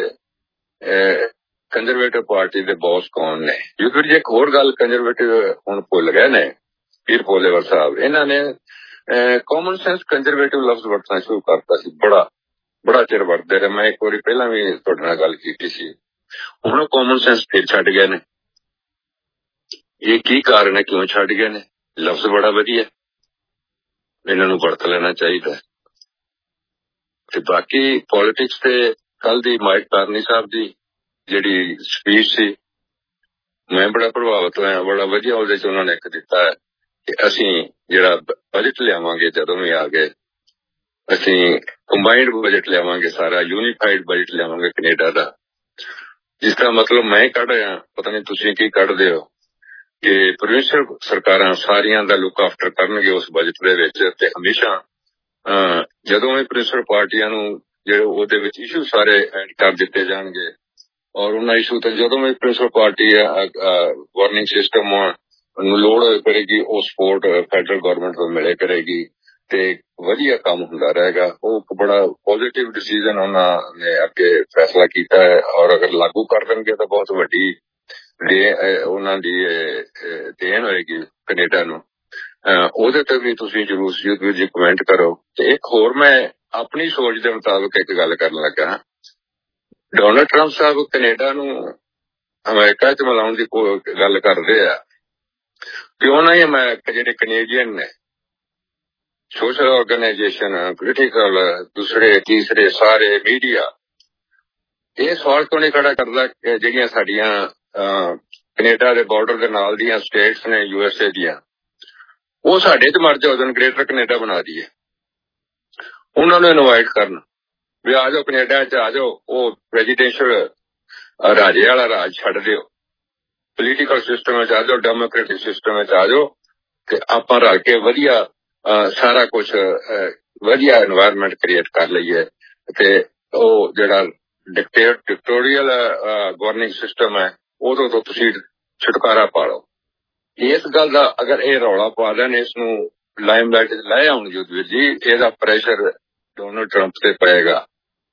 ਕੰਜ਼ਰਵੇਟਿਵ ਪਾਰਟੀ ਦੇ ਬੌਸ ਕੌਣ ਨੇ। ਯੂਪੀ ਜੀ ਇੱਕ ਹੋਰ ਗੱਲ ਕੰਜ਼ਰਵੇਟਿਵ ਹੁਣ ਭੁੱਲ ਗਏ ਨੇ ਪੀਰ ਪੋਲੇਵਰ ਸਾਹਿਬ, ਇਹਨਾਂ ਨੇ ਕਾਮਨ ਸੈਂਸ ਕੰਜ਼ਰਵੇਟਿਵ ਲਫ਼ਜ਼ ਵਰਤਣਾ ਸ਼ੁਰੂ ਕਰਤਾ ਸੀ, ਬੜਾ ਬੜਾ ਚਿਰ ਵਰਤਦੇ ਰਹੇ। ਮੈਂ ਇੱਕ ਵਾਰੀ ਪਹਿਲਾਂ ਵੀ ਤੁਹਾਡੇ ਨਾਲ ਗੱਲ ਕੀਤੀ ਸੀ, ਹੁਣ ਕਾਮਨ ਸੈਂਸ ਫਿਰ ਛੱਡ ਗਏ ਨੇ। ਇਹ ਕੀ ਕਾਰਨ ਹੈ, ਕਿਉਂ ਛੱਡ ਗਏ ਨੇ? ਲਫ਼ਜ਼ ਬੜਾ ਵਧੀਆ, ਇਹਨਾਂ ਨੂੰ ਵਰਤ ਲੈਣਾ ਚਾਹੀਦਾ। ਤੇ ਬਾਕੀ ਪੋਲੀਟਿਕਸ ਤੇ ਕੱਲ ਦੀ ਮਾਈਕ ਕਾਰਨੀ ਸਾਹਿਬ ਦੀ ਜਿਹੜੀ ਸਪੀਚ ਸੀ, ਮੈਂ ਬੜਾ ਪ੍ਰਭਾਵਿਤ ਹੋਇਆ, ਬੜਾ ਵਧੀਆ ਉਹਦੇ ਚ ਉਹਨਾਂ ਨੇ ਇੱਕ ਦਿੱਤਾ ਹੈ ਕਿ ਅਸੀਂ ਜਿਹੜਾ ਬਜਟ ਲਿਆਵਾਂਗੇ ਜਦੋਂ ਵੀ ਆ ਗਏ, ਅਸੀਂ ਕੰਬਾਈਨਡ ਬਜਟ ਲਿਆਵਾਂਗੇ, ਸਾਰਾ ਯੂਨੀਫਾਈਡ ਬਜਟ ਲਿਆਵਾਂਗੇ ਕੈਨੇਡਾ ਦਾ। ਜਿਸ ਦਾ ਮਤਲਬ ਮੈਂ ਕੱਢ ਰਿਹਾ, ਪਤਾ ਨਹੀਂ ਤੁਸੀਂ ਕੀ ਕੱਢਦੇ ਹੋ, ਕਿ ਪ੍ਰੋਵਿੰਸ਼ੀਅਲ ਸਰਕਾਰਾਂ ਸਾਰੀਆਂ ਦਾ ਲੁੱਕ ਆਫਟਰ ਕਰਨਗੇ ਉਸ ਬਜਟ ਦੇ ਵਿੱਚ। ਤੇ ਹਮੇਸ਼ਾ ਜਦੋਂ ਵੀ ਪ੍ਰੋਵਿੰਸ਼ੀਅਲ ਪਾਰਟੀਆਂ ਨੂੰ ਜਿਹੜੇ ਉਹਦੇ ਵਿੱਚ ਇਸ਼ੂ ਸਾਰੇ ਐਡ ਕਰ ਦਿੱਤੇ ਜਾਣਗੇ, ਔਰ ਉਹਨਾਂ ਇਸ਼ੂ ਤੇ ਜਦੋਂ ਵੀ ਪ੍ਰੋਵਿੰਸ਼ੀਅਲ ਪਾਰਟੀ ਵਾਰਨਿੰਗ ਸਿਸਟਮ ਨੂੰ ਲੋੜ ਕਰੇਗੀ, ਉਹ ਸਪੋਰਟ ਫੈਡਰਲ ਗਵਰਨਮੈਂਟ ਤੋਂ ਮਿਲੇ ਕਰੇਗੀ ਤੇ ਵਧੀਆ ਕੰਮ ਹੁੰਦਾ ਰਹੇਗਾ। ਉਹ ਇੱਕ ਬੜਾ ਪੋਜ਼ੀਟਿਵ ਡਿਸੀਜ਼ਨ ਉਹਨਾਂ ਨੇ ਅੱਗੇ ਫੈਸਲਾ ਕੀਤਾ ਹੈ, ਔਰ ਅਗਰ ਲਾਗੂ ਕਰ ਦੇਣਗੇ ਤਾਂ ਬਹੁਤ ਵੱਡੀ ਦੇ ਉਹਨਾਂ ਦੀ ਦੇਣ ਹੋਏਗੀ ਕੈਨੇਡਾ ਨੂੰ। ਉਹਦੇ ਤੇ ਵੀ ਤੁਸੀਂ ਜ਼ਰੂਰ ਜੀ ਕਮੈਂਟ ਕਰੋ। ਤੇ ਇੱਕ ਹੋਰ ਮੈਂ ਆਪਣੀ ਸੋਚ ਦੇ ਮੁਤਾਬਕ ਇੱਕ ਗੱਲ ਕਰਨ ਲੱਗਾ, ਡੋਨਲਡ ਟਰੰਪ ਸਾਹਿਬ ਕੈਨੇਡਾ ਨੂੰ ਅਮਰੀਕਾ ਚ ਮਿਲਾਉਣ ਦੀ ਗੱਲ ਕਰਦੇ ਆ, ਕਿਉਂ ਨਹੀਂ ਅਮਰੀਕਾ ਜਿਹੜੇ ਕੈਨੇਡੀਅਨ ਨੇ ਸੋਸ਼ਲ ਆਰਗੇਨਾਈਜੇਸ਼ਨ, ਪੋਲੀਟੀਕਲ, ਦੂਸਰੇ ਤੀਸਰੇ ਸਾਰੇ ਮੀਡੀਆ ਇਹ ਸਵਾਲ ਕਿਉਂ ਨਹੀਂ ਖੜਾ ਕਰਦਾ ਕਿ ਜਿਹੜੀਆਂ ਸਾਡੀਆਂ ਕੈਨੇਡਾ ਦੇ ਬਾਰਡਰ ਦੇ ਨਾਲ ਦੀਆਂ ਸਟੇਟਸ ਨੇ ਯੂ ਐਸ ਏ ਦੀਆਂ, ਉਹ ਸਾਡੇ ਚ ਮਰਜ ਹੋ ਜਾਣ, ਗ੍ਰੇਟਰ ਕੈਨੇਡਾ ਬਣਾ ਦਈਏ, ਉਹਨਾਂ ਨੂੰ ਇਨਵਾਈਟ ਕਰਨ ਵੀ ਆ ਜਾਓ ਕੈਨੇਡਾ ਚ ਆ ਜਾਓ, ਉਹ ਪ੍ਰੈਜ਼ੀਡੈਂਸ਼ੀਅਲ ਰਾਜੇ ਵਾਲਾ ਰਾਜ ਛੱਡ ਦਿਓ, ਪੋਲੀਟੀਕਲ ਸਿਸਟਮ ਵਿੱਚ ਆ ਜਾਓ, ਡੈਮੋਕ੍ਰੇਟਿਕ ਸਿਸਟਮ ਵਿੱਚ ਆ ਜਾਓ ਤੇ ਆਪਾਂ ਰਲ ਕੇ ਵਧੀਆ ਸਾਰਾ ਕੁਛ ਵਧੀਆ ਇਨਵਾਇਰਮੈਂਟ ਕ੍ਰੀਏਟ ਕਰ ਲਈਏ ਤੇ ਉਹ ਜਿਹੜਾ ਡਿਕਟੇਟ ਡਿਕਟੋਰੀਅਲ ਗਵਰਨਿੰਗ ਸਿਸਟਮ ਹੈ ਉਦੋਂ ਤੋਂ ਤੁਸੀਂ ਛੁਟਕਾਰਾ ਪਾ ਲਓ। ਇਸ ਗੱਲ ਦਾ ਅਗਰ ਇਹ ਰੌਲਾ ਪਾ ਦੇਣ, ਇਸ ਨੂੰ ਲਾਈਮਲਾਈਟ ਲੈ ਆਉਣ ਯੁੱਧਵੀਰ ਜੀ, ਇਹਦਾ ਪ੍ਰੈਸ਼ਰ ਡੋਨਲਡ ਟਰੰਪ ਤੇ ਪਏਗਾ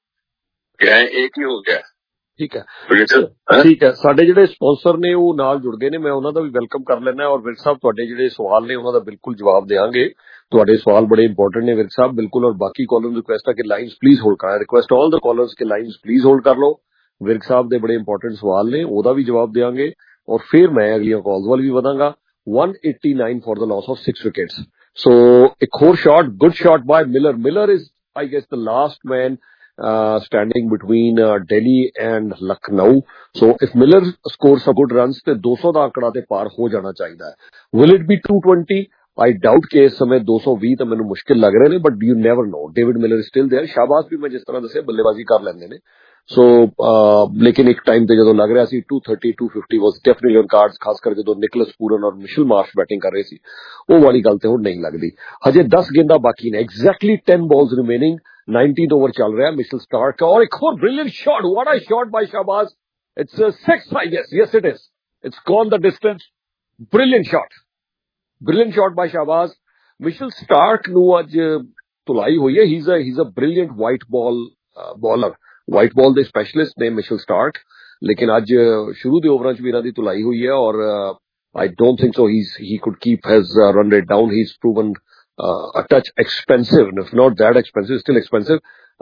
ਕਿ ਇਹ ਕੀ ਹੋ ਗਿਆ। ਠੀਕ ਹੈ ਠੀਕ ਹੈ ਸਾਡੇ ਜਿਹੜੇ ਸਪਾਂਸਰ ਨੇ ਉਹ ਨਾਲ ਜੁੜ ਗਏ ਨੇ, ਮੈਂ ਉਹਨਾਂ ਦਾ ਵੀ ਵੈਲਕਮ ਕਰ ਲੈਣਾ। ਔਰ ਵਿਰਕ ਸਾਹਿਬ ਤੁਹਾਡੇ ਜਿਹੜੇ ਸਵਾਲ ਨੇ ਉਹਨਾਂ ਦਾ ਬਿਲਕੁਲ ਜਵਾਬ ਦੇਵਾਂਗੇ, ਤੁਹਾਡੇ ਸਵਾਲ ਬੜੇ ਇੰਪੋਰਟੈਂਟ ਨੇ ਵਿਰਕ ਸਾਹਿਬ, ਬਿਲकुल। और बाकी कॉलर रिक्वेस्ट है कि लाइन्स प्लीज होल्ड करा, रिक्वेस्ट ऑल द कॉलर्स के लाइन्स प्लीज होल्ड कर लो। विरक साहब ਦੇ ਬੜੇ ਇੰਪੋਰਟੈਂਟ ਸਵਾਲ ਨੇ, ਉਹਦਾ ਵੀ ਜਵਾਬ ਦੇਵਾਂਗੇ ਔਰ ਫਿਰ ਮੈਂ ਅਗਲੀਆਂ ਕਾਲਸ ਵੱਲ ਵੀ ਵਧਾਂਗਾ। one eighty-nine for the loss of six wickets. So ਇੱਕ ਹੋਰ shot, good shot by Miller. Miller is I guess the last man uh, standing between uh, Delhi and Lucknow. So if Miller scores some good runs ਤੇ two hundred ਦਾ ਆંકੜਾ ਤੇ ਪਾਰ ਹੋ ਜਾਣਾ ਚਾਹੀਦਾ ਹੈ। Will it be two twenty? I doubt ਕਿ ਇਸ ਸਮੇਂ two twenty ਤਾਂ ਮੈਨੂੰ ਮੁਸ਼ਕਿਲ ਲੱਗ ਰਹੇ ਨੇ, but you never know. David Miller is still there. ਸ਼ਾਬਾਸ਼ ਵੀ ਮੈਂ ਜਿਸ ਤਰ੍ਹਾਂ ਦੱਸਿਆ ਬੱਲੇਬਾਜ਼ੀ ਕਰ ਲੈਂਦੇ ਨੇ। ਸੋ ਲੇਕਿਨ ਇੱਕ ਟਾਈਮ ਤੇ ਜਦੋਂ ਲੱਗ ਰਿਹਾ ਸੀ two thirty two fifty was definitely on cards, ਖਾਸ ਕਰ ਜਦੋਂ ਨਿਕਲਸ ਪੂਰਨ ਔਰ ਮਿਸ਼ਲ ਮਾਰਸ਼ ਬੈਟਿੰਗ ਕਰ ਰਹੇ ਸੀ, ਉਹ ਵਾਲੀ ਗੱਲ ਤੇ ਹੁਣ ਨਹੀਂ ਲੱਗਦੀ। ਹਜੇ ਦਸ ਗੇਂਦਾਂ ਬਾਕੀ ਨੇ, exactly ten balls remaining, nineteenth over ਚੱਲ ਰਿਹਾ ਮਿਸ਼ਲ ਸਟਾਰਕ का। और एक और brilliant shot, what a shot by Shahbaz, it's a six I guess, yes it is, it's gone the distance, brilliant shot, brilliant shot by Shahbaz। ਮਿਸ਼ਲ ਸਟਾਰਕ ਨੂੰ ਅੱਜ ਤੁਲਾਈ ਹੋਈ ਹੈ, he's a he's a brilliant white ball uh, bowler, white ball ਦੇ specialist ਨੇ ਮਿਸ਼ਲ ਸਟਾਰਕ, ਲੇਕਿਨ ਅੱਜ ਸ਼ੁਰੂ ਦੇ ਓਵਰਾਂ ਚ ਵੀ ਇਹਨਾਂ ਦੀ ਤੁਲਾਈ ਹੋਈ ਹੈ or I don't think so he's he could keep his run rate down. He is proven a touch expensive, if not that expensive, still expensive.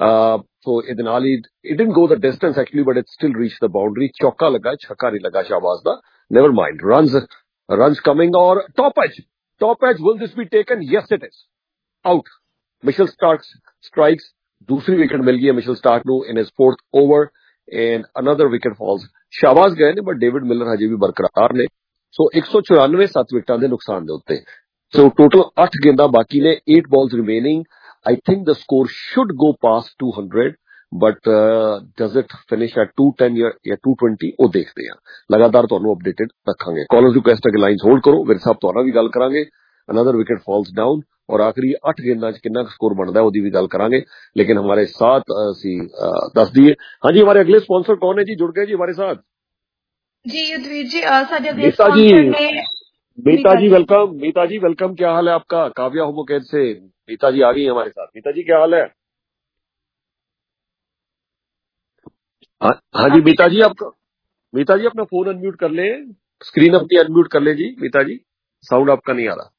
So ਇਹਦੇ ਨਾਲ ਹੀ it didn't go the distance actually, but it still reach the boundary. ਚੌਕਾ ਲੱਗਾ, ਛੱਕਾ ਨਹੀਂ ਲੱਗਾ ਸ਼ਾਹਬਾਜ਼ ਦਾ, never mind. Runs runs coming or top edge, top edge, will this be taken? Yes it is, out. Misl ਸਟਾਰਕ strikes, दूसरी wicket मिल गई है मिशेल स्टार्क को in his fourth over and another wicket falls. Shahbaz गए ने but David Miller हजे भी बरकरार ने। सो एक सौ चौरानवे सत्त विकेटां दे नुकसान दे उत्ते। सो टोटल आठ गेंदां बाकी ने, eight balls remaining। I think the score should go past two hundred, but does it finish at two ten या two twenty, ਉਹ ਦੇਖਦੇ ਹਾਂ। ਲਗਾਤਾਰ ਤੁਹਾਨੂੰ ਅਪਡੇਟਡ ਰੱਖਾਂਗੇ। ਕਾਲਰਸ ਰਿਕੁਐਸਟ ਹੈ ਕਿ ਲਾਈਨਸ ਹੋਲਡ ਕਰੋ, ਵਿਰਕ ਸਾਹਿਬ ਤੁਹਾਡਾ ਵੀ ਗੱਲ ਕਰਾਂਗੇ। अनदर विकेट फॉल्स डाउन और आखिरी आठ गेंदा कितना स्कोर बनता है उसकी भी गल करांगे, लेकिन हमारे साथ सी दस दिए। हाँ जी, हमारे अगले स्पॉन्सर कौन है जी? जुड़ गए जी हमारे साथ जी युद्धवीर जी। साडे अगले मीता जी, स्पॉन्सर ने मीता जी वेलकम। मीता जी वेलकम, क्या हाल है आपका? काव्या होमोकेट से मीता जी आ गई हमारे साथ। मीता जी क्या हाल है? हाँ हाँ जी मीता जी, आपका मीता जी अपना फोन अनम्यूट कर ले, स्क्रीन अपनी अनम्यूट कर ले जी। मीता जी साउंड आपका नहीं आ रहा।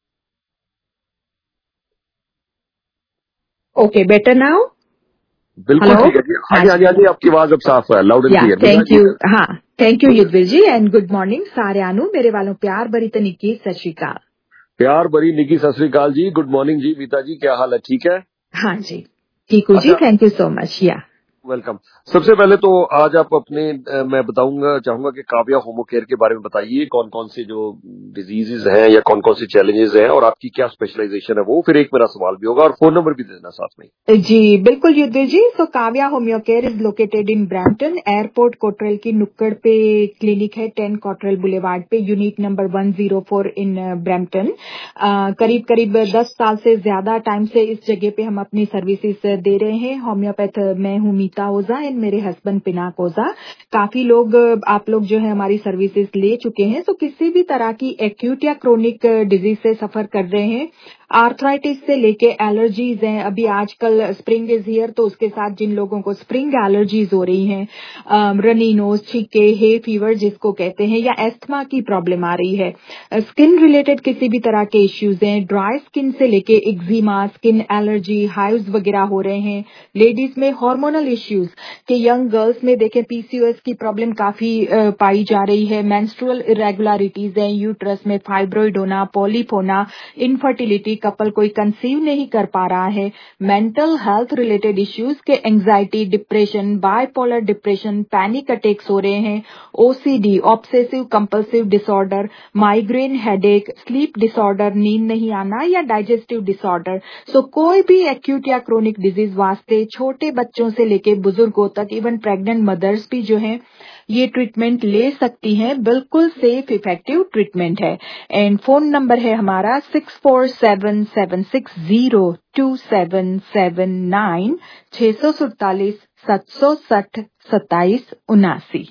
Okay, better now? बिल्कुल ठीक है जी। हाँ जी हाँ जी हाँ जी, आपकी आवाज अब साफ है, loud and clear. Thank you. हाँ, thank you Yudhvir ji and good morning सारिਆਂ ਨੂੰ ਮੇਰੇ ਵੱਲੋਂ ਪਿਆਰ ਭਰੀ ਤੇ ਨਿੱਘੀ ਸਤਿ ਸ਼੍ਰੀ ਅਕਾਲ। प्यार भरी निकी सत श्री अकाल जी। गुड मॉर्निंग जी। मीता जी क्या हाल है? ठीक है? हाँ जी ठीक हूँ जी, thank you so much. You're welcome. सबसे पहले तो आज आप अपने मैं बताऊंगा चाहूंगा कि काव्या होमो केयर के बारे में बताइए, कौन कौन से जो डिजीजेज हैं या कौन कौन से चैलेंजेस हैं और आपकी क्या स्पेशलाइजेशन है वो, फिर एक मेरा सवाल भी होगा और फोन नंबर भी देना साथ में। जी बिल्कुल Yudhvir ji. So Kavya homeo care is located in Brampton airport Cottrell की नुक्कड़ पे क्लिनिक है, टेन कोटरेल बुलेवार्ड पे, unit number one zero four in Brampton. करीब करीब दस साल से ज्यादा टाइम से इस जगह पे हम अपनी सर्विसेज दे रहे हैं। होम्योपैथ मैं हूँ मीता ओझा एंड मेरे हस्बैंड पिनाक ओझा। काफी लोग आप लोग जो है हमारी सर्विसेज ले चुके हैं। सो किसी भी तरह की एक्यूट या क्रोनिक डिजीज से सफर कर रहे हैं, आर्थराइटिस से लेके एलर्जीज हैं, अभी आजकल स्प्रिंग इज हियर तो उसके साथ जिन लोगों को स्प्रिंग एलर्जीज हो रही हैं, रनी नोज, छींके, हे फीवर जिसको कहते हैं, या एस्थमा की प्रॉब्लम आ रही है, स्किन रिलेटेड किसी भी तरह के इश्यूज हैं, ड्राई स्किन से लेके एक्जिमा, स्किन एलर्जी, हाइव्स वगैरह हो रहे हैं, लेडीज में हार्मोनल इश्यूज के यंग गर्ल्स में देखें पीसीओएस की प्रॉब्लम काफी पाई जा रही है, मेंस्ट्रुअल इरेगुलरिटीज हैं, यूट्रस में फाइब्रोइड होना, पॉलिप होना, इनफर्टिलिटी, कपल कोई कंसीव नहीं कर पा रहा है, मेंटल हेल्थ रिलेटेड इश्यूज के anxiety, depression, bipolar depression, panic attacks हो रहे हैं, OCD, obsessive compulsive disorder, migraine, headache, sleep disorder, नींद नहीं आना, या डाइजेस्टिव डिसऑर्डर। सो कोई भी एक्यूट या क्रोनिक डिजीज वास्ते छोटे बच्चों से लेके बुजुर्गों तक, इवन प्रेग्नेंट मदर्स भी जो हैं ये ट्रीटमेंट ले सकती हैं। बिल्कुल सेफ इफेक्टिव ट्रीटमेंट है। एंड फोन नंबर है हमारा six four seven seven six zero two seven seven nine, छह सौ सैतालीस सात सौ साठ सत्ताईस उनासी।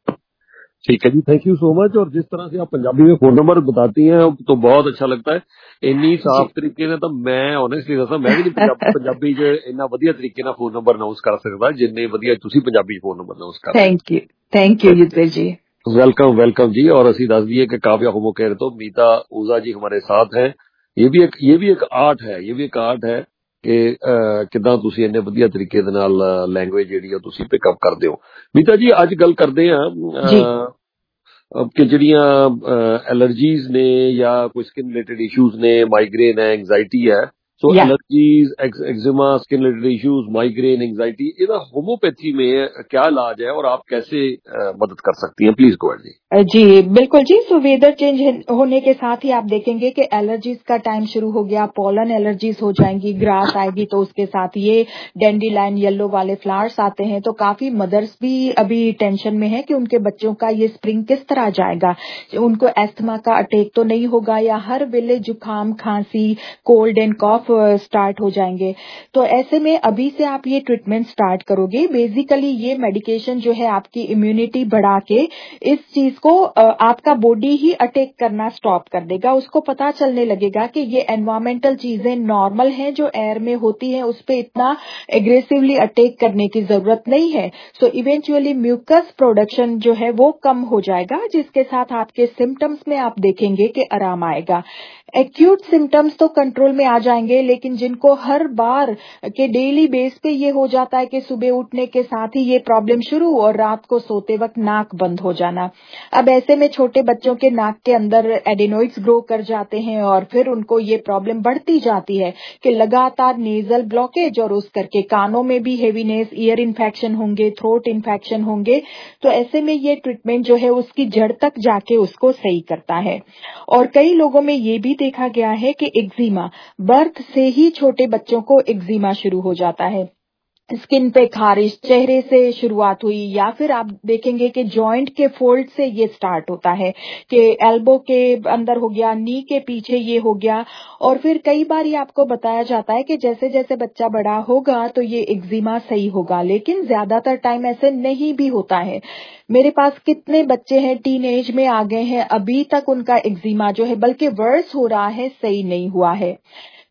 ठीक है जी, थैंक यू सो मच। और जिस तरह से आप पंजाबी में फोन नंबर बताती हैं तो बहुत अच्छा लगता है। ਇੰਨੀ ਸਾਫ਼ ਤਰੀਕੇ ਨਾਲ ਤਾਂ ਮੈਂ ਓਨੈਸਟਲੀ ਦੱਸਾਂ ਮੈਂ ਵੀ ਨਹੀਂ ਪੰਜਾਬੀ ਪੰਜਾਬੀ 'ਚ ਇੰਨਾ ਵਧੀਆ ਤਰੀਕੇ ਨਾਲ ਫੋਨ ਨੰਬਰ ਅਨਾਉਂਸ ਕਰ ਸਕਦਾ ਜਿੰਨੇ ਵਧੀਆ ਤੁਸੀਂ ਪੰਜਾਬੀ 'ਚ ਫੋਨ ਨੰਬਰ ਅਨਾਉਂਸ ਕਰਦੇ। Thank you thank you Yudhvir ji. Welcome welcome जी। और ਅਸੀਂ ਦੱਸ ਦਈਏ ਕਿ ਕਾव्या होमो केयर तो मीता ओझा जी हमारे साथ हैं। ये भी एक ये भी एक आर्ट है ये भी एक आर्ट है ਕਿ ਕਿਦਾਂ ਤੁਸੀਂ ਇੰਨੇ ਵਧੀਆ ਤਰੀਕੇ ਦੇ ਨਾਲ ਲੈਂਗੁਏਜ ਜਿਹੜੀ ਆ ਤੁਸੀਂ ਪਿਕਅਪ ਕਰਦੇ ਹੋ। मीता जी ਅੱਜ ਗੱਲ ਕਰਦੇ ਆ ਕਿ ਜਿਹੜੀਆਂ ਐਲਰਜੀਜ਼ ਨੇ ਜਾਂ ਕੋਈ ਸਕਿਨ ਰਿਲੇਟਡ ਇਸ਼ੂਜ਼ ਨੇ, ਮਾਈਗ੍ਰੇਨ ਹੈ, ਐਂਗਜ਼ਾਇਟੀ ਹੈ, so so, yeah. Allergies, eczema, skin related issues, migraine, anxiety, इसका होम्योपैथी में क्या इलाज है और आप कैसे आ, मदद कर सकती हैं? प्लीज गो अहेड जी। जी बिल्कुल जी। सो वेदर चेंज होने के साथ ही आप देखेंगे कि एलर्जीज का टाइम शुरू हो गया, पॉलन एलर्जीज हो जाएंगी, ग्रास आएगी तो उसके साथ ये डैंडीलाइन येलो वाले फ्लावर्स आते हैं। तो काफी मदर्स भी अभी टेंशन में है कि उनके बच्चों का ये स्प्रिंग किस तरह जाएगा, उनको एस्थमा का अटैक तो नहीं होगा, या हर वेले जुकाम, खांसी, कोल्ड एंड कॉफ स्टार्ट हो जाएंगे। तो ऐसे में अभी से आप ये ट्रीटमेंट स्टार्ट करोगे। बेसिकली ये मेडिकेशन जो है आपकी इम्यूनिटी बढ़ा के इस चीज को आपका बॉडी ही अटैक करना स्टॉप कर देगा। उसको पता चलने लगेगा कि ये एनवायरमेंटल चीजें नॉर्मल हैं जो एयर में होती हैं, उस पर इतना एग्रेसिवली अटैक करने की जरूरत नहीं है। सो इवेंचुअली म्यूकस प्रोडक्शन जो है वो कम हो जाएगा, जिसके साथ आपके सिम्टम्स में आप देखेंगे कि आराम आएगा। एक्यूट सिम्टम्स तो कंट्रोल में आ जाएंगे, लेकिन जिनको हर बार के डेली बेस पे ये हो जाता है कि सुबह उठने के साथ ही ये प्रॉब्लम शुरू और रात को सोते वक्त नाक बंद हो जाना, अब ऐसे में छोटे बच्चों के नाक के अंदर एडेनोइड्स ग्रो कर जाते हैं और फिर उनको ये प्रॉब्लम बढ़ती जाती है कि लगातार नेजल ब्लॉकेज और उस करके कानों में भी हेवीनेस, ईयर इन्फेक्शन होंगे, थ्रोट इन्फेक्शन होंगे। तो ऐसे में ये ट्रीटमेंट जो है उसकी जड़ तक जाके उसको सही करता है। और कई लोगों में ये भी देखा गया है कि एक्जिमा, बर्थ से ही छोटे बच्चों को एक्जिमा शुरू हो जाता है, स्किन पे खारिश, चेहरे से शुरुआत हुई, या फिर आप देखेंगे कि जॉइंट के फोल्ड से ये स्टार्ट होता है कि एल्बो के अंदर हो गया, नी के पीछे ये हो गया। और फिर कई बार ये आपको बताया जाता है कि जैसे जैसे बच्चा बड़ा होगा तो ये एक्जिमा सही होगा, लेकिन ज्यादातर टाइम ऐसे नहीं भी होता है। मेरे पास कितने बच्चे हैं टीन एज में आ गए हैं, अभी तक उनका एक्जिमा जो है बल्कि वर्स हो रहा है, सही नहीं हुआ है।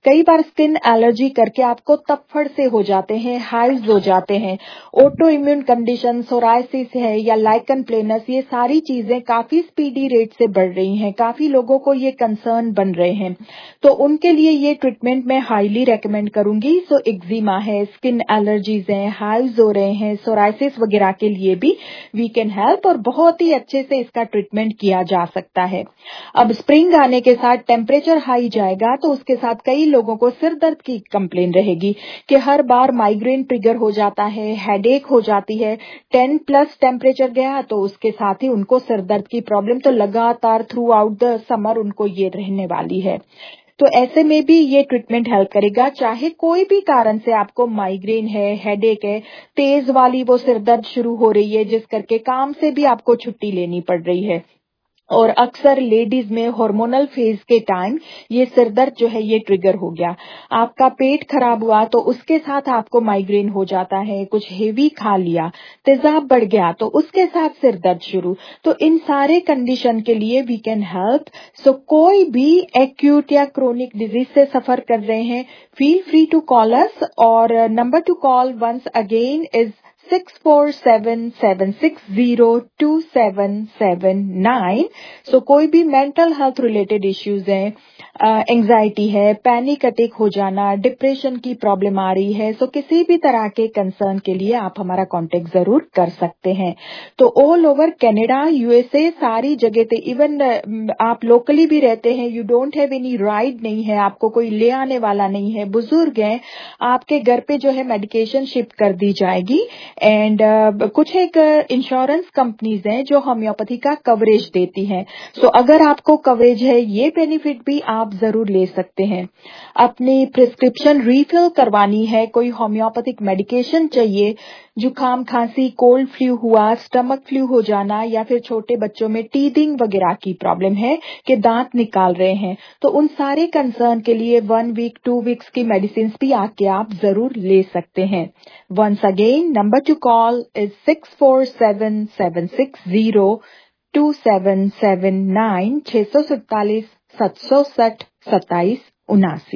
कई बार स्किन एलर्जी करके आपको तपफड़ से हो जाते हैं, हाइव्स हो जाते हैं, ऑटो इम्यून कंडीशन, सोराइसिस है या लाइकन प्लेनस, ये सारी चीजें काफी स्पीडी रेट से बढ़ रही हैं, काफी लोगों को ये कंसर्न बन रहे हैं। तो उनके लिए ये ट्रीटमेंट मैं हाईली रेकमेंड करूंगी। सो एक्जिमा है, स्किन एलर्जीज हैं, हाइव्स हो रहे हैं, सोराइसिस वगैरह के लिए भी वी कैन हेल्प और बहुत ही अच्छे से इसका ट्रीटमेंट किया जा सकता है। अब स्प्रिंग आने के साथ टेम्परेचर हाई जाएगा तो उसके साथ कई लोगों को सिर दर्द की कंप्लेन रहेगी कि हर बार माइग्रेन ट्रिगर हो जाता है, हेडेक हो जाती है। टेन प्लस टेम्परेचर गया तो उसके साथ ही उनको सिर दर्द की प्रॉब्लम तो लगातार थ्रू आउट द समर उनको ये रहने वाली है। तो ऐसे में भी ये ट्रीटमेंट हेल्प करेगा। चाहे कोई भी कारण से आपको माइग्रेन है, हेडेक है, तेज वाली वो सिर दर्द शुरू हो रही है जिस करके काम से भी आपको छुट्टी लेनी पड़ रही है, और अक्सर लेडीज में हार्मोनल फेज के टाइम ये सिरदर्द जो है ये ट्रिगर हो गया। आपका पेट खराब हुआ तो उसके साथ आपको माइग्रेन हो जाता है, कुछ हेवी खा लिया, तेजाब बढ़ गया तो उसके साथ सिरदर्द शुरू। तो इन सारे कंडीशन के लिए वी कैन हेल्प। सो कोई भी एक्यूट या क्रोनिक डिजीज से सफर कर रहे हैं, feel free to call us, और number to call once again is six four seven seven six zero two seven seven nine. So कोई भी मेंटल हेल्थ रिलेटेड इश्यूज हैं, एंजाइटी है, पैनिक अटैक हो जाना, डिप्रेशन की प्रॉब्लम आ रही है, सो किसी भी तरह के कंसर्न के लिए आप हमारा कांटेक्ट जरूर कर सकते हैं। तो ऑल ओवर कनाडा, यूएसए, सारी जगह पे, इवन आप लोकली भी रहते हैं, you don't have any ride नहीं है, आपको कोई ले आने वाला नहीं है, बुजुर्ग हैं, आपके घर पे जो है मेडिकेशन शिप कर दी जाएगी। एंड uh, कुछ एक इंश्योरेंस कंपनीज हैं जो होम्योपैथी का कवरेज देती हैं। सो so, अगर आपको कवरेज है, ये बेनिफिट भी आप जरूर ले सकते हैं। अपनी प्रिस्क्रिप्शन रिफिल करवानी है, कोई होम्योपैथिक मेडिकेशन चाहिए, जुकाम, खांसी, कोल्ड फ्लू हुआ, स्टमक फ्लू हो जाना, या फिर छोटे बच्चों में टीथिंग वगैरह की प्रॉब्लम है कि दांत निकाल रहे हैं, तो उन सारे कंसर्न के लिए वन वीक टू वीक्स की मेडिसिन भी आके आप जरूर ले सकते हैं। Once again number to call is six four seven seven six zero two seven seven nine, छह सौ सैतालीस सात सौ साठ सत्ताईस उनासी।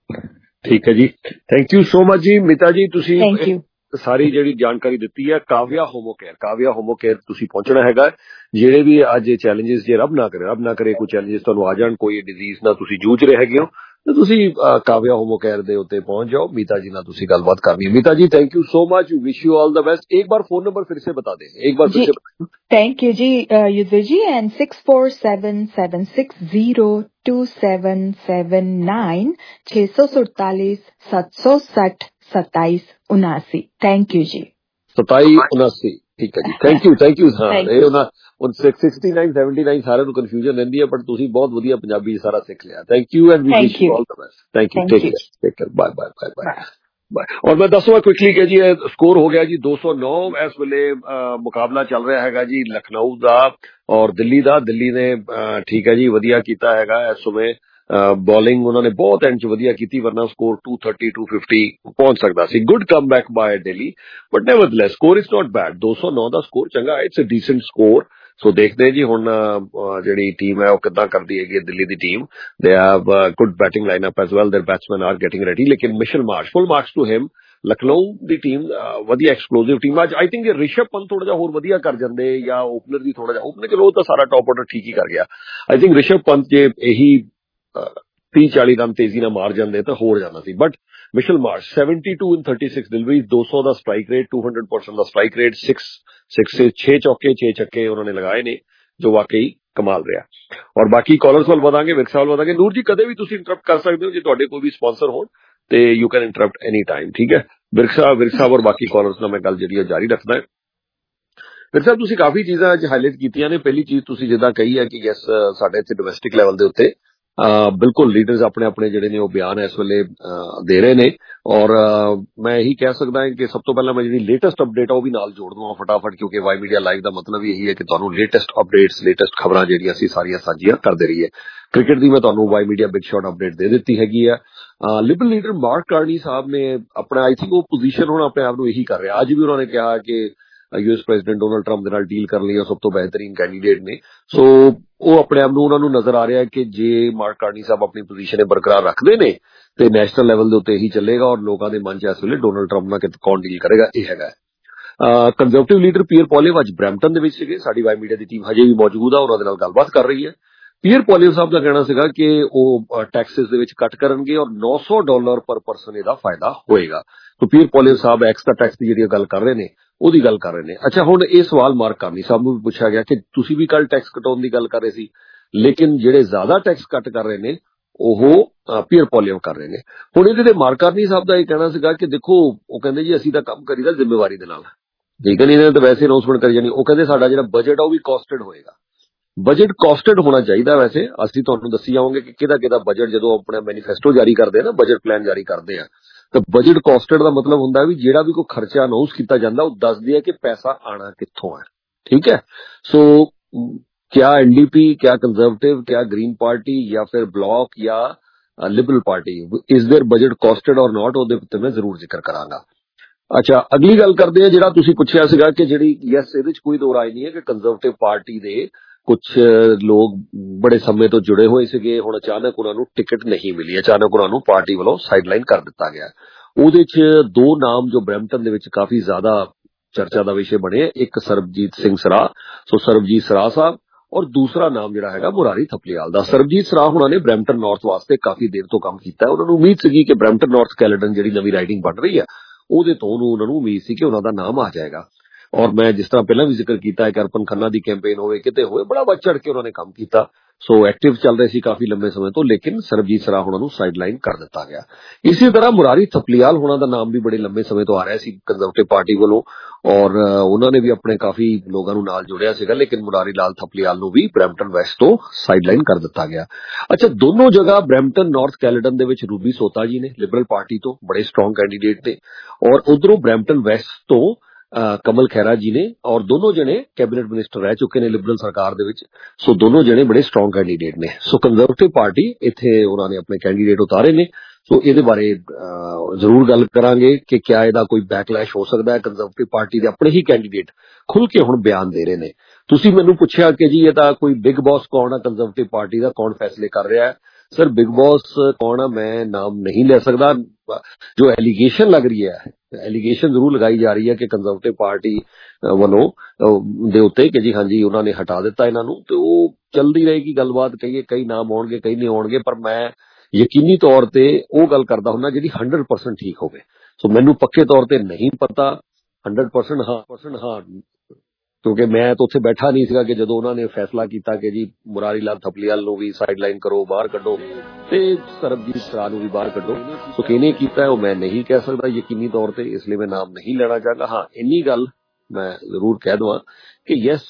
ठीक है जी, थैंक यू सो मच जी मिता जी, तुसी थैंक यू ਸਾਰੀ ਜਿਹੜੀ ਜਾਣਕਾਰੀ ਦਿੱਤੀ ਹੈ। Kavya homeo care, Kavya homeo care ਤੁਸੀਂ ਪਹੁੰਚਣਾ ਹੈਗਾ। ਜਿਹੜੇ ਵੀ ਅੱਜ ਚੈਲੰਜਸ, ਜੇ ਰੱਬ ਨਾ ਕਰੇ ਰੱਬ ਨਾ ਕਰੇ ਕੋਈ ਚੈਲੰਜਸ ਤੁਹਾਨੂੰ ਆ ਜਾਣ, ਕੋਈ ਡਿਜ਼ੀਜ਼ ਨਾਲ ਤੁਸੀਂ ਜੂਝ ਰਹੇ ਹੈਗੇ ਹੋ, तो ਤੁਸੀਂ ਕਾਵਿਆ ਹੋਮੋ ਕੇਅਰ ਦੇ ਉੱਤੇ ਪਹੁੰਚ ਜਾਓ। मीता जी ਨਾਲ ਤੁਸੀਂ ਗੱਲਬਾत ਕਰਨੀ है। Meeta ji thank you so much, wish you all the best. एक बार फोन नंबर फिर से बता दें, एक बार फिर से। थैंक यू जी Yudhvir ji, and six four seven seven six zero two seven seven nine, छह सौ सैतालीस सात सौ साठ सत्ताईस उनासी। थैंक यू जी। सताई उनासी, ठीक है जी, थैंक यू थैंक यू। हाँ ਇਹ ਉਹਨਾਂ ਹੁਣ सिक्सटी नाइन सेवेंटी नाइन ਸਾਰਿਆਂ ਨੂੰ ਕਨਫਿਊਜ਼ਨ ਰਹਿੰਦੀ ਹੈ, ਪਰ ਤੁਸੀਂ ਬਹੁਤ ਵਧੀਆ ਪੰਜਾਬੀ ਸਾਰਾ ਸਿੱਖ ਲਿਆ। Thank you and we wish you all the best. Thank you, take care, take care, bye bye bye bye bye. और मैं दसवां क्विकली कि जी स्कोर हो गया जी दो सौ नौ। इस वेले मुकाबला चल रहा हैगा जी लखनऊ दा और दिल्ली दा। दिल्ली ने ठीक है जी वधिया कीता हैगा इस समय, बॉलिंग उन्होंने बहुत एंड च वधिया कीती, वरना score two thirty two fifty पहुंच सकता सी। Good comeback by Delhi, but nevertheless score is not bad. दो सौ नौ का स्कोर चंगा है, it's a decent score. So देखते हैं जी हुण जिहड़ी टीम है वो किद्दां करदी हैगी दिल्ली दी team. They have good batting lineup as well, their batsmen are getting ready. लेकिन Mitchell Marsh, full marks to him. Lucknow दी टीम वधिया एक्सप्लोसिव टीम। अज आई थिंक ऋषभ पंत थोड़ा जिहा होर वधिया कर जांदे, या ओपनर भी थोड़ा जिहा, ओपनर चलो तो सारा टॉप ऑर्डर ठीक ही कर गया। आई थिंक ऋषभ पंत जे यही तीह चाली रन तेजी नाल मार जांदे तो होर जाना सी। But Mitchell Marsh seventy two in thirty six deliveries, दो सौ का strike rate, two hundred percent का स्ट्राइक रेट, सिक्स सिक्स से छह चौके छह छक्के उन्होंने लगाए ने, जो वाकई कमाल रहा। और बाकी कॉलर्स वाल वधांगे, विरसा वाल वधांगे। नूर जी कदे भी तुसीं इंटरप्ट कर सकते हो, जे तुहाडे कोई भी स्पॉन्सर होण ते you can interrupt any time, ठीक है। विरसा विरसा और बाकी कॉलर्स नाल मैं गल जिहड़ी जारी रखदा है। विरसा तुसीं काफी चीज़ां अज हाईलाइट कीतियां ने। पहली चीज़ तुसीं जिद्दां कही है कि यस साडे इत्थे डोमैसटिक लैवल दे उत्ते बिल्कुल लीडर्स अपने अपने जिहड़े ने वो बयान इस वेले दे रहे ने। और मैं यही कह सकदा है कि सब तो पहला मैं जिहड़ी लेटेस्ट अपडेट है वो भी नाल जोड़ दूंगा फटाफट, क्योंकि वाई मीडिया लाइव का मतलब यही है कि तुहानूं लेटेस्ट अपडेट्स, लेटेस्ट खबरां जिहड़ियां असीं सारियां साझियां करदे रहीए। क्रिकेट दी मैं तुहानूं Y media big shot update दे दित्ती हैगी है। लिबरल लीडर मार्क कार्नी साहब ने अपना आई थिंक वो पोजीशन हुण अपने आप नूं यही कर रहे। अज भी उन्होंने कहा कि ਯੂਐਸ ਪ੍ਰੈਜ਼ੀਡੈਂਟ ਡੋਨਲਡ ਟਰੰਪ ਦੇ ਨਾਲ ਡੀਲ ਕਰਨ ਲਈ ਸਭ ਤੋਂ ਬਿਹਤਰੀਨ ਕੈਂਡੀਡੇਟ ਨੇ। ਸੋ ਉਹ ਆਪਣੇ ਆਪ ਨੂੰ ਉਹਨਾਂ ਨੂੰ ਨਜ਼ਰ ਆ ਰਿਹਾ ਕਿ ਜੇ ਮਾਰਕ ਕਾਰਨੀ ਸਾਹਿਬ ਆਪਣੀ ਪੋਜੀਸ਼ਨ ਬਰਕਰਾਰ ਰੱਖਦੇ ਨੇ ਤੇ ਨੈਸ਼ਨਲ ਲੈਵਲ ਦੇ ਉੱਤੇ ਇਹੀ ਚੱਲੇਗਾ ਔਰ ਲੋਕਾਂ ਦੇ ਮਨ 'ਚ ਇਸ ਵੇਲੇ ਡੋਨਲਡ ਟਰੰਪ ਨਾਲ ਕੌਣ ਡੀਲ ਕਰੇਗਾ ਇਹ ਹੈਗਾ। ਕੰਜ਼ਰਵੇਟਿਵ ਲੀਡਰ ਪੀਅਰ ਪੋਲੀਅਮ ਅੱਜ ਬਰੈਂਪਟਨ ਦੇ ਵਿੱਚ ਸੀਗੇ। ਸਾਡੀ ਵਾਈ ਮੀਡੀਆ ਦੀ ਟੀਮ ਹਜੇ ਵੀ ਮੌਜੂਦ ਆ, ਉਹਨਾਂ ਦੇ ਨਾਲ ਗੱਲਬਾਤ ਕਰ ਰਹੀ ਹੈ। ਪੀਅਰ ਪੋਲੀਅਮ ਸਾਹਿਬ ਦਾ ਕਹਿਣਾ ਸੀਗਾ ਕਿ ਉਹ ਟੈਕਸਿਸ ਦੇ ਵਿੱਚ ਕੱਟ ਕਰਨਗੇ ਔਰ ਨੌ ਸੌ ਡਾਲਰ ਪਰ ਪਰਸਨ ਇਹਦਾ ਫਾਇਦਾ ਹੋਏਗਾ। ਤਾਂ ਪੀਅਰ ਪੋਲੀਅਮ ਸਾਹਿਬ ਐਕਸਟਰਾ ਟੈਕਸ ਦੀ ਜਿਹੜੀ ਗੱਲ ਕਰ ਰਹੇ ਨੇ ਉਹਦੀ ਗੱਲ ਕਰ ਰਹੇ ਨੇ। ਅੱਛਾ, ਹੁਣ ਇਹ ਸਵਾਲ ਮਾਰਕ ਕਾਰਨੀ ਸਾਹਿਬ ਨੂੰ ਵੀ ਪੁੱਛਿਆ ਗਿਆ ਕਿ ਤੁਸੀਂ ਵੀ ਕੱਲ ਟੈਕਸ ਕਟਾਉਣ ਦੀ ਗੱਲ ਕਰ ਰਹੇ ਸੀ, ਲੇਕਿਨ ਜਿਹੜੇ ਜ਼ਿਆਦਾ ਟੈਕਸ ਕੱਟ ਕਰ ਰਹੇ ਨੇ ਉਹ ਪੀਅਰ ਪੋਲੀਅਮ ਕਰ ਰਹੇ ਨੇ। ਹੁਣ ਇਹਦੇ ਤੇ ਮਾਰਕ ਕਾਰਨੀ ਸਾਹਿਬ ਦਾ ਇਹ ਕਹਿਣਾ ਸੀਗਾ ਕਿ ਦੇਖੋ, ਉਹ ਕਹਿੰਦੇ ਜੀ ਅਸੀਂ ਤਾਂ ਕੰਮ ਕਰੀਦਾ ਜ਼ਿੰਮੇਵਾਰੀ ਦੇ ਨਾਲ, ਠੀਕ ਹੈ ਨਹੀਂ, ਇਹਨਾਂ ਤਾਂ ਵੈਸੇ ਅਨਾਉਂਸਮੈਂਟ ਕਰੀ ਜਾਣੀ। ਉਹ ਕਹਿੰਦੇ ਸਾਡਾ ਜਿਹੜਾ ਬਜਟ ਆ ਉਹ ਵੀ ਕਾਸਟਡ ਹੋਏਗਾ। ਬਜਟ ਕਾਸਟਡ ਹੋਣਾ ਚਾਹੀਦਾ। ਵੈਸੇ ਅਸੀਂ ਤੁਹਾਨੂੰ ਦੱਸੀ ਜਾਵਾਂਗੇ ਕਿ ਕਿਹਦਾ ਕਿਹਦਾ ਬਜਟ, ਜਦੋਂ ਆਪਣਾ ਮੈਨੀਫੈਸਟੋ ਜਾਰੀ ਕਰਦੇ ਆ ਨਾ, ਬਜਟ ਪਲਾਨ ਜਾਰੀ ਕਰਦੇ ਆ, ਤਾਂ ਬਜਟ ਕਾਸਟਡ ਦਾ ਮਤਲਬ ਹੁੰਦਾ ਵੀ ਜਿਹੜਾ ਵੀ ਕੋਈ ਖਰਚਾ ਅਨਾਉਂਸ ਕੀਤਾ ਜਾਂਦਾ ਉਹ ਦੱਸਦੇ ਆ ਕਿ ਪੈਸਾ ਆਣਾ ਕਿੱਥੋਂ ਹੈ, ਠੀਕ ਹੈ। ਸੋ ਕਿਆ ਐਨਡੀਪੀ, ਕਿਆ ਕੰਜ਼ਰਵੇਟਿਵ, ਕਿਆ ਗ੍ਰੀਨ ਪਾਰਟੀ ਜਾਂ ਫਿਰ ਬਲੌਕ ਜਾਂ Liberal party, is their budget costed or not, ਉਹਦੇ ਉੱਤੇ ਮੈਂ ਜ਼ਰੂਰ ਜ਼ਿਕਰ ਕਰਾਂਗਾ। ਅੱਛਾ, ਅਗਲੀ ਗੱਲ ਕਰਦੇ ਆ ਜਿਹੜਾ ਤੁਸੀਂ ਪੁੱਛਿਆ ਸੀਗਾ ਕਿ ਜਿਹੜੀ ਯੈਸ, ਇਹਦੇ 'ਚ ਕੋਈ ਦੋ ਰਾਏ ਨਹੀਂ ਹੈ ਕਿ ਕੰਜ਼ਰਵੇਟਿਵ ਪਾਰਟੀ ਦੇ ਕੁਝ ਲੋਕ ਬੜੇ ਸਮੇਂ ਤੋਂ ਜੁੜੇ ਹੋਏ ਸੀਗੇ, ਹੁਣ ਅਚਾਨਕ ਉਹਨਾਂ ਨੂੰ ਟਿਕਟ ਨਹੀਂ ਮਿਲੀ, ਅਚਾਨਕ ਉਹਨਾਂ ਨੂੰ ਪਾਰਟੀ ਵੱਲੋਂ ਸਾਈਡਲਾਈਨ ਕਰ ਦਿੱਤਾ ਗਿਆ। ਉਹਦੇ 'ਚ ਦੋ ਨਾਮ ਜੋ ਬਰੈਂਪਟਨ ਦੇ ਵਿੱਚ ਕਾਫੀ ਜ਼ਿਆਦਾ ਚਰਚਾ ਦਾ ਵਿਸ਼ੇ ਬਣੇ, ਇੱਕ ਸਰਬਜੀਤ ਸਿੰਘ ਸਰਾਹ, ਸੋ ਸਰਬਜੀਤ ਸਰਾਹ ਸਾਹਿਬ, ਔਰ ਦੂਸਰਾ ਨਾਮ ਜਿਹੜਾ ਹੈਗਾ ਮੁਰਾਰੀ ਥਪਲੀਆਲ ਦਾ। ਸਰਬਜੀਤ ਸਰਾਹ ਉਹਨਾਂ ਨੇ ਬਰੈਂਪਟਨ ਨਾਰਥ ਵਾਸਤੇ ਕਾਫੀ ਦੇਰ ਤੋਂ ਕੰਮ ਕੀਤਾ। ਉਹਨਾਂ ਨੂੰ ਉਮੀਦ ਸੀਗੀ ਕਿ ਬਰੈਂਪਟਨ ਨਾਰਥ ਕੈਲੇਡਨ ਜਿਹੜੀ ਨਵੀਂ ਰਾਈਡਿੰਗ ਬਣ ਰਹੀ ਹੈ ਉਹਦੇ ਤੋਂ ਉਹਨੂੰ ਉਹਨਾਂ ਨੂੰ ਉਮੀਦ ਸੀ ਕਿ ਉਹਨਾਂ ਦਾ ਨਾਮ ਆ ਜਾਏਗਾ। ਔਰ ਮੈਂ ਜਿਸ ਤਰ੍ਹਾਂ ਪਹਿਲਾਂ ਵੀ ਜ਼ਿਕਰ ਕੀਤਾ ਹੈ ਕਿ ਅਰਪਨ ਖੰਨਾ ਦੀ ਕੈਂਪੇਨ ਹੋਵੇ, ਕਿਤੇ ਹੋਵੇ, ਬੜਾ ਵੱਧ ਚੜ ਕੇ ਉਹਨਾਂ ਨੇ ਕੰਮ ਕੀਤਾ। ਸੋ ਐਕਟਿਵ ਚੱਲ ਰਹੇ ਸੀ ਕਾਫੀ ਲੰਬੇ ਸਮੇਂ ਤੋਂ, ਲੇਕਿਨ ਸਰਬਜੀਤ ਸਰਾਹ ਉਹਨਾਂ ਨੂੰ ਸਾਈਡਲਾਈਨ ਕਰ ਦਿੱਤਾ ਗਿਆ। ਇਸੇ ਤਰ੍ਹਾਂ ਮੁਰਾਰੀ ਥਪਲੀਆਲ ਹੋਣਾ ਦਾ ਨਾਮ ਵੀ ਬੜੇ ਲੰਬੇ ਸਮੇਂ ਤੋਂ ਆ ਰਿਹਾ ਸੀ ਕੰਜ਼ਰਵੇਟਿਵ ਪਾਰਟੀ ਵੱਲੋਂ, ਔਰ ਉਹਨਾਂ ਨੇ ਵੀ ਆਪਣੇ ਕਾਫੀ ਲੋਕਾਂ ਨੂੰ ਨਾਲ ਜੋੜਿਆ ਸੀਗਾ, ਲੇਕਿਨ ਮੁਰਾਰੀ ਲਾਲ ਥਪਲੀਆਲ ਨੂੰ ਵੀ ਬਰੈਂਪਟਨ ਵੈਸਟ ਤੋਂ ਸਾਈਡਲਾਈਨ ਕਰ ਦਿੱਤਾ ਗਿਆ। ਅੱਛਾ, ਦੋਨੋਂ ਜਗ੍ਹਾ ਬਰੈਂਪਟਨ ਨਾਰਥ ਕੈਲੇਡਨ ਦੇ ਵਿੱਚ ਰੂਬੀ ਸੋਤਾ ਜੀ ਨੇ ਲਿਬਰਲ ਪਾਰਟੀ ਤੋਂ, ਬੜੇ ਸਟਰੋਂਗ ਕੈਂਡੀਡੇਟ ਨੇ, ਔਰ ਉਧਰੋਂ ਬਰੈਂਪਟਨ ਵੈਸਟ ਤੋਂ ਕਮਲ ਖੈਰਾ ਜੀ ਨੇ, ਔਰ ਦੋਨੋਂ ਜਣੇ ਕੈਬਨਿਟ ਮਿਨਿਸਟਰ ਰਹਿ ਚੁੱਕੇ ਨੇ ਲਿਬਰਲ ਸਰਕਾਰ ਦੇ ਵਿੱਚ। ਸੋ ਦੋਨੋਂ ਜਣੇ ਬੜੇ ਸਟਰੋਂਗ ਕੈਂਡੀਡੇਟ ਨੇ। ਸੋ ਕੰਜ਼ਰਵੇਟਿਵ ਪਾਰਟੀ ਇੱਥੇ ਉਹਨਾਂ ਨੇ ਆਪਣੇ ਕੈਂਡੀਡੇਟ ਉਤਾਰੇ ਨੇ। ਸੋ ਇਹਦੇ ਬਾਰੇ ਜ਼ਰੂਰ ਗੱਲ ਕਰਾਂਗੇ ਕਿ ਕਿਆ ਇਹਦਾ ਕੋਈ ਬੈਕਲੈਸ਼ ਹੋ ਸਕਦਾ ਹੈ। ਕੰਜ਼ਰਵੇਟਿਵ ਪਾਰਟੀ ਦੇ ਆਪਣੇ ਹੀ ਕੈਂਡੀਡੇਟ ਖੁੱਲ ਕੇ ਹੁਣ ਬਿਆਨ ਦੇ ਰਹੇ ਨੇ। ਤੁਸੀਂ ਮੈਨੂੰ ਪੁੱਛਿਆ ਕਿ ਜੀ ਇਹਦਾ ਕੋਈ ਬਿਗ ਬੌਸ ਕੌਣ ਆ ਕੰਜ਼ਰਵੇਟਿਵ ਪਾਰਟੀ ਦਾ, ਕੌਣ ਫੈਸਲੇ ਕਰ ਰਿਹਾ ਹੈ। ਸਰ, ਬਿਗ ਬੌਸ ਕੌਣ ਆ ਮੈਂ ਨਾਮ ਨਹੀਂ ਲੈ ਸਕਦਾ। ਜੋ ਐਲੀਗੇਸ਼ਨ ਲੱਗ ਰਹੀ ਹੈ, ਐਲੀਗੇਸ਼ਨ ਜ਼ਰੂਰ ਲਗਾਈ ਜਾ ਰਹੀ ਹੈ ਕਿ ਕੰਜ਼ਰਵੇਟਿਵ ਪਾਰਟੀ ਵੱਲੋਂ ਦੇ ਉੱਤੇ ਕਿ ਜੀ ਹਾਂਜੀ ਉਹਨਾਂ ਨੇ ਹਟਾ ਦਿੱਤਾ ਇਹਨਾਂ ਨੂੰ, ਤੇ ਉਹ ਚੱਲਦੀ ਰਹੇਗੀ ਗੱਲਬਾਤ। ਕਹੀਏ ਕਈ ਨਾਮ ਆਉਣਗੇ, ਕਈ ਨਹੀਂ ਆਉਣਗੇ, ਪਰ ਮੈਂ ਯਕੀਨੀ ਤੌਰ ਤੇ ਉਹ ਗੱਲ ਕਰਦਾ ਹੁੰਦਾ ਜਿਹੜੀ ਹੰਡਰਡ ਪਰਸੈਂਟ ਠੀਕ ਹੋਵੇ। ਸੋ ਮੈਨੂੰ ਪੱਕੇ ਤੌਰ ਤੇ ਨਹੀਂ ਪਤਾ ਹੰਡਰਡ ਪਰਸੈਂਟ ਹਾਂ ਪਰਸੈਂਟ ਹਾਂ ਕਿਉਂਕਿ ਮੈਂ ਤਾਂ ਉੱਥੇ ਬੈਠਾ ਨਹੀਂ ਸੀਗਾ ਕਿ ਜਦੋਂ ਉਹਨਾਂ ਨੇ ਫੈਸਲਾ ਕੀਤਾ ਕਿ ਜੀ ਮੁਰਾਰੀ ਲਾਲ ਥਪਲੀਆਲ ਨੂੰ ਵੀ ਸਾਈਡਲਾਈਨ ਕਰੋ, ਬਾਹਰ ਕੱਢੋ, ਤੇ ਸਰਬਜੀਤ ਸਰਾਹ ਨੂੰ ਵੀ ਬਾਹਰ ਕੱਢੋ। ਸੋ ਕਿਹਨੇ ਕੀਤਾ ਉਹ ਮੈਂ ਨਹੀਂ ਕਹਿ ਸਕਦਾ ਯਕੀਨੀ ਤੌਰ ਤੇ, ਇਸ ਲਈ ਮੈਂ ਨਾਮ ਨਹੀਂ ਲੈਣਾ ਚਾਹੁੰਦਾ। ਹਾਂ, ਇੰਨੀ ਗੱਲ ਮੈਂ ਜ਼ਰੂਰ ਕਹਿ ਦੇਵਾਂ ਕਿ ਯੈਸ,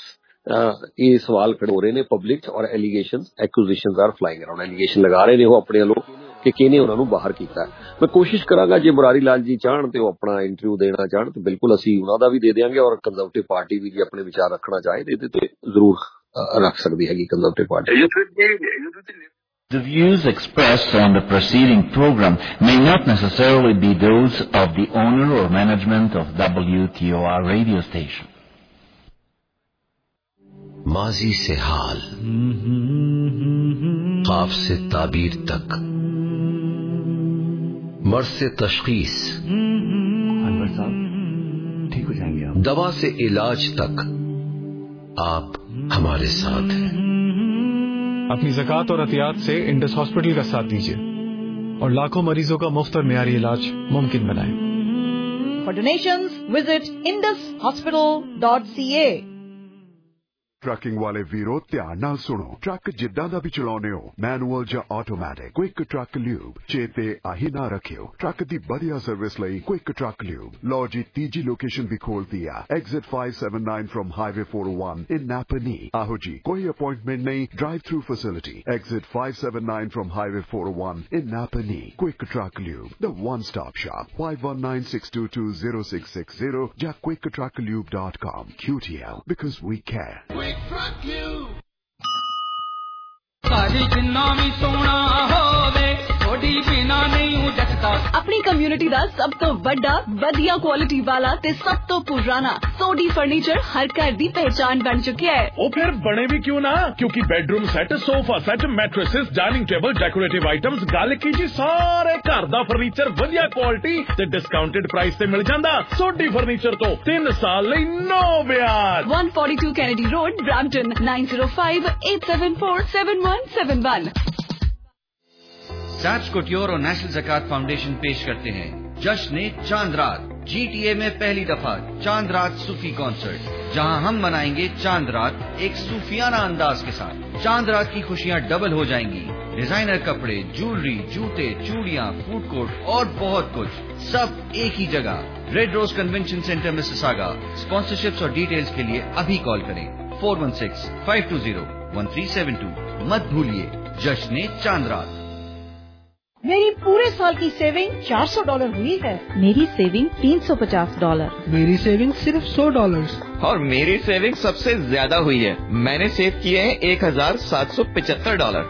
ਇਹ ਸਵਾਲ ਖੜੇ ਹੋ ਰਹੇ ਨੇ ਪਬਲਿਕ ਔਰ allegations accusations are flying around. Allegation ਲਗਾ ਰਹੇ ਨੇ ਉਹ ਆਪਣੇ ਵੱਲੋਂ ਕਿ ਕਿਹਨੇ ਉਹਨਾਂ ਨੂੰ ਬਾਹਰ ਕੀਤਾ। ਮੈਂ ਕੋਸ਼ਿਸ਼ ਕਰਾਂਗਾ ਜੇ ਮੁਰਾਰੀ ਲਾਲ ਜੀ ਚਾਹਣ ਤੇ ਉਹ ਆਪਣਾ ਇੰਟਰਵਿਊ ਦੇਣਾ ਚਾਹਣ ਤੇ ਬਿਲਕੁਲ ਅਸੀਂ ਉਹਨਾਂ ਦਾ ਵੀ ਦੇ ਦਿਆਂਗੇ, ਔਰ ਕੰਜ਼ਰਵੇਟਿਵ ਪਾਰਟੀ ਵੀ ਜੇ ਆਪਣੇ ਵਿਚਾਰ ਰੱਖਣਾ ਚਾਹੇ ਤੇ ਇਹਦੇ ਤੇ ਜ਼ਰੂਰ ਰੱਖ ਸਕਦੀ ਹੈਗੀ Conservative party. The views expressed on the preceding program may not necessarily be those of the owner or management of W T O R radio station. माजी से हाल, ख्वाब से ताबीर तक, मर्ज से तशखीस, अनवर साहब ठीक हो जाएंगे आप, दवा से इलाज तक आप हमारे साथ हैं। अपनी ज़कात और अतियात से इंडस हॉस्पिटल का साथ दीजिए और लाखों मरीजों का मुफ्त और मियारी इलाज मुमकिन बनाएं। For donations, visit indus hospital dot c a। Trucking ਵਾਲੇ ਵੀਰੋ ਧਿਆਨ ਨਾਲ ਸੁਣੋ। ਟਰੱਕ ਜਿੱਦਾਂ ਦਾ ਵੀ ਚਲਾਉਨੇ ਹੋ, ਮੈਨੂਅਲ ਜਾਂ ਆਟੋਮੈਟਿਕ, ਕੁਇਕ ਟਰੱਕ ਲਿਊਬ ਚੇਤੇ ਆਹੀ ਨਾ ਰੱਖਿਓ। ਟਰੱਕ ਦੀ ਵਧੀਆ ਸਰਵਿਸ ਲਈ ਕੁਇਕ ਟਰੱਕ ਲਿਊਬ। ਲਓ ਜੀ, ਤੀਜੀ ਲੋਕੇਸ਼ਨ ਵੀ ਖੋਲਤੀ ਆ, exit five seventy-nine from highway four oh one in Napanee. ਆਹੋ ਜੀ, ਕੋਈ ਅਪਾਇੰਟਮੈਂਟ ਨਹੀਂ, drive through facility. Exit five seventy-nine from highway four oh one in Napanee. Quick truck lube, the one stop shop. five one nine six two two zero six six zero ਜਾਂ quick truck lube dot com। Q T L, because we care। ਭਾਜੀ ਜਿੰਨਾ ਵੀ ਸੋਹਣਾ ਹੋਵੇ सोडी बिना नहीं हूं जचदा। अपनी community दा सब तो बड़ा वधिया क्वालिटी वाला ते सब तो पुराना सोडी फर्नीचर हर घर दी पहचान बन चुका है। ओ फिर बने भी क्यों ना, क्योंकि bedroom set, sofa set, mattresses, dining table, decorative items, गल की जी सारे घर दा फर्नीचर वधिया क्वालिटी ते डिस्काउंटेड प्राइस ते मिल जांदा। सोडी फर्नीचर तो तीन साल लई नो ब्याज। one forty-two Kennedy Road, Brampton, nine zero five eight seven four seven one seven one। सैप्स कोट्योर और नेशनल ज़कात फाउंडेशन पेश करते हैं जश्न चांद रात। जीटीए में पहली दफा चांद रात सूफी कॉन्सर्ट, जहां हम मनाएंगे चांद रात एक सूफियाना अंदाज के साथ। चांद रात की खुशियां डबल हो जाएंगी। डिजाइनर कपड़े, ज्वेलरी, जूते, चूड़ियां, फूड कोर्ट और बहुत कुछ, सब एक ही जगह। Red rose convention centre Mississauga. Sponsorships और डिटेल्स के लिए अभी कॉल करें four one six five two zero one three seven two. मत भूलिए जश्न चांद रात। मेरी पूरे साल की सेविंग चार सौ डॉलर हुई है। मेरी सेविंग तीन सौ पचास डॉलर। मेरी सेविंग सिर्फ सौ डॉलर। और मेरी सेविंग सबसे ज्यादा हुई है। मैंने सेव किए हैं एक हजार सात सौ पचहत्तर डॉलर।